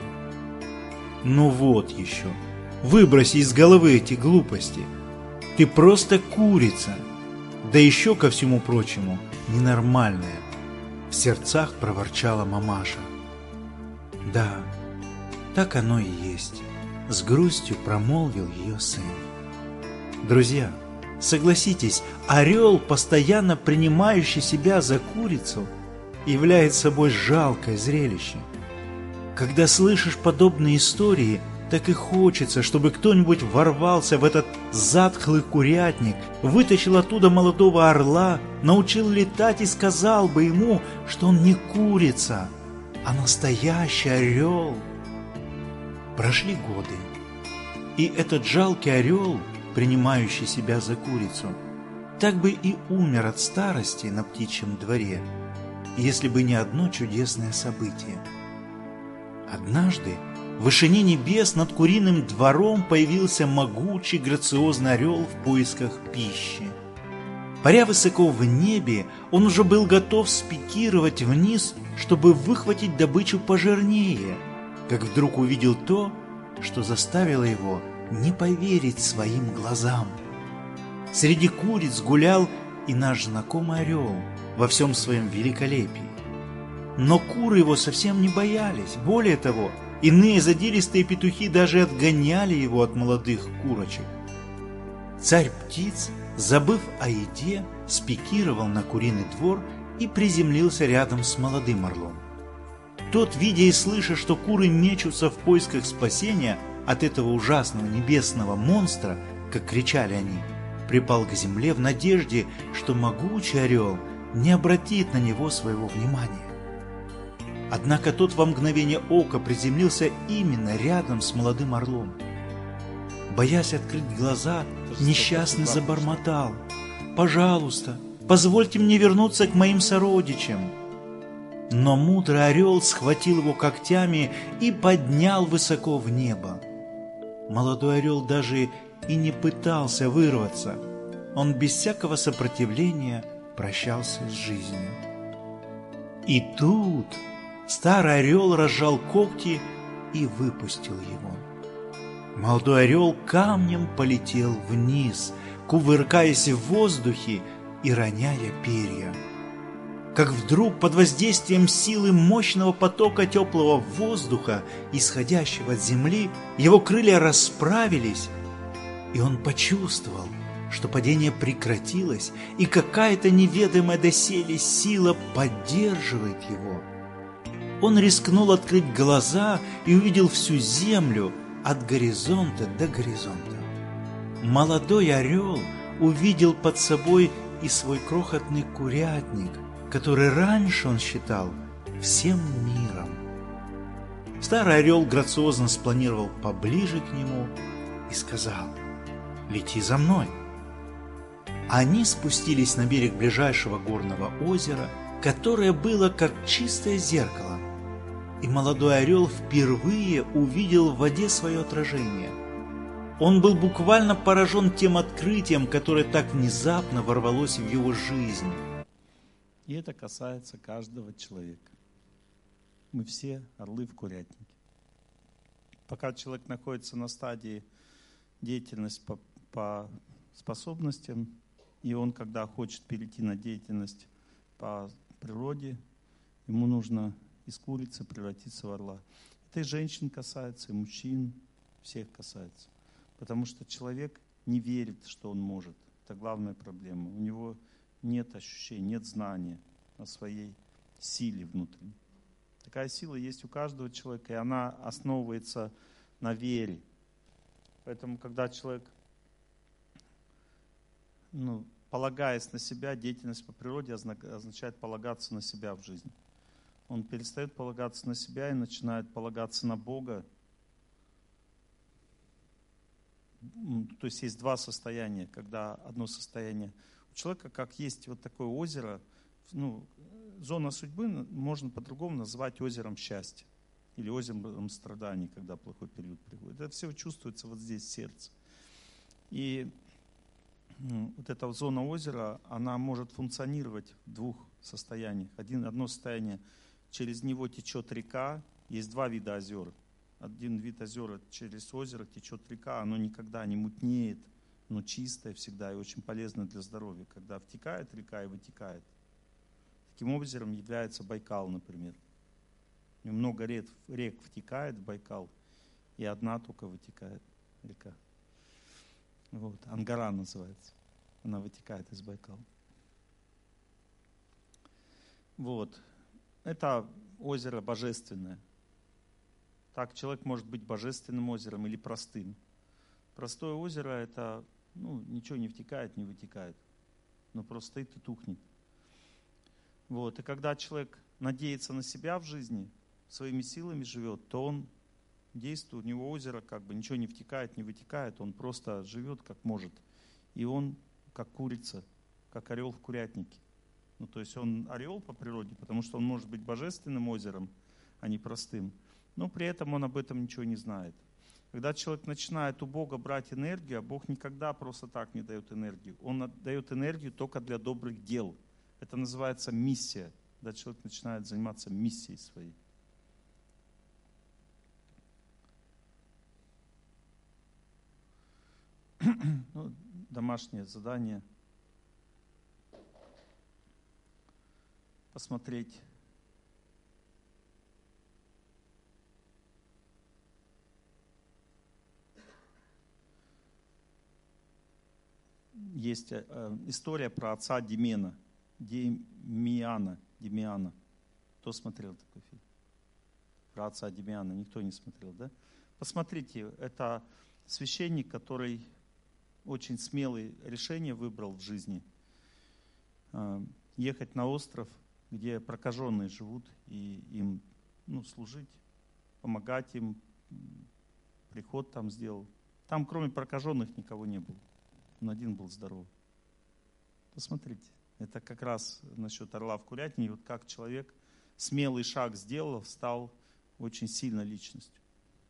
Ну вот еще, выброси из головы эти глупости. Ты просто курица, да еще ко всему прочему ненормальная, в сердцах проворчала мамаша. Да, так оно и есть, с грустью промолвил ее сын. Друзья, согласитесь, орел, постоянно принимающий себя за курицу, является собой жалкое зрелище. Когда слышишь подобные истории, так и хочется, чтобы кто-нибудь ворвался в этот затхлый курятник, вытащил оттуда молодого орла, научил летать и сказал бы ему, что он не курица, а настоящий орел. Прошли годы, и этот жалкий орел, принимающий себя за курицу, так бы и умер от старости на птичьем дворе, если бы не одно чудесное событие. Однажды в вышине небес над куриным двором появился могучий грациозный орел в поисках пищи. Паря высоко в небе, он уже был готов спикировать вниз, чтобы выхватить добычу пожирнее, как вдруг увидел то, что заставило его не поверить своим глазам. Среди куриц гулял и наш знакомый орел во всем своем великолепии. Но куры его совсем не боялись. Более того, иные задиристые петухи даже отгоняли его от молодых курочек. Царь птиц, забыв о еде, спикировал на куриный двор и приземлился рядом с молодым орлом. Тот, видя и слыша, что куры мечутся в поисках спасения от этого ужасного небесного монстра, как кричали они, припал к земле в надежде, что могучий орел не обратит на него своего внимания. Однако тот во мгновение ока приземлился именно рядом с молодым орлом. Боясь открыть глаза, несчастный забормотал: «Пожалуйста, позвольте мне вернуться к моим сородичам». Но мудрый орел схватил его когтями и поднял высоко в небо. Молодой орел даже и не пытался вырваться. Он без всякого сопротивления прощался с жизнью. И тут старый орел разжал когти и выпустил его. Молодой орел камнем полетел вниз, кувыркаясь в воздухе и роняя перья. Как вдруг под воздействием силы мощного потока теплого воздуха, исходящего от земли, его крылья расправились, и он почувствовал, что падение прекратилось, и какая-то неведомая доселе сила поддерживает его. Он рискнул открыть глаза и увидел всю землю от горизонта до горизонта. Молодой орел увидел под собой и свой крохотный курятник, который раньше он считал всем миром. Старый орел грациозно спланировал поближе к нему и сказал: «Лети за мной». Они спустились на берег ближайшего горного озера, которое было как чистое зеркало, и молодой орел впервые увидел в воде свое отражение. Он был буквально поражен тем открытием, которое так внезапно ворвалось в его жизнь. И это касается каждого человека. Мы все орлы в курятнике. Пока человек находится на стадии деятельности по, по способностям, и он, когда хочет перейти на деятельность по природе, ему нужно из курицы превратиться в орла. Это и женщин касается, и мужчин, всех касается. Потому что человек не верит, что он может. Это главная проблема. У него нет ощущения, нет знания о своей силе внутренней. Такая сила есть у каждого человека, и она основывается на вере. Поэтому, когда человек, ну, полагаясь на себя, деятельность по природе означает полагаться на себя в жизни. Он перестает полагаться на себя и начинает полагаться на Бога. То есть есть два состояния, когда одно состояние у человека, как есть вот такое озеро, ну, зона судьбы можно по-другому назвать озером счастья или озером страданий, когда плохой период приходит. Это все чувствуется вот здесь в сердце. И вот эта зона озера, она может функционировать в двух состояниях. Один, одно состояние, через него течет река, есть два вида озер. Один вид озера, через озеро течет река, оно никогда не мутнеет, но чистое всегда и очень полезно для здоровья, когда втекает река и вытекает. Таким озером является Байкал, например. Много рек, рек втекает в Байкал, и одна только вытекает река. Вот, Ангара называется. Она вытекает из Байкала. Вот. Это озеро божественное. Так человек может быть божественным озером или простым. Простое озеро — это, ну, ничего не втекает, не вытекает. Но просто стоит и тухнет. Вот. И когда человек надеется на себя в жизни, своими силами живет, то он действует, у него озеро как бы ничего не втекает, не вытекает, он просто живет как может. И он как курица, как орел в курятнике. Ну, то есть он орел по природе, потому что он может быть божественным озером, а не простым. Но при этом он об этом ничего не знает. Когда человек начинает у Бога брать энергию, а Бог никогда просто так не дает энергию. Он дает энергию только для добрых дел. Это называется миссия. Когда человек начинает заниматься миссией своей. Ну, домашнее задание. Посмотреть. Есть э, история про отца Димена, Демиана, Демиана. Кто смотрел такой фильм? Про отца Демиана никто не смотрел, да? Посмотрите, это священник, который очень смелое решение выбрал в жизни. Э, ехать на остров, где прокаженные живут, и им, ну, служить, помогать им, приход там сделал. Там кроме прокаженных никого не было. Он один был здоров. Посмотрите, это как раз насчет орла в курятнике. Вот как человек смелый шаг сделал, стал очень сильной личностью.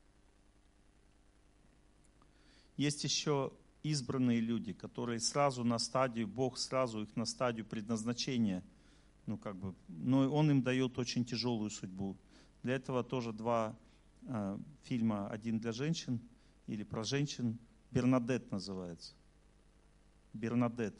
Есть еще избранные люди, которые сразу на стадию, Бог сразу их на стадию предназначения, ну как бы, но Он им дает очень тяжелую судьбу. Для этого тоже два э, фильма, один для женщин или про женщин, Бернадет называется. Бернадет.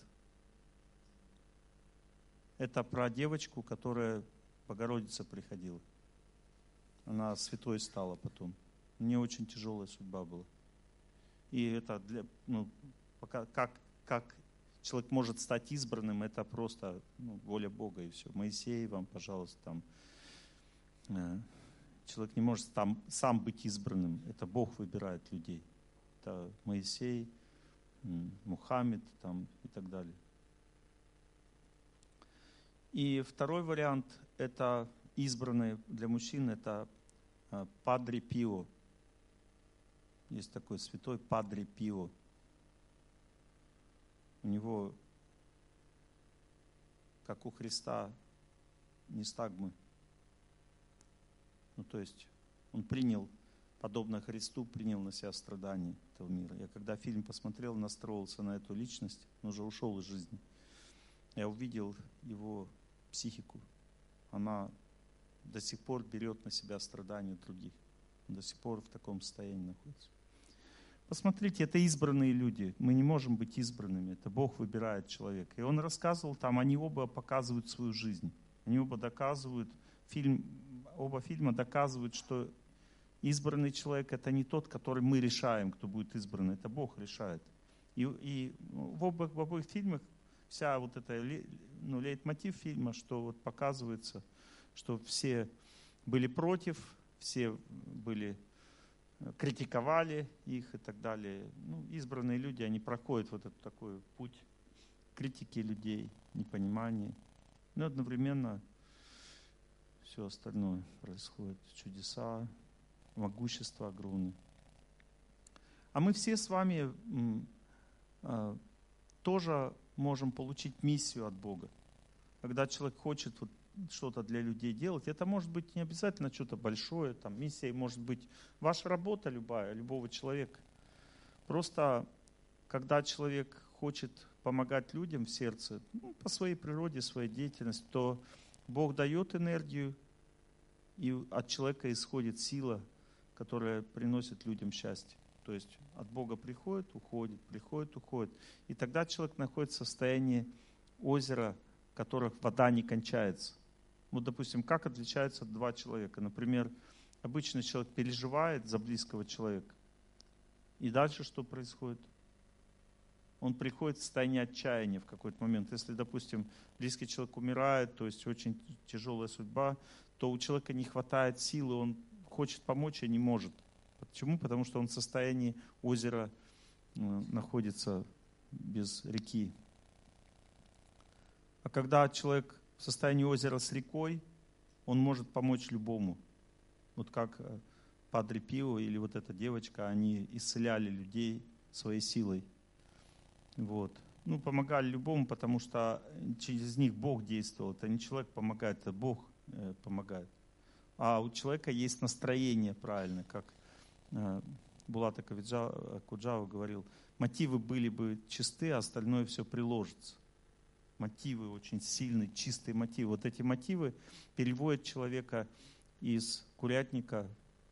Это про девочку, которая Богородица приходила. Она святой стала потом. У нее очень тяжелая судьба была. И это для, ну, пока, как, как человек может стать избранным, это просто, ну, воля Бога и все. Моисей вам, пожалуйста, там. Э, человек не может там сам быть избранным. Это Бог выбирает людей. Это Моисей, Мухаммед там, и так далее. И второй вариант, это избранный для мужчин, это Падре Пио. Есть такой святой Падре Пио. У него, как у Христа, нистагмы. Ну, то есть он принял, подобно Христу, принял на себя страдания этого мира. Я когда фильм посмотрел, настроился на эту личность, он уже ушел из жизни. Я увидел его психику. Она до сих пор берет на себя страдания других. До сих пор в таком состоянии находится. Посмотрите, это избранные люди. Мы не можем быть избранными. Это Бог выбирает человека. И он рассказывал там, они оба показывают свою жизнь. Они оба доказывают, фильм, оба фильма доказывают, что избранный человек — это не тот, который мы решаем, кто будет избран. Это Бог решает. И, и в, обоих, в обоих фильмах вся вот эта, ну, лейтмотив фильма, что вот показывается, что все были против, все были, критиковали их и так далее. Ну, избранные люди, они проходят вот этот такой путь критики людей, непонимания. Но одновременно все остальное происходит. Чудеса, могущество огромное. А мы все с вами э, тоже можем получить миссию от Бога. Когда человек хочет вот что-то для людей делать, это может быть не обязательно что-то большое, там, миссия может быть ваша работа любая, любого человека. Просто когда человек хочет помогать людям в сердце, ну, по своей природе, своей деятельности, то Бог дает энергию, и от человека исходит сила, которая приносит людям счастье. То есть от Бога приходит, уходит, приходит, уходит. И тогда человек находится в состоянии озера, в которых вода не кончается. Вот, допустим, как отличаются два человека? Например, обычный человек переживает за близкого человека. И дальше что происходит? Он приходит в состояние отчаяния в какой-то момент. Если, допустим, близкий человек умирает, то есть очень тяжелая судьба, то у человека не хватает силы, он хочет помочь, а не может. Почему? Потому что он в состоянии озера находится без реки. А когда человек в состоянии озера с рекой, он может помочь любому. Вот как Падре Пио или вот эта девочка, они исцеляли людей своей силой. Вот. Ну, помогали любому, потому что через них Бог действовал. Это не человек помогает, это Бог э, помогает. А у человека есть настроение правильное, как э, Булат Акуджава говорил. Мотивы были бы чисты, а остальное все приложится. Мотивы очень сильные, чистые мотивы. Вот эти мотивы переводят человека из курятника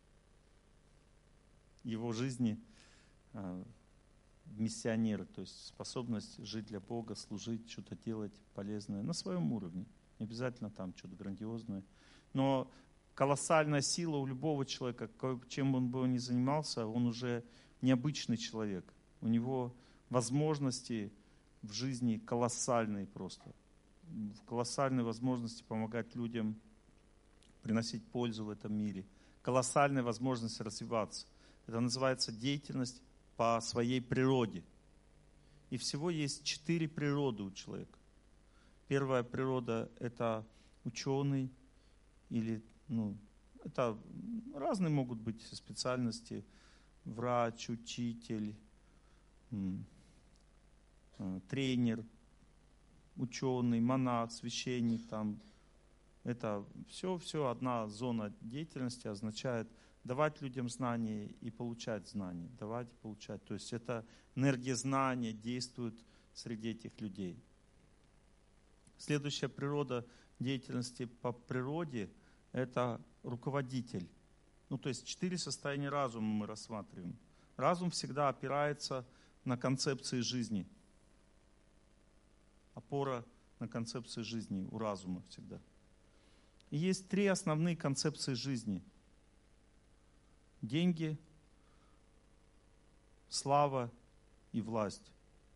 его жизни э, миссионеры, то есть способность жить для Бога, служить, что-то делать полезное на своем уровне. Не обязательно там что-то грандиозное. Но колоссальная сила у любого человека, чем он бы ни занимался, он уже необычный человек. У него возможности в жизни колоссальные просто. Колоссальные возможности помогать людям, приносить пользу в этом мире. Колоссальная возможность развиваться. Это называется деятельность по своей природе. И всего есть четыре природы у человека. Первая природа – это ученый, или, ну, это разные могут быть специальности, врач, учитель, тренер, ученый, монах, священник. Там. Это все, все одна зона деятельности означает давать людям знания и получать знания. Давать и получать. То есть это энергия знания действует среди этих людей. Следующая природа деятельности по природе – это руководитель. Ну, то есть четыре состояния разума мы рассматриваем. Разум всегда опирается на концепции жизни. Опора на концепции жизни у разума всегда. И есть три основные концепции жизни. Деньги, слава и власть.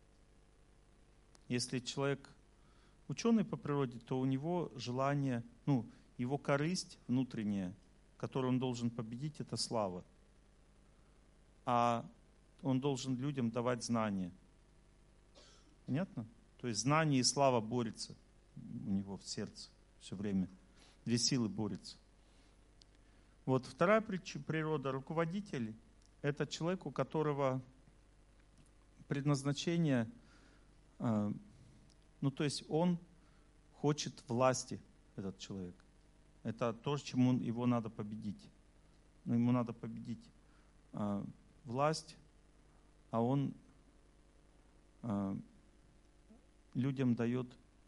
Если человек ученый по природе, то у него желание, ну, его корысть внутренняя, которую он должен победить, это слава. А он должен людям давать знания. Понятно? То есть знание и слава борются у него в сердце все время. Две силы борются. Вот вторая природа, руководитель, это человек, у которого предназначение, ну то есть он хочет власти, этот человек. Это то, чему его надо победить. Ну, ему надо победить власть, а он людям дает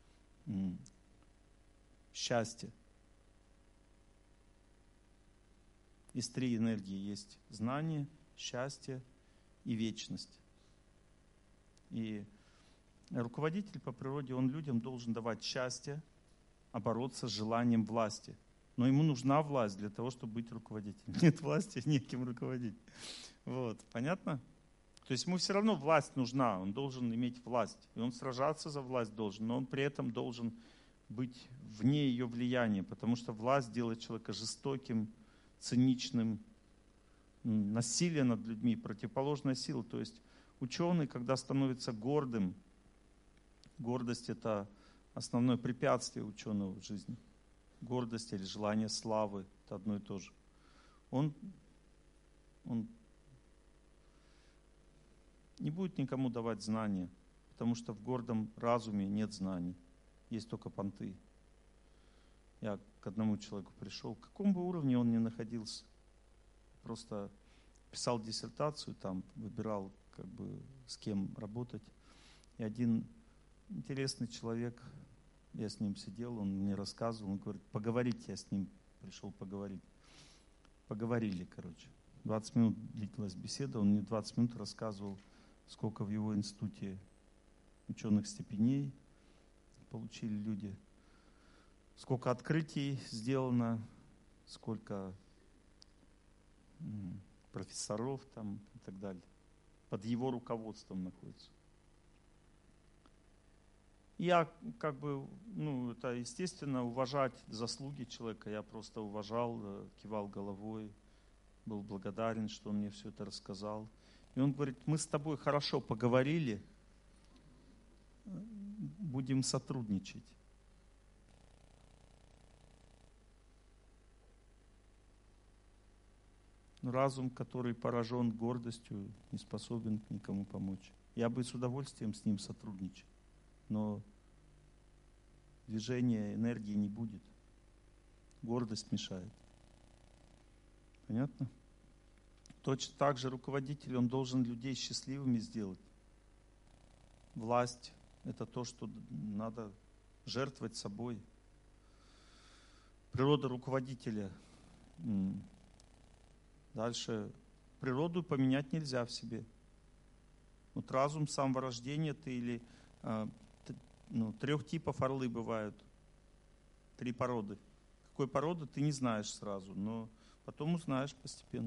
счастье. Из три энергии есть знание, счастье и вечность. И руководитель по природе, он людям должен давать счастье, а бороться с желанием власти. Но ему нужна власть для того, чтобы быть руководителем. Нет власти, неким руководить. Вот, понятно? То есть ему все равно власть нужна, он должен иметь власть. И он сражаться за власть должен, но он при этом должен быть вне ее влияния, потому что власть делает человека жестоким, циничным, насилие над людьми, противоположная сила. То есть ученый, когда становится гордым, гордость – это основное препятствие ученого в жизни. Гордость или желание славы – это одно и то же. Он, он не будет никому давать знания, потому что в гордом разуме нет знаний, есть только понты. Я к одному человеку пришел, в каком бы уровне он ни находился, просто писал диссертацию, там выбирал, как бы, с кем работать. И один интересный человек, я с ним сидел, он мне рассказывал, он говорит, поговорить, я с ним пришел поговорить. Поговорили, короче. двадцать минут длилась беседа, он мне двадцать минут рассказывал, сколько в его институте ученых степеней получили люди, сколько открытий сделано, сколько профессоров там и так далее. Под его руководством находится. Я как бы, ну, это естественно, уважать заслуги человека. Я просто уважал, кивал головой, был благодарен, что он мне все это рассказал. И он говорит, мы с тобой хорошо поговорили, будем сотрудничать. Разум, который поражен гордостью, не способен никому помочь. Я бы с удовольствием с ним сотрудничал. Но движения энергии не будет. Гордость мешает. Понятно? Точно так же руководитель, он должен людей счастливыми сделать. Власть – это то, что надо жертвовать собой. Природа руководителя. Дальше. Природу поменять нельзя в себе. Вот разум с самого рождения ты или Ну, трех типов орлы бывают. Три породы. Какой породы, ты не знаешь сразу, но потом узнаешь постепенно.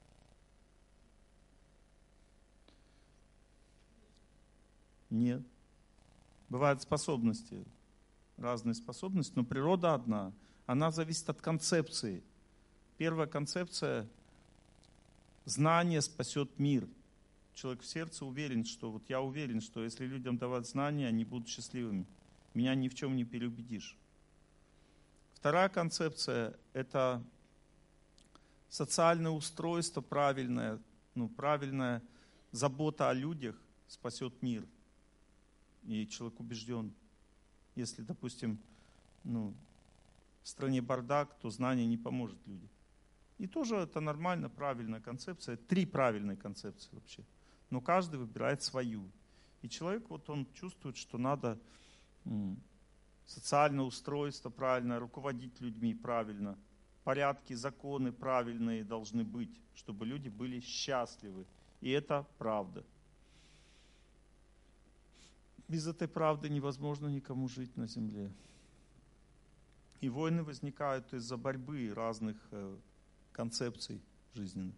Нет. Бывают способности, разные способности, но природа одна. Она зависит от концепции. Первая концепция – знание спасет мир. Человек в сердце уверен, что вот я уверен, что если людям давать знания, они будут счастливыми. Меня ни в чем не переубедишь. Вторая концепция – это социальное устройство правильное, ну, правильная забота о людях спасет мир. И человек убежден, если, допустим, ну, в стране бардак, то знание не поможет людям. И тоже это нормально, правильная концепция. Три правильные концепции вообще. Но каждый выбирает свою. И человек, вот он чувствует, что надо м, социальное устройство правильное, руководить людьми правильно, порядки, законы правильные должны быть, чтобы люди были счастливы. И это правда. Без этой правды невозможно никому жить на земле. И войны возникают из-за борьбы разных э, концепций жизненных.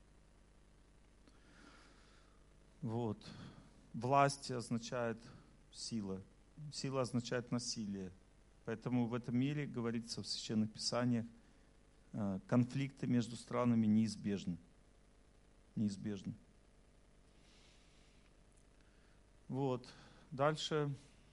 Вот. Власть означает сила. Сила означает насилие. Поэтому в этом мире, говорится в Священных Писаниях, конфликты между странами неизбежны. Неизбежны. Вот. Дальше.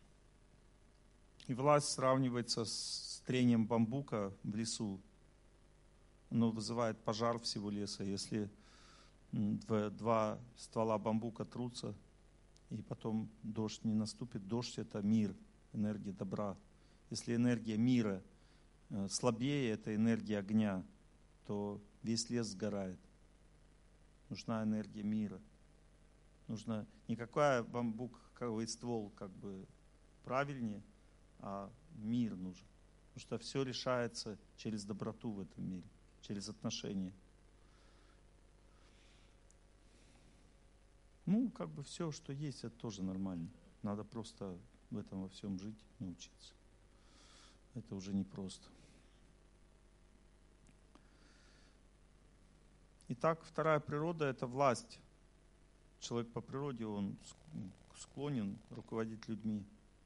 И власть сравнивается с трением бамбука в лесу. Оно вызывает пожар всего леса. Если два ствола бамбука трутся, и потом дождь не наступит. Дождь — это мир, энергия добра. Если энергия мира слабее, это энергия огня, то весь лес сгорает. Нужна энергия мира. Нужно не какой бамбуковый ствол как бы правильнее, а мир нужен. Потому что все решается через доброту в этом мире, через отношения. Ну, как бы все, что есть, это тоже нормально. Надо просто в этом во всем жить, научиться. Это уже непросто. Итак, вторая природа – это власть. Человек по природе, он склонен руководить людьми.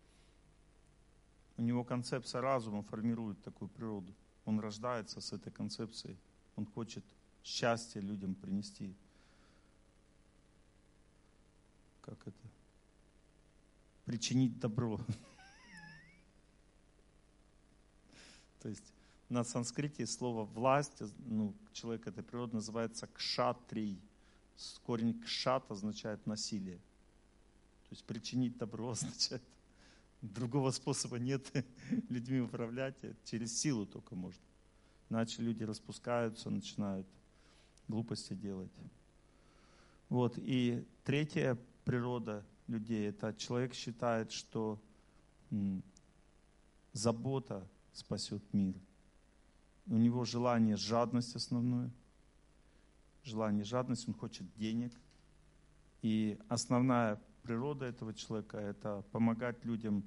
У него концепция разума формирует такую природу. Он рождается с этой концепцией. Он хочет счастье людям принести. Как это? Причинить добро. То есть на санскрите слово власть, ну, человек этой природы называется кшатрий. Корень кшат означает насилие. То есть причинить добро означает, другого способа нет людьми управлять, через силу только можно. Иначе люди распускаются, начинают глупости делать. Вот. И третья природа людей. Это человек считает, что м, забота спасет мир. У него желание, жадность основное. Желание, жадность, он хочет денег. И основная природа этого человека – это помогать людям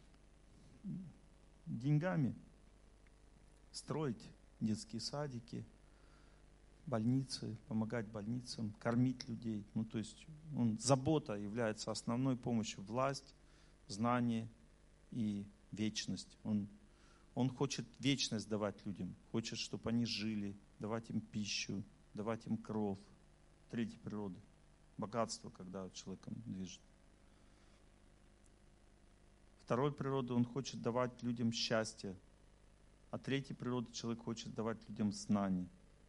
деньгами, строить детские садики, больницы, помогать больницам, кормить людей. Ну, то есть он, забота является основной помощью. Власть, знание и вечность. Он, он хочет вечность давать людям, хочет, чтобы они жили, давать им пищу, давать им кров. Третья природа. Богатство, когда человеком движет. Второй природы он хочет давать людям счастье. А третьей природы человек хочет давать людям знания.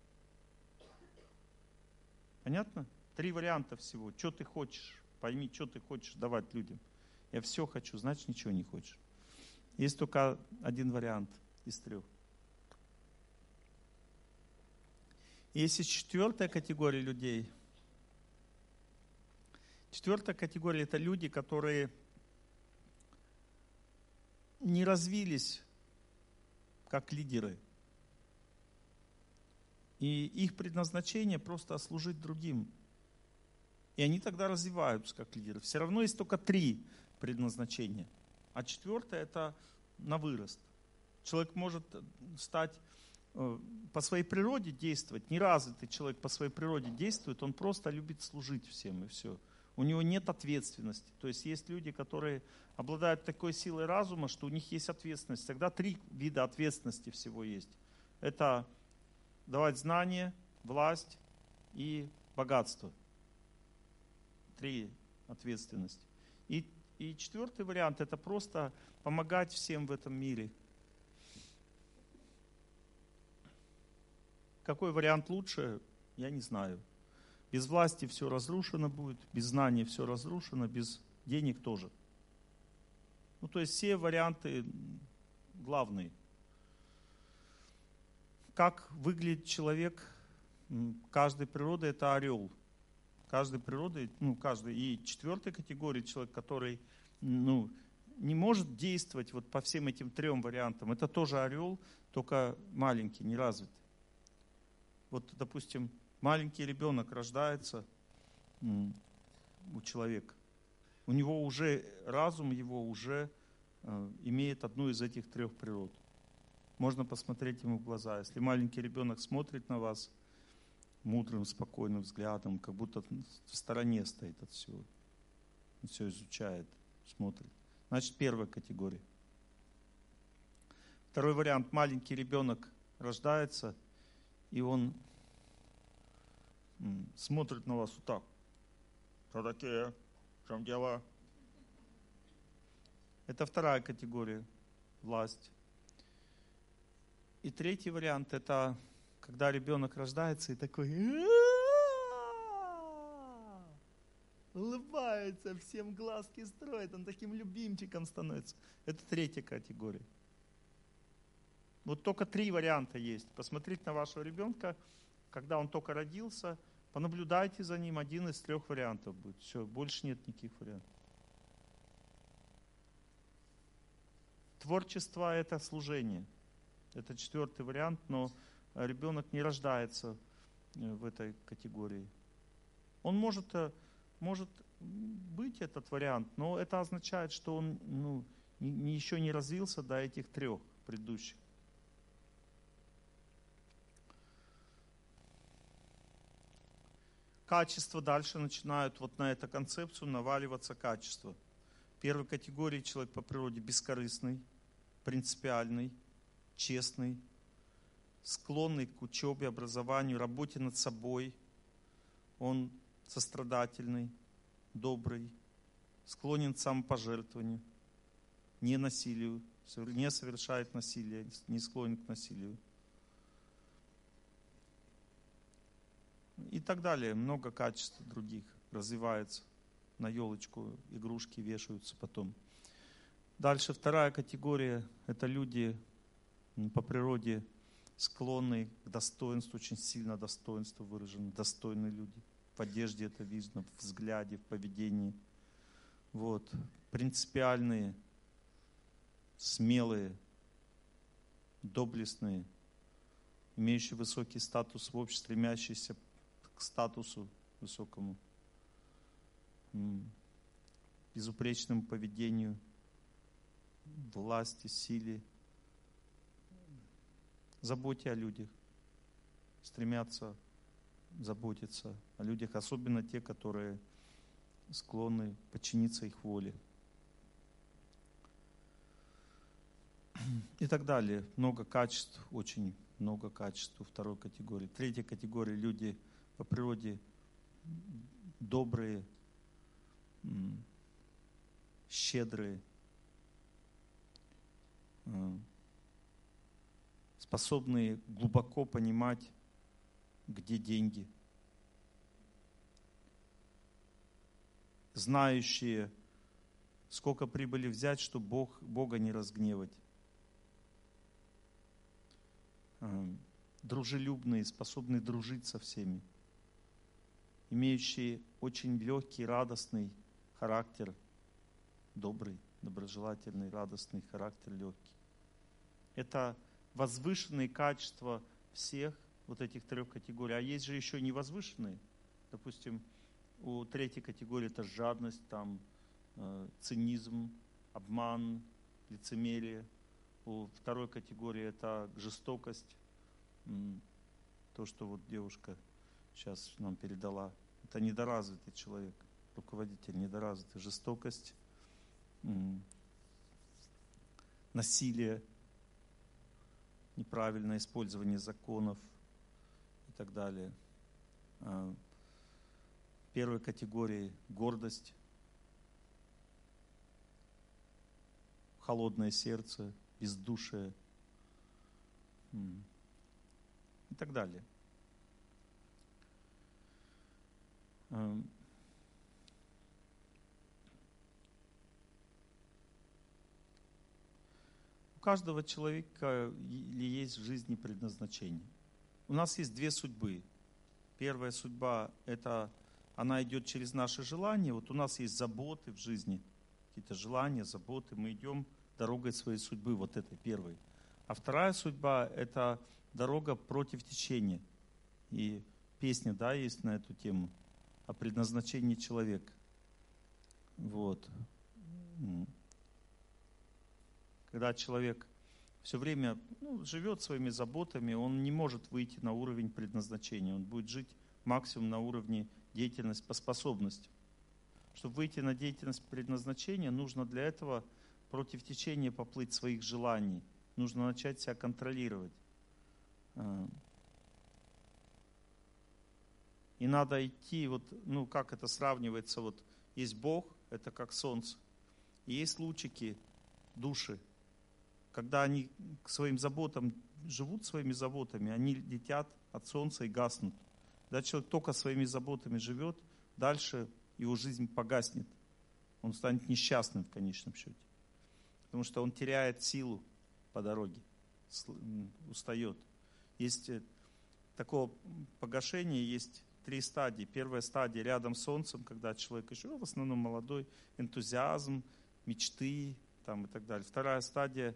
Понятно? Три варианта всего. Что ты хочешь? Пойми, что ты хочешь давать людям. Я все хочу, значит ничего не хочешь. Есть только один вариант из трех. Есть и четвертая категория людей. Четвертая категория – это люди, которые не развились как лидеры. И их предназначение просто служить другим. И они тогда развиваются как лидеры. Все равно есть только три предназначения. А четвертое – это на вырост. Человек может стать по своей природе действовать. Неразвитый человек по своей природе действует, он просто любит служить всем и все. У него нет ответственности. То есть есть люди, которые обладают такой силой разума, что у них есть ответственность. Тогда три вида ответственности всего есть. Это давать знания, власть и богатство. Три ответственности. И, и четвертый вариант – это просто помогать всем в этом мире. Какой вариант лучше, я не знаю. Без власти все разрушено будет, без знаний все разрушено, без денег тоже. Ну, то есть все варианты главные. Как выглядит человек каждой природы – это орел. Каждой природы, ну, каждой. И четвертой категории человек, который, ну, не может действовать вот по всем этим трем вариантам, это тоже орел, только маленький, неразвитый. Вот, допустим, маленький ребенок рождается у человека. У него уже разум, его уже э, имеет одну из этих трех природ. Можно посмотреть ему в глаза. Если маленький ребенок смотрит на вас мудрым, спокойным взглядом, как будто в стороне стоит от всего. Он все изучает, смотрит. Значит, первая категория. Второй вариант. Маленький ребенок рождается, и он смотрит на вас вот так. Что такие? В чем дело? Это вторая категория. Власть. И третий вариант – это когда ребенок рождается и такой улыбается, всем глазки строит, он таким любимчиком становится. Это третья категория. Вот только три варианта есть. Посмотреть на вашего ребенка, когда он только родился, понаблюдайте за ним, один из трех вариантов будет. Все, больше нет никаких вариантов. Творчество – это служение. Это четвертый вариант, но ребенок не рождается в этой категории. Он может, может быть этот вариант, но это означает, что он ну, не, еще не развился до этих трех предыдущих. Качества дальше начинают вот на эту концепцию наваливаться качества. В первой категории человек по природе бескорыстный, принципиальный, честный, склонный к учебе, образованию, работе над собой. Он сострадательный, добрый, склонен к самопожертвованию, не насилию, не совершает насилие, не склонен к насилию. И так далее. Много качеств других развивается. На елочку игрушки вешаются потом. Дальше вторая категория – это люди по природе склонные к достоинству, очень сильно достоинство выражено, достойные люди. В одежде это видно, в взгляде, в поведении. вот, принципиальные, смелые, доблестные, имеющие высокий статус в обществе, стремящиеся к статусу высокому, безупречному поведению, власти, силе, заботе о людях, стремятся заботиться о людях, особенно те, которые склонны подчиниться их воле. И так далее. Много качеств, очень много качеств у второй категории. Третья категория — люди по природе добрые, щедрые, способные глубоко понимать, где деньги, знающие, сколько прибыли взять, чтобы Бог, Бога не разгневать, дружелюбные, способные дружить со всеми, имеющие очень легкий, радостный характер, добрый, доброжелательный, радостный характер, легкий. Это возвышенные качества всех вот этих трех категорий. А есть же еще невозвышенные. Допустим, у третьей категории это жадность, там, э, цинизм, обман, лицемерие. У второй категории это жестокость. То, что вот девушка сейчас нам передала. Это недоразвитый человек, руководитель недоразвитый. Жестокость, насилие, неправильное использование законов и так далее. В первой категории гордость, холодное сердце, бездушие и так далее. У каждого человека есть в жизни предназначение. У нас есть две судьбы. Первая судьба – это она идет через наши желания. Вот у нас есть заботы в жизни, какие-то желания, заботы. Мы идем дорогой своей судьбы, вот этой первой. А вторая судьба – это дорога против течения. И песня, да, есть на эту тему о предназначении человека. Вот. Когда человек все время ну, живет своими заботами, он не может выйти на уровень предназначения. Он будет жить максимум на уровне деятельности по способностям. Чтобы выйти на деятельность предназначения, нужно для этого против течения поплыть своих желаний. Нужно начать себя контролировать. И надо идти, вот, ну как это сравнивается, вот есть Бог, это как солнце, и есть лучики, души. Когда они к своим заботам живут своими заботами, они летят от солнца и гаснут. Когда человек только своими заботами живет, дальше его жизнь погаснет. Он станет несчастным в конечном счете. Потому что он теряет силу по дороге, устает. Есть такое погашение, есть три стадии. Первая стадия рядом с солнцем, когда человек еще в основном молодой, энтузиазм, мечты там, и так далее. Вторая стадия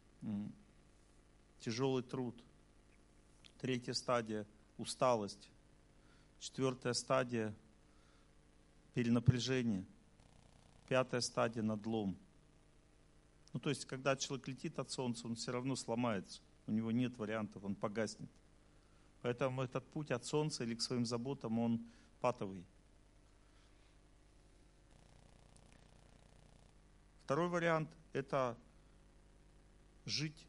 – тяжелый труд. Третья стадия – усталость. Четвертая стадия – перенапряжение. Пятая стадия – надлом. Ну, то есть, когда человек летит от солнца, он все равно сломается. У него нет вариантов, он погаснет. Поэтому этот путь от солнца или к своим заботам, он патовый. Второй вариант – это жить,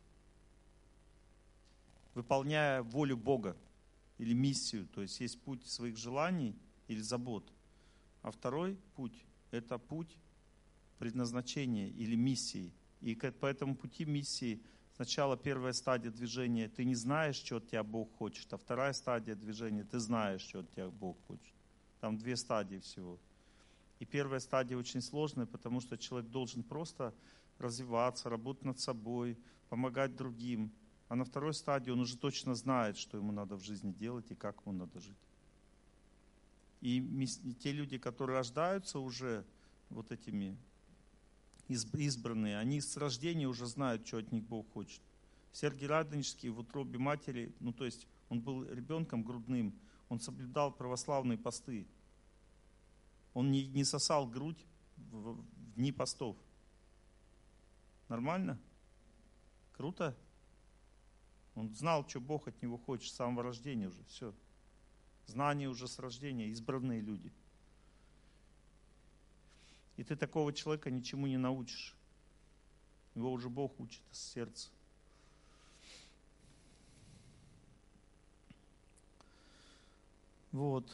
выполняя волю Бога или миссию. То есть есть путь своих желаний или забот. А второй путь – это путь предназначения или миссии. И по этому пути миссии сначала первая стадия движения – ты не знаешь, что от тебя Бог хочет, а вторая стадия движения – ты знаешь, что от тебя Бог хочет. Там две стадии всего. И первая стадия очень сложная, потому что человек должен просто развиваться, работать над собой, помогать другим. А на второй стадии он уже точно знает, что ему надо в жизни делать и как ему надо жить. И те люди, которые рождаются уже вот этими избранные, они с рождения уже знают, что от них Бог хочет. Сергий Радонежский в утробе матери, ну то есть он был ребенком грудным, он соблюдал православные посты. Он не, не сосал грудь в, в дни постов. Нормально? Круто? Он знал, что Бог от него хочет с самого рождения уже. Все. Знание уже с рождения, избранные люди. И ты такого человека ничему не научишь. Его уже Бог учит из сердца. Вот.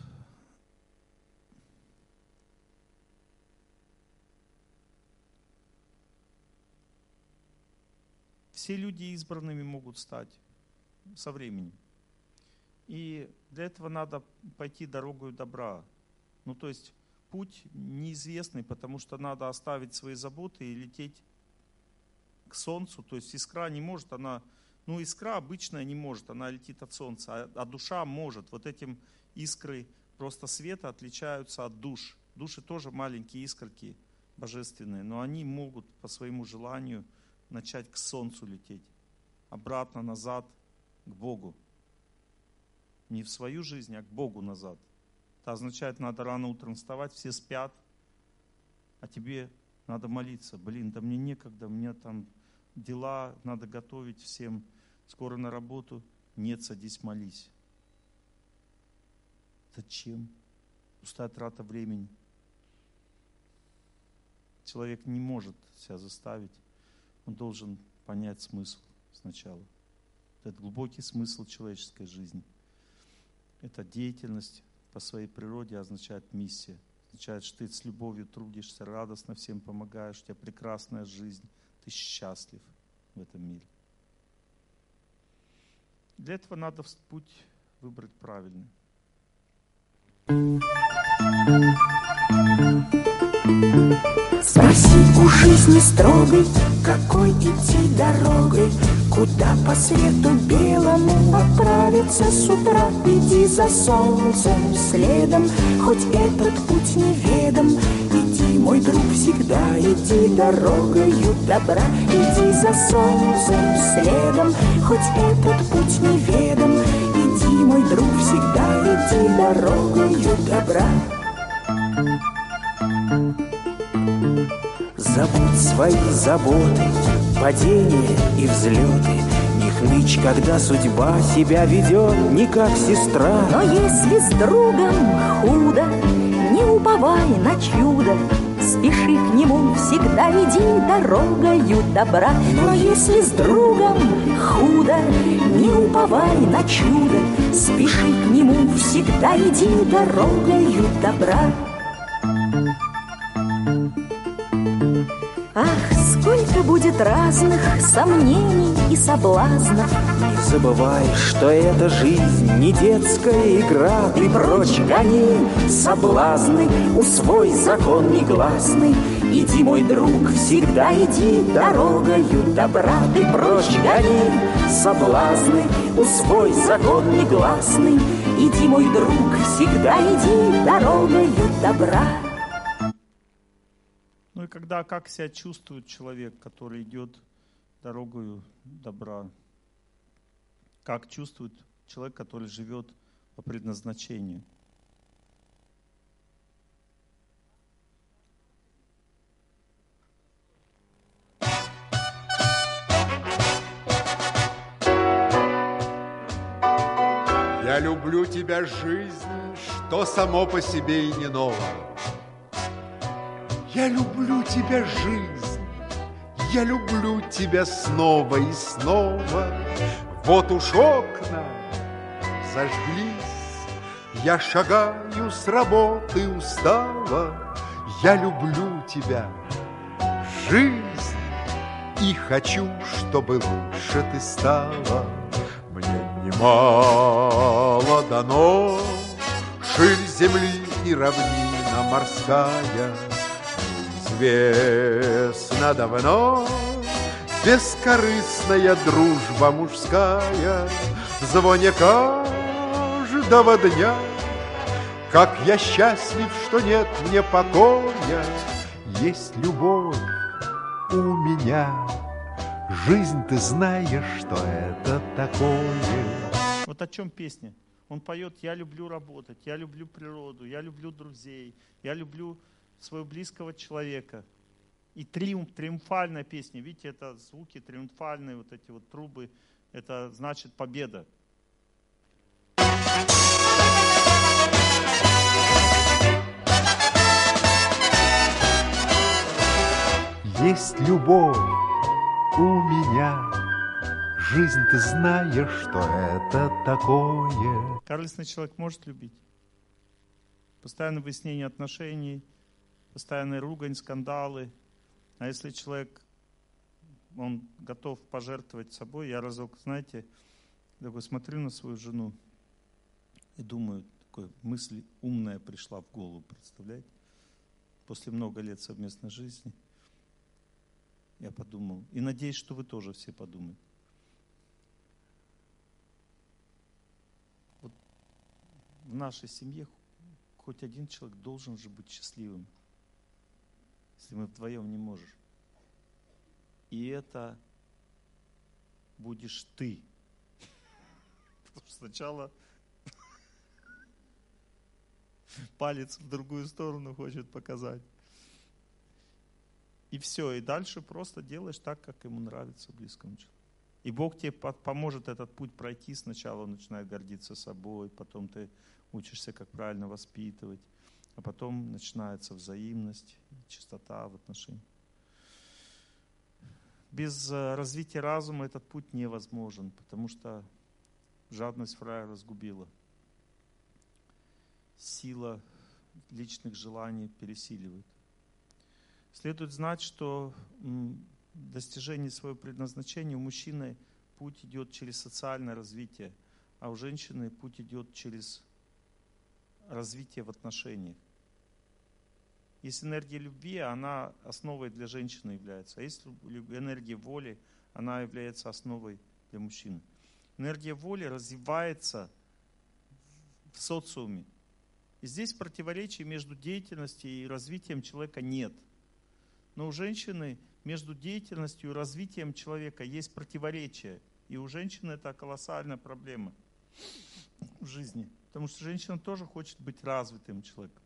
Все люди избранными могут стать со временем. И для этого надо пойти дорогою добра. Ну, то есть путь неизвестный, потому что надо оставить свои заботы и лететь к солнцу. То есть искра не может, она, ну, искра обычная не может, она летит от солнца, а, а душа может. Вот этим искры просто света отличаются от душ. Души тоже маленькие искорки божественные, но они могут по своему желанию начать к солнцу лететь, обратно, назад, к Богу. Не в свою жизнь, а к Богу назад. Это означает, надо рано утром вставать, все спят, а тебе надо молиться. Блин, да мне некогда, у меня там дела, надо готовить всем, скоро на работу. Нет, садись, молись. Зачем? Пустая трата времени. Человек не может себя заставить. Он должен понять смысл сначала. Это глубокий смысл человеческой жизни. Это деятельность по своей природе означает миссия. Означает, что ты с любовью трудишься, радостно всем помогаешь, у тебя прекрасная жизнь, ты счастлив в этом мире. Для этого надо путь выбрать правильный. Спроси у жизни строгой, какой идти дорогой, куда по свету белому отправиться с утра. Иди за солнцем следом, хоть этот путь неведом. Иди, мой друг, всегда иди дорогою добра. Иди за солнцем следом, хоть этот путь неведом. Иди, мой друг, всегда иди дорогою добра. Забудь свои заботы, падения и взлеты. Не хнычь, когда судьба себя ведет не как сестра. Но если с другом худо, не уповай на чудо. Спеши к нему, всегда иди дорогою добра. Но если с другом худо, не уповай на чудо. Спеши к нему, всегда иди дорогою добра. Ах, сколько будет разных сомнений и соблазнов. Не забывай, что эта жизнь не детская игра. Ты прочь гони соблазны, усвой закон негласный. Иди, мой друг, всегда иди дорогою добра. Ты прочь гони соблазны, усвой закон негласный. Иди, мой друг, всегда иди дорогою добра. Ну и когда, как себя чувствует человек, который идет дорогою добра? Как чувствует человек, который живет по предназначению? Я люблю тебя, жизнь, что само по себе и не ново. Я люблю тебя, жизнь, я люблю тебя снова и снова. Вот уж окна зажглись, я шагаю с работы устава. Я люблю тебя, жизнь, и хочу, чтобы лучше ты стала. Мне немало дано, ширь земли и равнина морская. Известно давно бескорыстная дружба мужская. В звоне каждого дня, как я счастлив, что нет мне покоя. есть любовь у меня. Жизнь, ты знаешь, что это такое. Вот о чем песня? Он поет: я люблю работать, я люблю природу, я люблю друзей, я люблю своего близкого человека. И триумф, триумфальная песня. Видите, это звуки триумфальные, вот эти вот трубы. Это значит победа. Есть любовь у меня. Жизнь, ты знаешь, что это такое. Карлесный человек может любить. Постоянное выяснение отношений, постоянная ругань, скандалы. А если человек, он готов пожертвовать собой, я разок, знаете, такой смотрю на свою жену и думаю, такой мысль умная пришла в голову, представляете? После много лет совместной жизни я подумал, и надеюсь, что вы тоже все подумаете. Вот в нашей семье хоть один человек должен же быть счастливым, если мы вдвоем не можем. И это будешь ты. Потому что сначала палец в другую сторону хочет показать. И все, и дальше просто делаешь так, как ему нравится близкому человеку. И Бог тебе поможет этот путь пройти. Сначала он начинает гордиться собой, потом ты учишься, как правильно воспитывать, а потом начинается взаимность, чистота в отношениях. Без развития разума этот путь невозможен, потому что жадность фраера разгубила. Сила личных желаний пересиливает. Следует знать, что достижение своего предназначения у мужчины путь идет через социальное развитие, а у женщины путь идет через развитие в отношениях. Есть энергия любви, она основой для женщины является. А есть энергия воли, она является основой для мужчины. Энергия воли развивается в социуме. И здесь противоречия между деятельностью и развитием человека нет. Но у женщины между деятельностью и развитием человека есть противоречие. И у женщины это колоссальная проблема в жизни. Потому что женщина тоже хочет быть развитым человеком.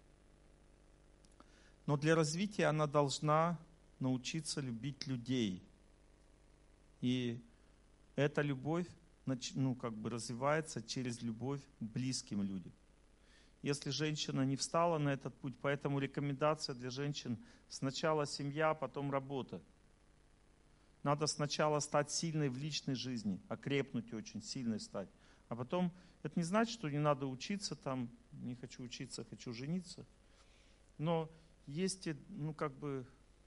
Но для развития она должна научиться любить людей. И эта любовь, ну, как бы развивается через любовь к близким людям. Если женщина не встала на этот путь, поэтому рекомендация для женщин: сначала семья, потом работа. Надо сначала стать сильной в личной жизни, окрепнуть очень, сильной стать. А потом, это не значит, что не надо учиться там, не хочу учиться, хочу жениться. Но есть, ну, как бы,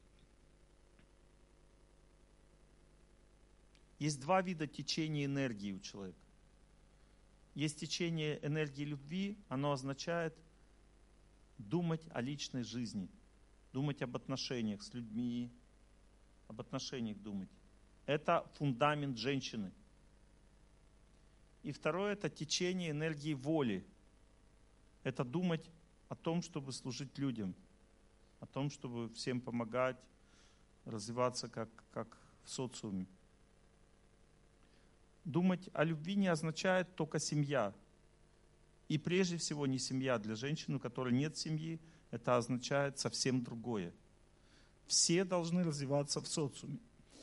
есть два вида течения энергии у человека. Есть течение энергии любви, оно означает думать о личной жизни, думать об отношениях с людьми, об отношениях думать. Это фундамент женщины. И второе – это течение энергии воли. Это думать о том, чтобы служить людям, о том, чтобы всем помогать, развиваться как, как в социуме. Думать о любви не означает только семья. И прежде всего не семья. Для женщины, у которой нет семьи, это означает совсем другое. Все должны развиваться в социуме.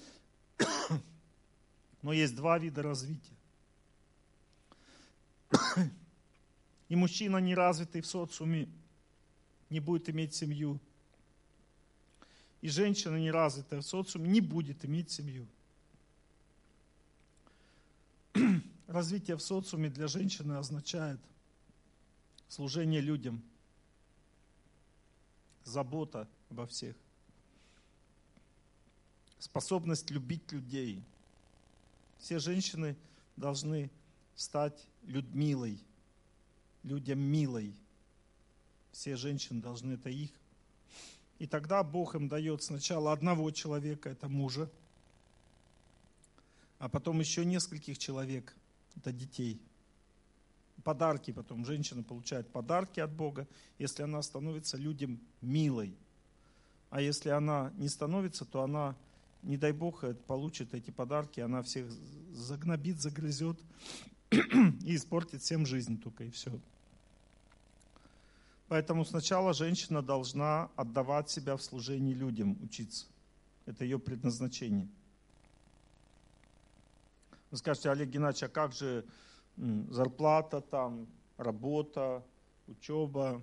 Но есть два вида развития. И мужчина, не развитый в социуме, не будет иметь семью. И женщина, не развитая в социуме, не будет иметь семью. Развитие в социуме для женщины означает служение людям, забота обо всех, способность любить людей. Все женщины должны стать Людмилой, людям милой. Все женщины должны, это их. И тогда Бог им дает сначала одного человека, это мужа, а потом еще нескольких человек, это детей. Подарки потом. Женщина получает подарки от Бога, если она становится людям милой. А если она не становится, то она, не дай бог, получит эти подарки, она всех загнобит, загрызет и испортит всем жизнь только, и все. Поэтому сначала женщина должна отдавать себя в служении людям, учиться. Это ее предназначение. Вы скажете: Олег Геннадьевич, а как же зарплата, там, работа, учеба?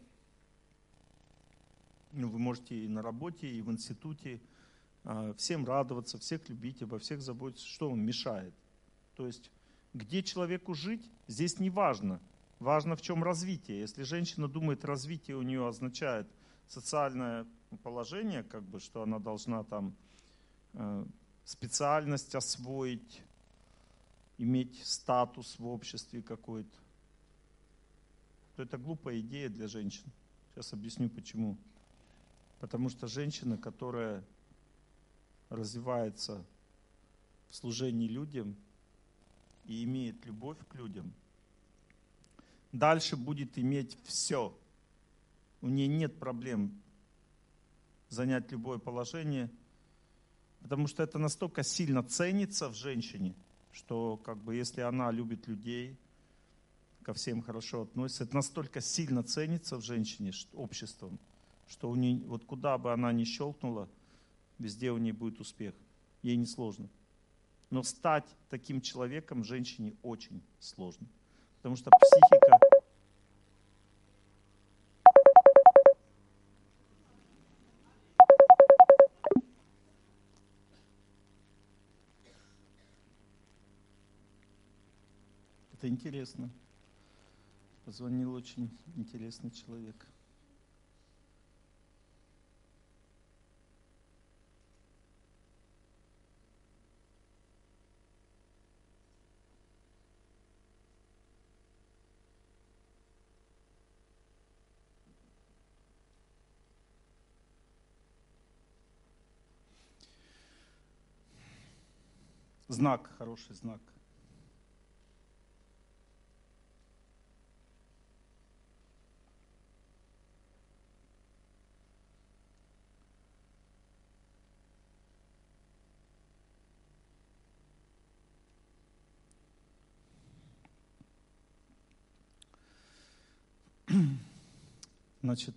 Ну, вы можете и на работе, и в институте всем радоваться, всех любить, обо всех заботиться. Что вам мешает? То есть, где человеку жить, здесь не важно. Важно, в чем развитие. Если женщина думает, развитие у нее означает социальное положение, как бы, что она должна там э, специальность освоить, иметь статус в обществе какой-то, то это глупая идея для женщин. Сейчас объясню почему. Потому что женщина, которая развивается в служении людям и имеет любовь к людям, дальше будет иметь все. У нее нет проблем занять любое положение, потому что это настолько сильно ценится в женщине, что как бы если она любит людей, ко всем хорошо относится, это настолько сильно ценится в женщине обществом, что у нее, вот куда бы она ни щелкнула, везде у нее будет успех. Ей не сложно. Но стать таким человеком женщине очень сложно. Потому что психика... Это интересно. Позвонил очень интересный человек. Знак, хороший знак. Значит,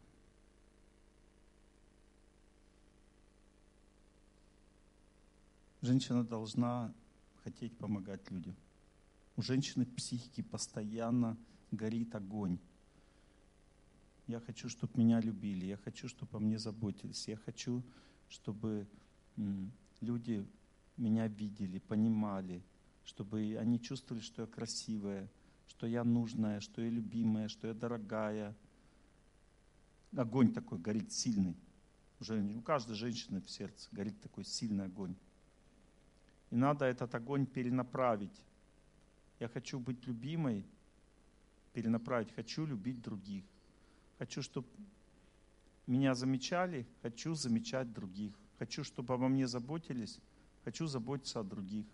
женщина должна хотеть помогать людям. У женщины в психике постоянно горит огонь. Я хочу, чтобы меня любили, я хочу, чтобы о мне заботились, я хочу, чтобы м, люди меня видели, понимали, чтобы они чувствовали, что я красивая, что я нужная, что я любимая, что я дорогая. Огонь такой горит сильный. Уже у каждой женщины в сердце горит такой сильный огонь. И надо этот огонь перенаправить. Я хочу быть любимой, перенаправить. Хочу любить других. Хочу, чтобы меня замечали, хочу замечать других. Хочу, чтобы обо мне заботились, хочу заботиться о других.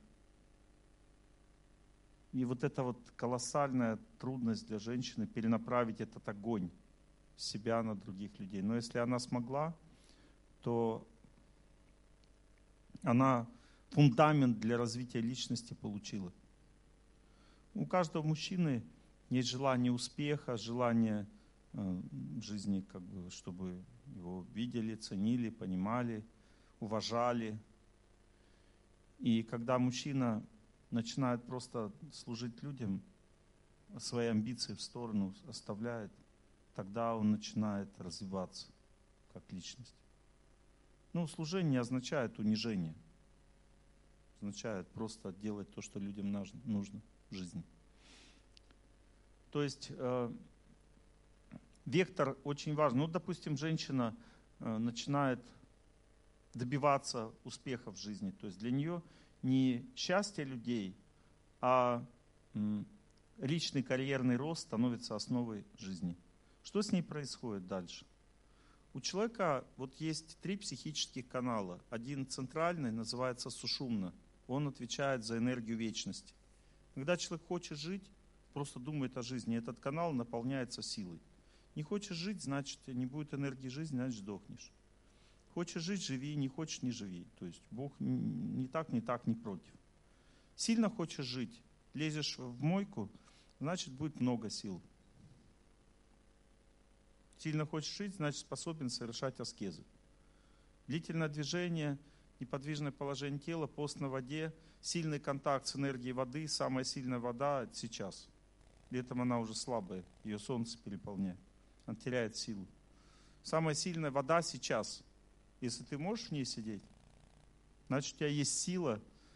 И вот это вот колоссальная трудность для женщины перенаправить этот огонь себя на других людей. Но если она смогла, то она фундамент для развития личности получила. У каждого мужчины есть желание успеха, желание э, в жизни, как бы, чтобы его видели, ценили, понимали, уважали. И когда мужчина начинает просто служить людям, свои амбиции в сторону оставляет, тогда он начинает развиваться как личность. Ну, служение не означает унижение. Означает просто делать то, что людям нужно в жизни. То есть э, вектор очень важен. Ну, допустим, женщина э, начинает добиваться успеха в жизни. То есть для нее не счастье людей, а м, личный карьерный рост становится основой жизни. Что с ней происходит дальше? У человека вот есть три психических канала. Один центральный, называется сушумна. Он отвечает за энергию вечности. Когда человек хочет жить, просто думает о жизни, этот канал наполняется силой. Не хочешь жить, значит, не будет энергии жизни, значит, сдохнешь. Хочешь жить, живи, не хочешь, не живи. То есть Бог не так, не так, не против. Сильно хочешь жить, лезешь в мойку, значит будет много сил. Сильно хочешь жить, значит способен совершать аскезы. Длительное движение, неподвижное положение тела, пост на воде, сильный контакт с энергией воды, самая сильная вода сейчас. Летом она уже слабая, ее солнце переполняет, она теряет силу. Самая сильная вода сейчас. Если ты можешь в ней сидеть, значит у тебя есть сила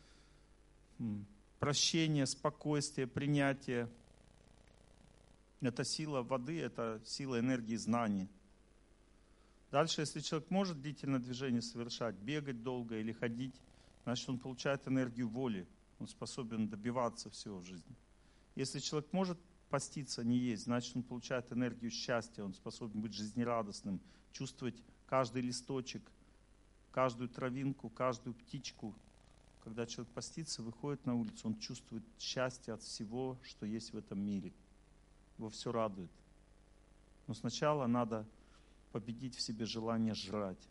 прощения, спокойствия, принятия. Это сила воды, это сила энергии знаний. Дальше, если человек может длительное движение совершать, бегать долго или ходить, значит он получает энергию воли. Он способен добиваться всего в жизни. Если человек может поститься, не есть, значит он получает энергию счастья. Он способен быть жизнерадостным, чувствовать каждый листочек, каждую травинку, каждую птичку. Когда человек постится, выходит на улицу, он чувствует счастье от всего, что есть в этом мире. Его все радует. Но сначала надо победить в себе желание жрать.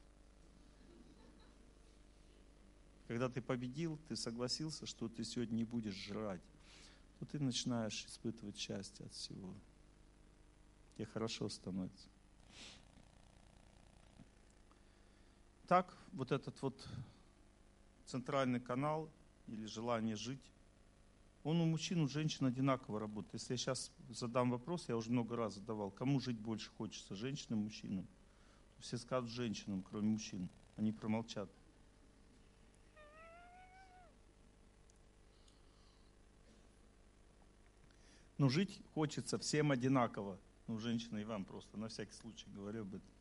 Когда ты победил, ты согласился, что ты сегодня не будешь жрать, то ты начинаешь испытывать счастье от всего. Тебе хорошо становится. Так, вот этот вот центральный канал или желание жить, он у мужчин, у женщин одинаково работает. Если я сейчас задам вопрос, я уже много раз задавал, кому жить больше хочется, женщинам, мужчинам? Все скажут женщинам, кроме мужчин. Они промолчат. Но жить хочется всем одинаково. Ну, женщина и вам просто, на всякий случай говорю об этом.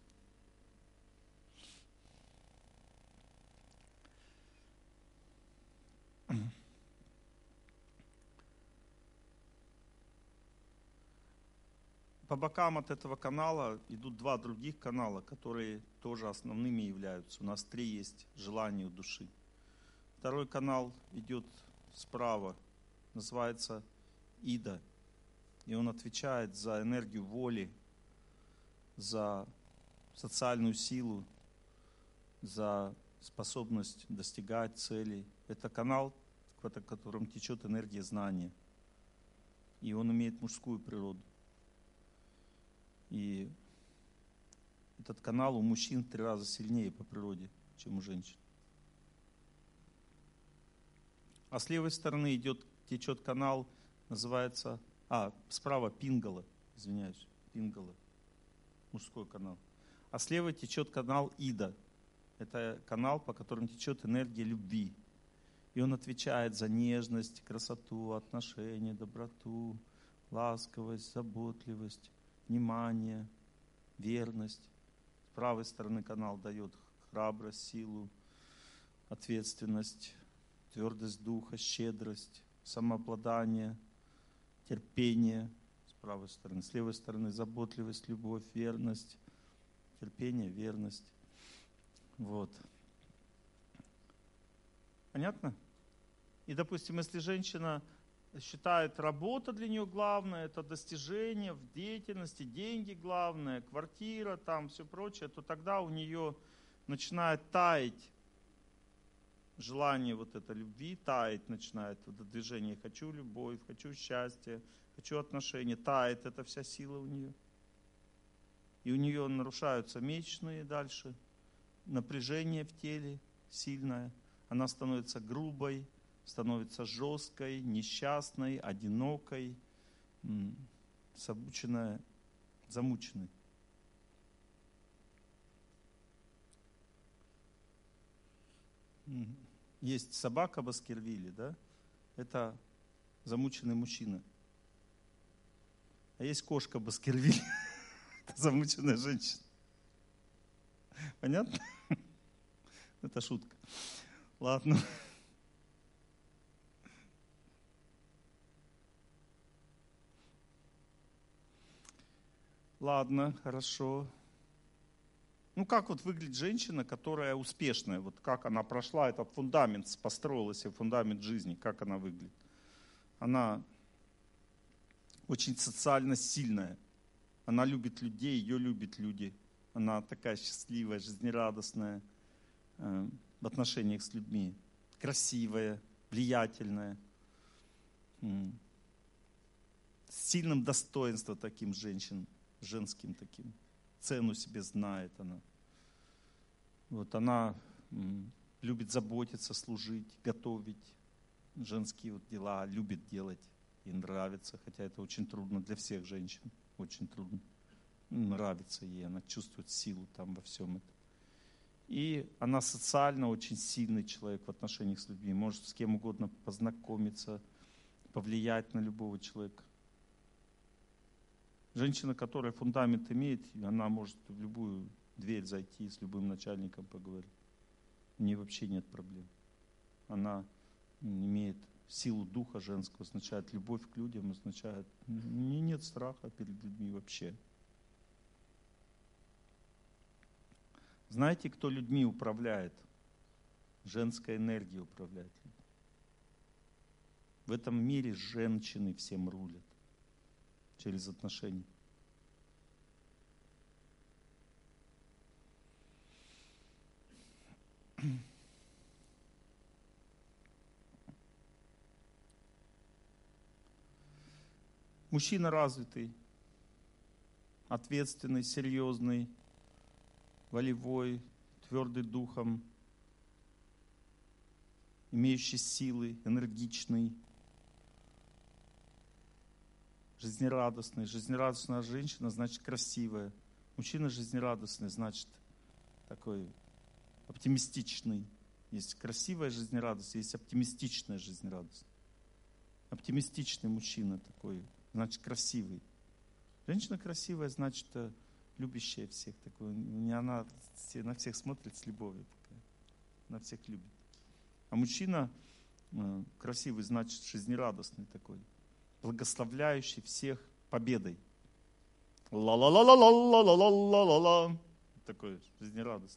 По бокам от этого канала идут два других канала, которые тоже основными являются. У нас три есть желания у души. Второй канал идет справа, называется Ида. И он отвечает за энергию воли, за социальную силу, за способность достигать целей. Это канал, в котором течет энергия знания. И он имеет мужскую природу. И этот канал у мужчин в три раза сильнее по природе, чем у женщин. А с левой стороны идет, течет канал, называется, а, справа Пингала, извиняюсь, Пингала, мужской канал. А слева течет канал Ида. Это канал, по которому течет энергия любви. И он отвечает за нежность, красоту, отношения, доброту, ласковость, заботливость, внимание, верность. С правой стороны канал дает храбрость, силу, ответственность, твердость духа, щедрость, самообладание, терпение. С правой стороны. С левой стороны заботливость, любовь, верность, терпение, верность. Вот. Понятно? И, допустим, если женщина считает, работа для нее главное, это достижение в деятельности, деньги главное, квартира, там все прочее, то тогда у нее начинает таять желание вот этой любви, таять начинает вот это движение. Хочу любовь, хочу счастье, хочу отношения. Тает эта вся сила у нее. И у нее нарушаются месячные дальше, напряжение в теле сильное. Она становится грубой, становится жесткой, несчастной, одинокой, замученной, замученной. Есть собака Баскервилли, да? Это замученный мужчина. А есть кошка Баскервилли, это замученная женщина. Понятно? Это шутка. Ладно. Ладно, хорошо. Ну, как вот выглядит женщина, которая успешная? Вот как она прошла этот фундамент, построила себе фундамент жизни, как она выглядит? Она очень социально сильная. Она любит людей, ее любят люди. Она такая счастливая, жизнерадостная э, в отношениях с людьми. Красивая, влиятельная. М. С сильным достоинством таким женщин, женским таким. Цену себе знает она. Вот она м, любит заботиться, служить, готовить. Женские вот дела любит делать. Ей нравится, хотя это очень трудно для всех женщин. Очень трудно. Нравится ей, она чувствует силу там во всем этом. И она социально очень сильный человек в отношениях с людьми. Может с кем угодно познакомиться, повлиять на любого человека. Женщина, которая фундамент имеет, она может в любую дверь зайти, с любым начальником поговорить. У нее вообще нет проблем. Она имеет силу духа женского, означает любовь к людям, означает, у нее нет страха перед людьми вообще. Знаете, кто людьми управляет? Женская энергия управляет людьми. В этом мире женщины всем рулят через отношения. Мужчина развитый, ответственный, серьезный, волевой, твердый духом, имеющий силы, энергичный, жизнерадостный. Жизнерадостная женщина значит красивая. Мужчина жизнерадостный значит такой оптимистичный. Есть красивая жизнерадость, есть оптимистичная жизнерадость. Оптимистичный мужчина такой, значит красивый. Женщина красивая, значит любящая всех. Такой. Не она на всех смотрит с любовью. Такая. На всех любит. А мужчина э, красивый, значит жизнерадостный такой. Благословляющий всех победой. Ла-ла-ла-ла-ла-ла-ла-ла-ла-ла-ла. Такой жизнерадостный.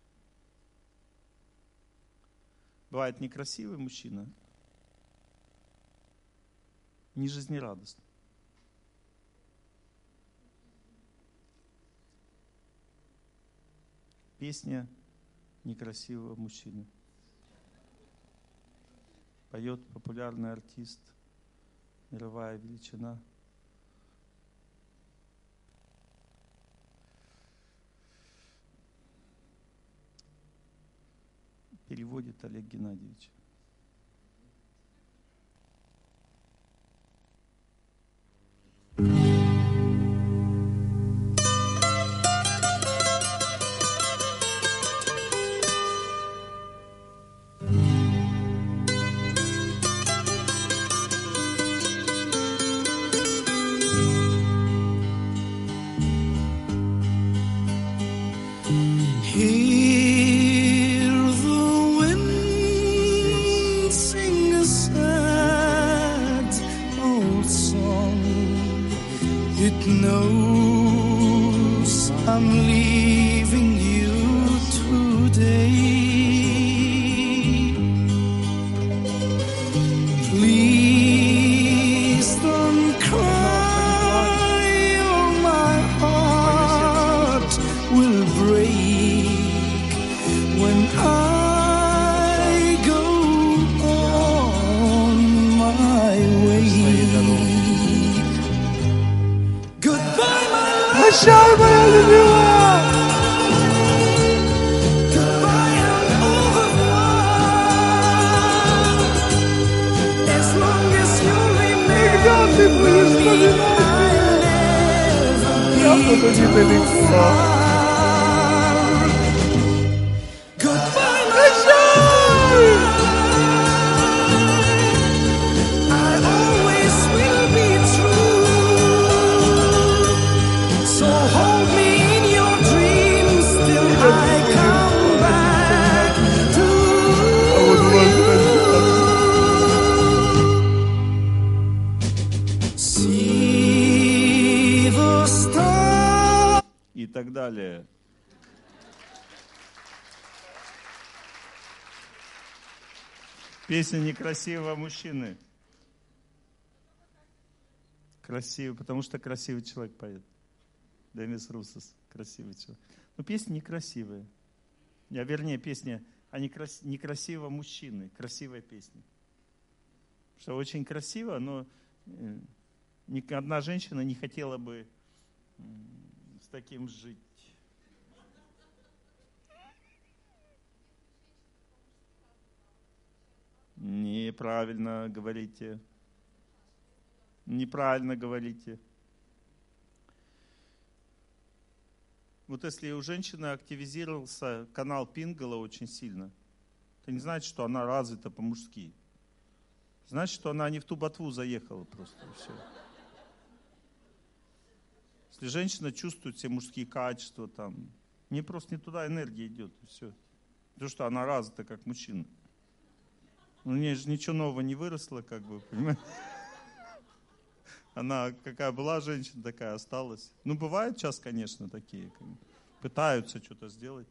Бывает некрасивый мужчина, не жизнерадостный. Песня некрасивого мужчины. Поет популярный артист, мировая величина. Переводит Олег Геннадьевич. И так далее. Песня некрасивого мужчины. Красивый, потому что красивый человек поет. Демис Русос, красивый человек. Но песни некрасивые. Я, вернее, песни, они крас... некрасивого мужчины, красивая песня. Что очень красиво, но ни одна женщина не хотела бы с таким жить. Неправильно говорите. Неправильно говорите. Вот если у женщины активизировался канал Пингала очень сильно, это не значит, что она развита по-мужски. Значит, что она не в ту ботву заехала просто. Все. Если женщина чувствует все мужские качества, там, не просто не туда энергия идет. И все. Потому что она развита как мужчина. У нее же ничего нового не выросло, как бы, понимаете? Она какая была женщина, такая осталась. Ну, бывают сейчас, конечно, такие. Пытаются что-то сделать.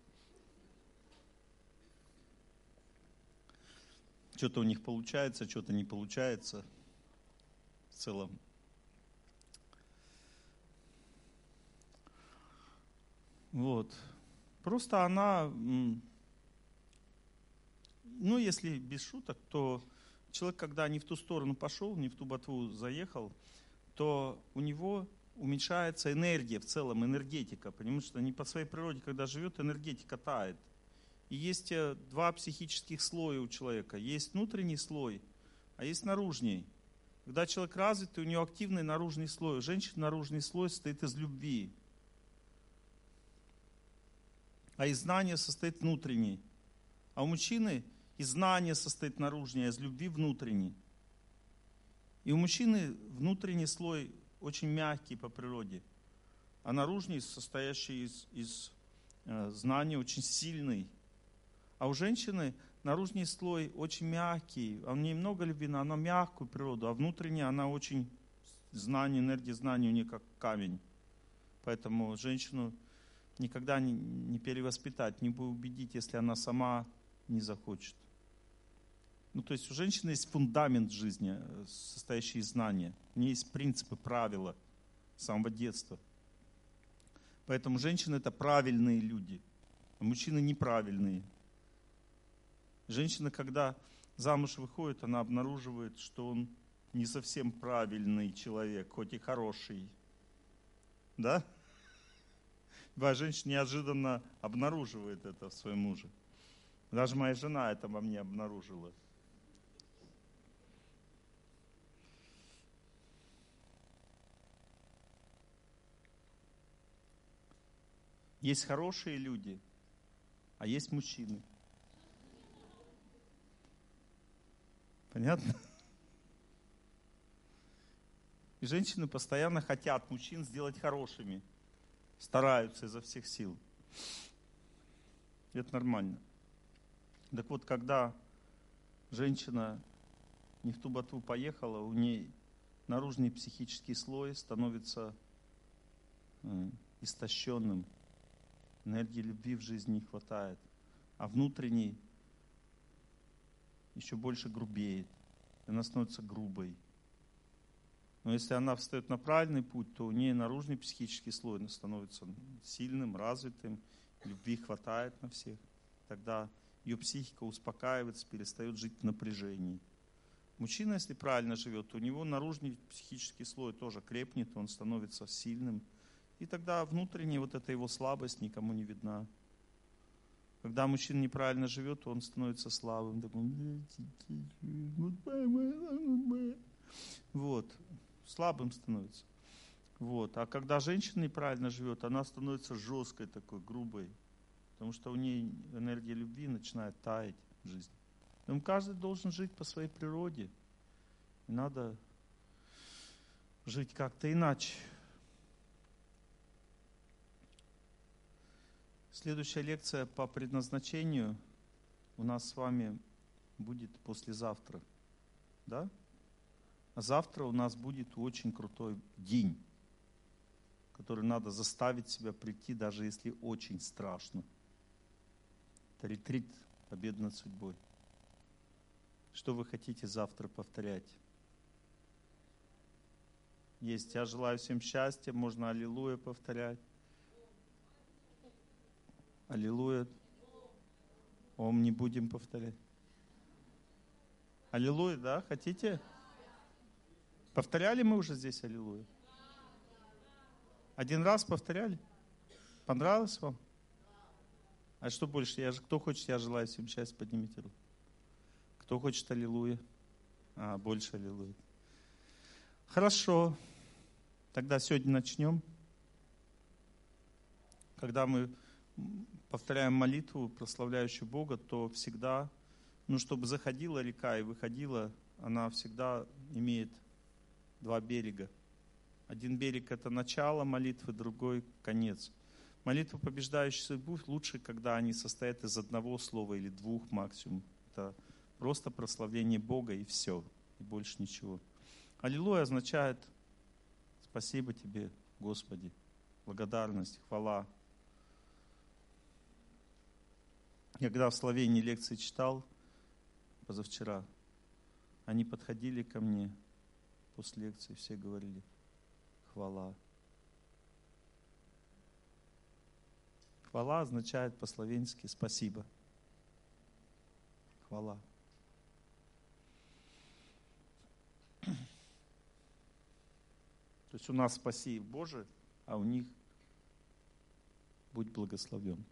Что-то у них получается, что-то не получается. В целом. Вот. Просто она, ну, если без шуток, то человек, когда не в ту сторону пошел, не в ту ботву заехал, то у него уменьшается энергия в целом, энергетика. Потому что не по своей природе, когда живет, энергетика тает. И есть два психических слоя у человека. Есть внутренний слой, а есть наружный. Когда человек развитый, у него активный наружный слой. У женщин наружный слой состоит из любви. А из знания состоит внутренний. А у мужчины из знания состоит наружный, а из любви внутренний. И у мужчины внутренний слой очень мягкий по природе, а наружный, состоящий из, из э, знания, очень сильный. А у женщины наружный слой очень мягкий, а у нее много любви, но она мягкую природу, а внутренняя она очень, знание, энергия знания у нее как камень. Поэтому женщину никогда не, не перевоспитать, не убедить, если она сама не захочет. Ну, то есть у женщины есть фундамент жизни, состоящий из знания. У нее есть принципы, правила с самого детства. Поэтому женщины — это правильные люди, а мужчины неправильные. Женщина, когда замуж выходит, она обнаруживает, что он не совсем правильный человек, хоть и хороший. Да? Любая женщина неожиданно обнаруживает это в своем муже. Даже моя жена это во мне обнаружила. Есть хорошие люди, а есть мужчины. Понятно? И женщины постоянно хотят мужчин сделать хорошими. Стараются изо всех сил. И это нормально. Так вот, когда женщина не в ту ботву поехала, у ней наружный психический слой становится э, истощенным. Энергии любви в жизни не хватает. А внутренний еще больше грубеет. Она становится грубой. Но если она встает на правильный путь, то у нее наружный психический слой становится сильным, развитым. Любви хватает на всех. Тогда ее психика успокаивается, перестает жить в напряжении. Мужчина, если правильно живет, то у него наружный психический слой тоже крепнет, он становится сильным. И тогда внутренняя вот эта его слабость никому не видна. Когда мужчина неправильно живет, то он становится слабым. Вот. Слабым становится. Вот. А когда женщина неправильно живет, она становится жесткой такой, грубой. Потому что у нее энергия любви начинает таять в жизни. Поэтому каждый должен жить по своей природе. И надо жить как-то иначе. Следующая лекция по предназначению у нас с вами будет послезавтра. Да? А завтра у нас будет очень крутой день, который надо заставить себя прийти, даже если очень страшно. Это ретрит победы над судьбой. Что вы хотите завтра повторять? Есть. Я желаю всем счастья, можно аллилуйя повторять. Аллилуйя. Ом не будем повторять. Аллилуйя, да? Хотите? Повторяли мы уже здесь аллилуйя? Один раз повторяли? Понравилось вам? А что больше? Я же, кто хочет, я желаю всем счастья, поднимите руку. Кто хочет аллилуйя? А, больше аллилуйя. Хорошо. Тогда сегодня начнем. Когда мы повторяем молитву, прославляющую Бога, то всегда, ну, чтобы заходила река и выходила, она всегда имеет два берега. Один берег — это начало молитвы, другой — конец. Молитва, побеждающая судьбу, лучше, когда они состоят из одного слова или двух максимум. Это просто прославление Бога и все, и больше ничего. Аллилуйя означает «Спасибо тебе, Господи», благодарность, хвала. Я когда в Словении лекции читал позавчера, они подходили ко мне после лекции, все говорили «Хвала». Хвала означает по-словенски «спасибо». Хвала. То есть у нас «спаси Боже», а у них «будь благословен».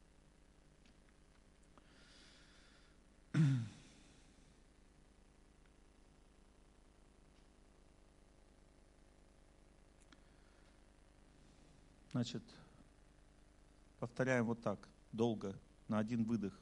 Значит, повторяем вот так, долго, на один выдох.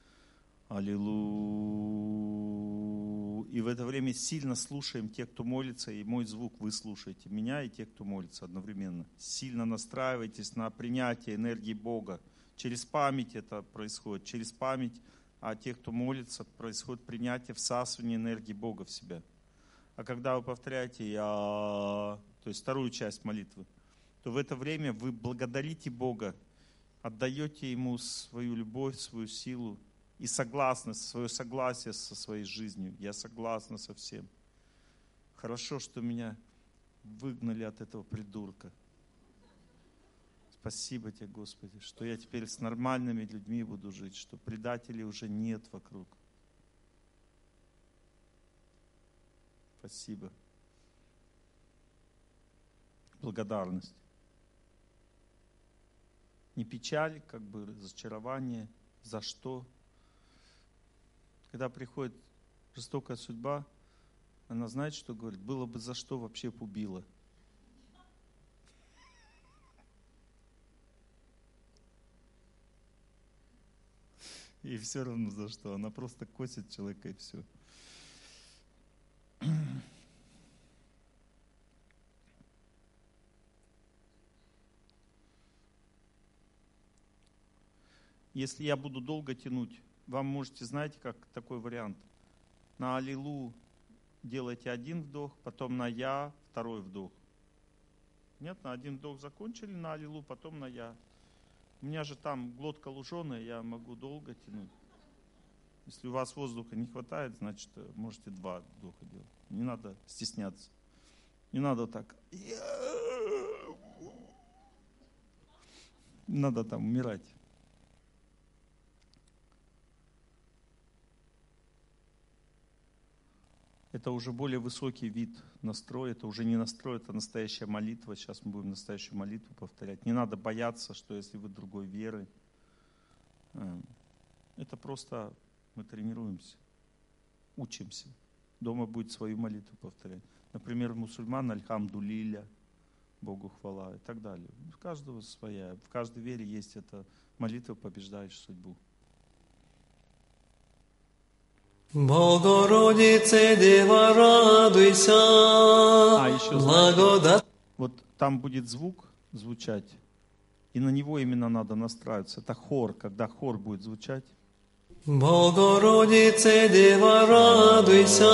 Аллилуйя. И в это время сильно слушаем тех, кто молится, и мой звук вы слушаете, меня и тех, кто молится одновременно. Сильно настраивайтесь на принятие энергии Бога. Через память это происходит, через память, а тех, кто молится, происходит принятие, всасывание энергии Бога в себя. А когда вы повторяете «Я», то есть вторую часть молитвы, то в это время вы благодарите Бога, отдаете Ему свою любовь, свою силу и согласность, свое согласие со своей жизнью. Я согласна со всем. Хорошо, что меня выгнали от этого придурка. Спасибо тебе, Господи, что я теперь с нормальными людьми буду жить, что предателей уже нет вокруг. Спасибо. Благодарность. Не печаль, как бы разочарование. За что? Когда приходит жестокая судьба, она знает, что говорит? Было бы за что, вообще б убила. И все равно за что. Она просто косит человека и все. Если я буду долго тянуть, вам можете, знаете, как такой вариант. На аллилу делайте один вдох, потом на я второй вдох. Нет, на один вдох закончили, на аллилу, потом на я. У меня же там глотка луженая, я могу долго тянуть. Если у вас воздуха не хватает, значит, можете два вдоха делать. Не надо стесняться. Не надо так. Не надо там умирать. Это уже более высокий вид настроя, это уже не настрой, это настоящая молитва. Сейчас мы будем настоящую молитву повторять. Не надо бояться, что если вы другой веры. Это просто мы тренируемся, учимся. Дома будет свою молитву повторять. Например, мусульман альхамдулилля, Богу хвала и так далее. У каждого своя. В каждой вере есть эта молитва, побеждающая судьбу. Богородице, Дева, радуйся, а, еще, благодать. Знаете, вот там будет звук звучать, и на него именно надо настраиваться. Это хор, когда хор будет звучать. Богородице, Дева, радуйся,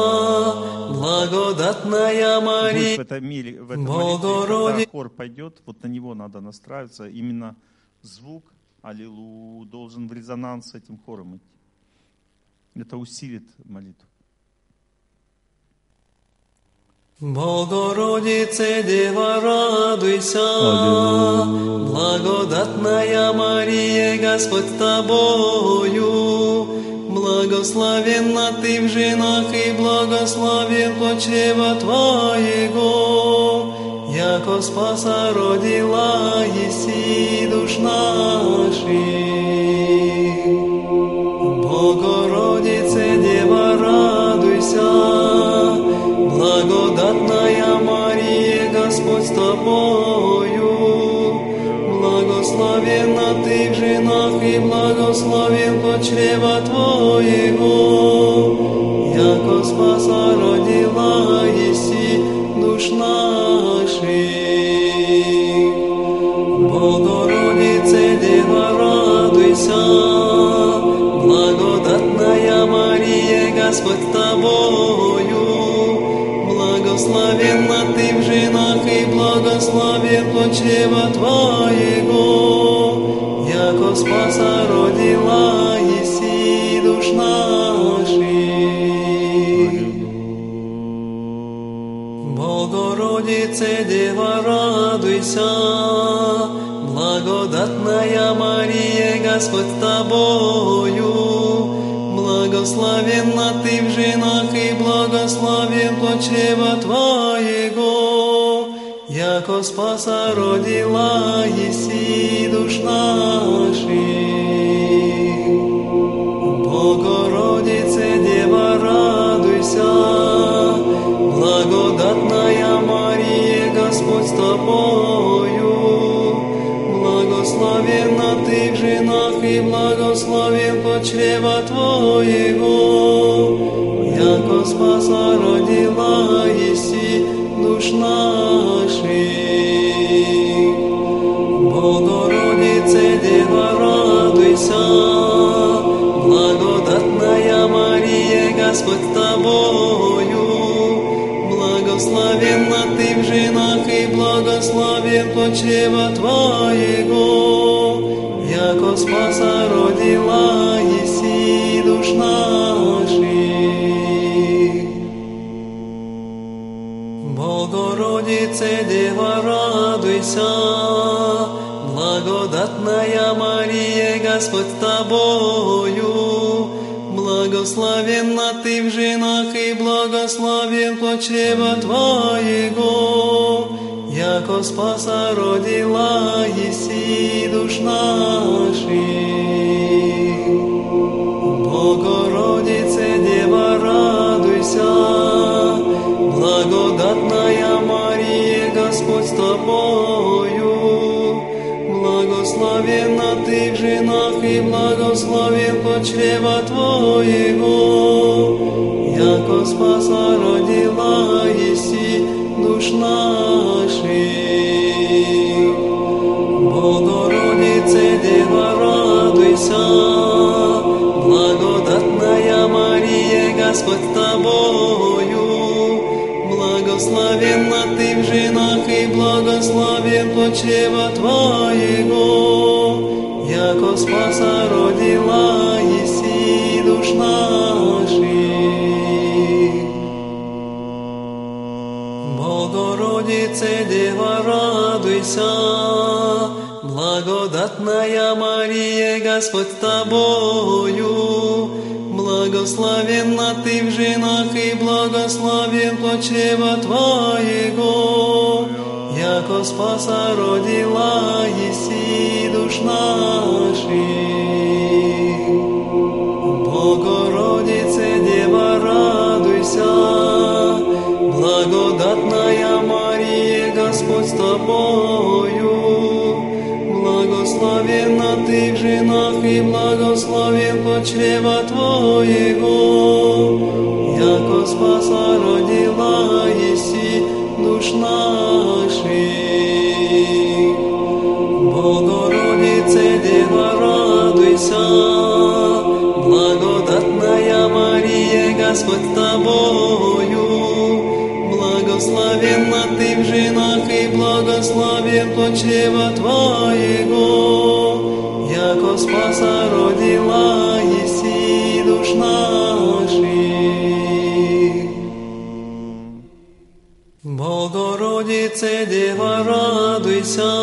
благодатная Мария. В этом мире, в этом молитве, когда хор пойдет, вот на него надо настраиваться. Именно звук аллилу должен в резонанс с этим хором идти. Это усилит молитву. Богородице, Дева, радуйся, благодатная Мария, Господь с тобою, благословенна ты в женах и благословен плод чрева твоего, яко спаса родила еси душ наших. Богородице, Дева, радуйся, благодатная Мария, Господь с тобою, благословенна ты в женах и благословен плод чрева твоего, яко спаса родила еси душ наших. Богородице, Дева, радуйся, благодатная Мария, Господь с тобою, благословенна ты в женах и благословен плод чрева твоего, яко спаса родила еси душ наших. Богородице, Дева, радуйся, благодатная Мария, Господь с тобою, благословенна ты в женах и благословен плод чрева твоего, яко спаса родила еси душ наших. Богородице, Дева, радуйся, благодатная Мария, Господь с тобою, благословенна ты в женах и благословен плод чрева твоего, яко спаса родила еси душ наших. Богородице, Дева, радуйся, благодатная Мария, Господь с тобою, благословенна ты в женах и благословен плод чрева твоего, яко спаса родила еси душ наших. Богородице, Дева, радуйся, благодатная Мария, Господь с тобою, благословенна ты в женах и благословен плод чрева твоего, яко спаса родила еси душ наших. Богородице, Дева, радуйся, благодатная Мария, Господь с тобою, благословенна ты в женах и благословен плод чрева твоего, яко спаса родила еси душ наших. Богородице, Дева, радуйся, благодатная Мария, Господь с тобою, благословенна ты в женах и благословен плод чрева твоего, яко спаса родила еси душ наших. Богородице, Дева, радуйся, благодатная Мария, Господь с тобою, благословенна ты в женах и благословен плод чрева твоего, яко спаса родила еси душ наших. Богородице, Дева, радуйся, благодатная Мария, Господь с тобою, благословенна ты в женах и благословен плод чрева твоего, яко спаса родила еси душ наших. Богородице, Дева, радуйся, благодатная Мария, Господь с тобою, благословенна ты в женах и благословен плод чрева твоего, яко спаса родила еси душ наших. Богородице, Дева, радуйся,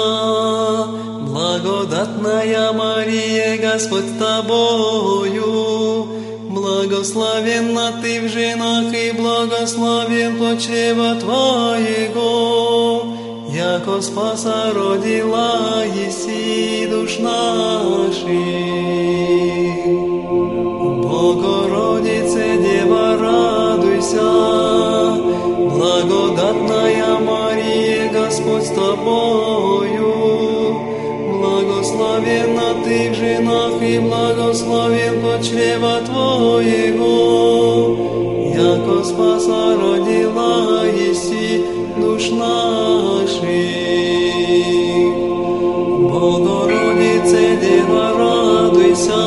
благодатная Мария, Господь с тобою, благословенна ты в женах и благословен плод чрева твоего, яко спаса родила еси душ наших. Богородице, Дева, радуйся, благодатная Мария, Господь с тобою, благословенна ты в женах и благословен плод чрева твоего, яко спаса родила еси душ наших. Богородице, Дева, радуйся,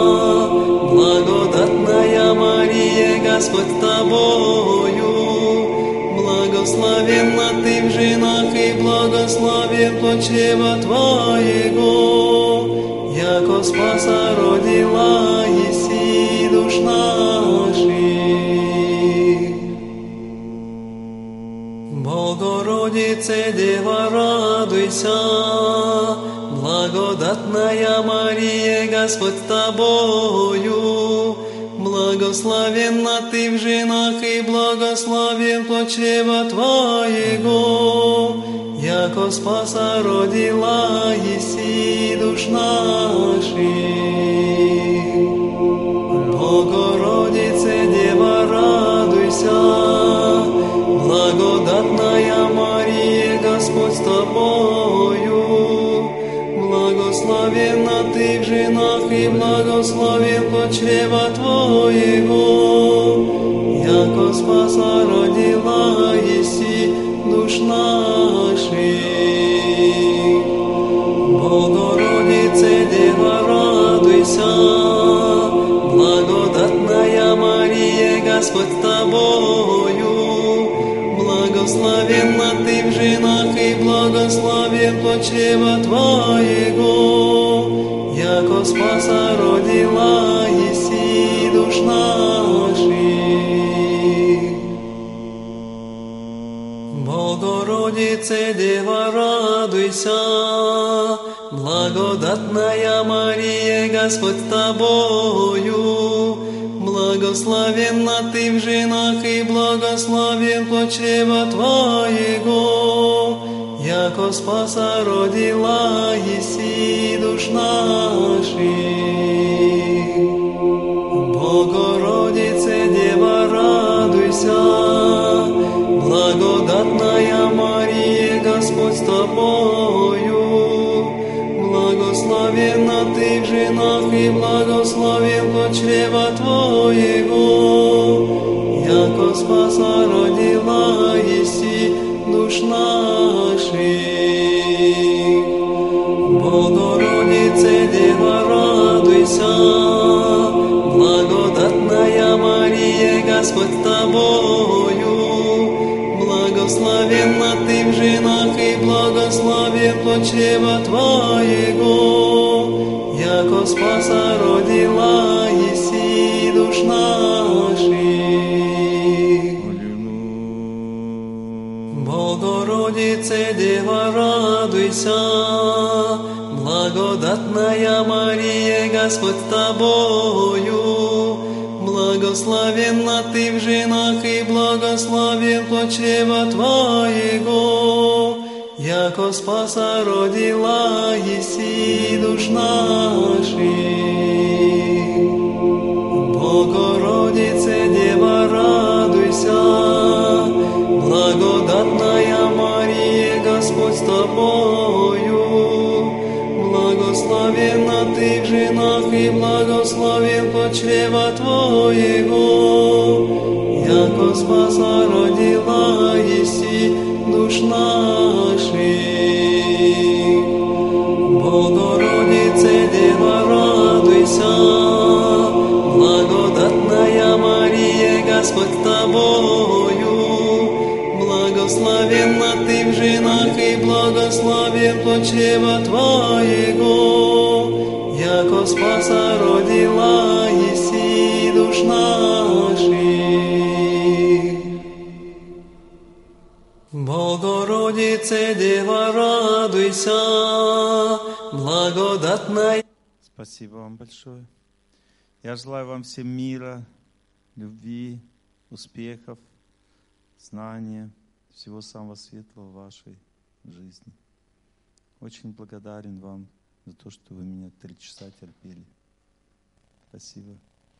благодатная Мария, Господь с тобою, благословенна ты в женах и благословен плод чрева твоего, яко спаса родила еси душ наших. Богородице, Дева, радуйся, благодатная Мария, Господь с тобою, благословенна ты в женах и благословен плод чрева твоего, яко спаса родила еси душ наших. Богородице, Дева, радуйся, благодатная Мария, Господь с тобою, благословенна ты в женах и благословен плод чрева твоего, яко спаса родила еси душ наших. Богородице, Дева, радуйся, благодатная Мария, Господь с тобою, благословенна ты в женах и благословен плод чрева твоего, яко спаса родила еси душ наших. Богородице, Дева, радуйся, благодатная Мария, Господь с тобою, благословенна ты в женах и благословен плод чрева твоего, яко спаса родила еси душ наших. Богородице, Дева, радуйся, благодатная Мария, Господь с тобою, благословенна ты в женах и благословен плод чрева твоего, яко спаса родила еси душ наших. Богородице, Дева, радуйся, благодатная Мария, Господь с тобою, благословенна ты в женах и благословен плод чрева твоего, яко спаса родила еси душ наших. Богородице, Дева, радуйся, благодатная Мария, Господь с тобою, благословенна ты в женах и благословен плод чрева твоего, яко спаса родила еси душ наших. Богородице, Дева, радуйся, благодатная Мария, Господь с тобою, благословенна ты в женах и благословен плод чрева твоего, яко спаса родила еси душ наших. Богородице, Дева, радуйся, благодатная Мария, Господь с тобою, благословенна ты в женах и благословен плод чрева твоего, яко спаса родила еси душ наших. Богородице, Дева, радуйся, благодатная. Спасибо вам большое. Я желаю вам всем мира, любви, успехов, знания, всего самого светлого в вашей жизни. Очень благодарен вам за то, что вы меня три часа терпели. Спасибо.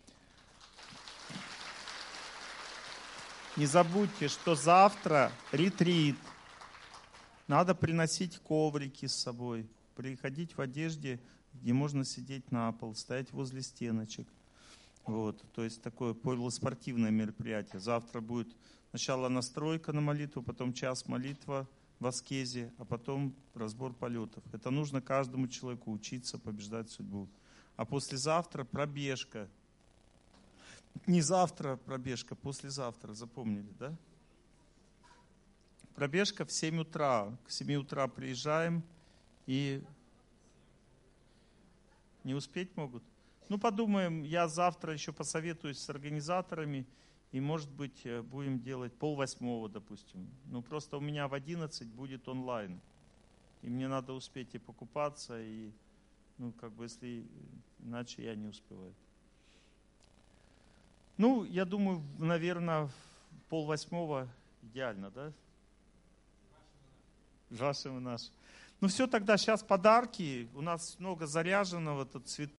Не забудьте, что завтра ретрит. Надо приносить коврики с собой, приходить в одежде, где можно сидеть на пол, стоять возле стеночек. Вот, то есть такое полуспортивное мероприятие. Завтра будет сначала настройка на молитву, потом час молитва в аскезе, а потом разбор полетов. Это нужно каждому человеку учиться побеждать судьбу. А послезавтра пробежка. Не завтра пробежка, послезавтра, запомнили, да? Пробежка в семь утра. К семи утра приезжаем и... Не успеть могут? Ну, подумаем, я завтра еще посоветуюсь с организаторами, и, может быть, будем делать полвосьмого, допустим. Ну, просто у меня в одиннадцать будет онлайн, и мне надо успеть и покупаться, и, ну, как бы, если иначе я не успеваю. Ну, я думаю, наверное, полвосьмого идеально, да? Вашим и нашим. Ну все, тогда сейчас подарки. У нас много заряженного, тут цветов.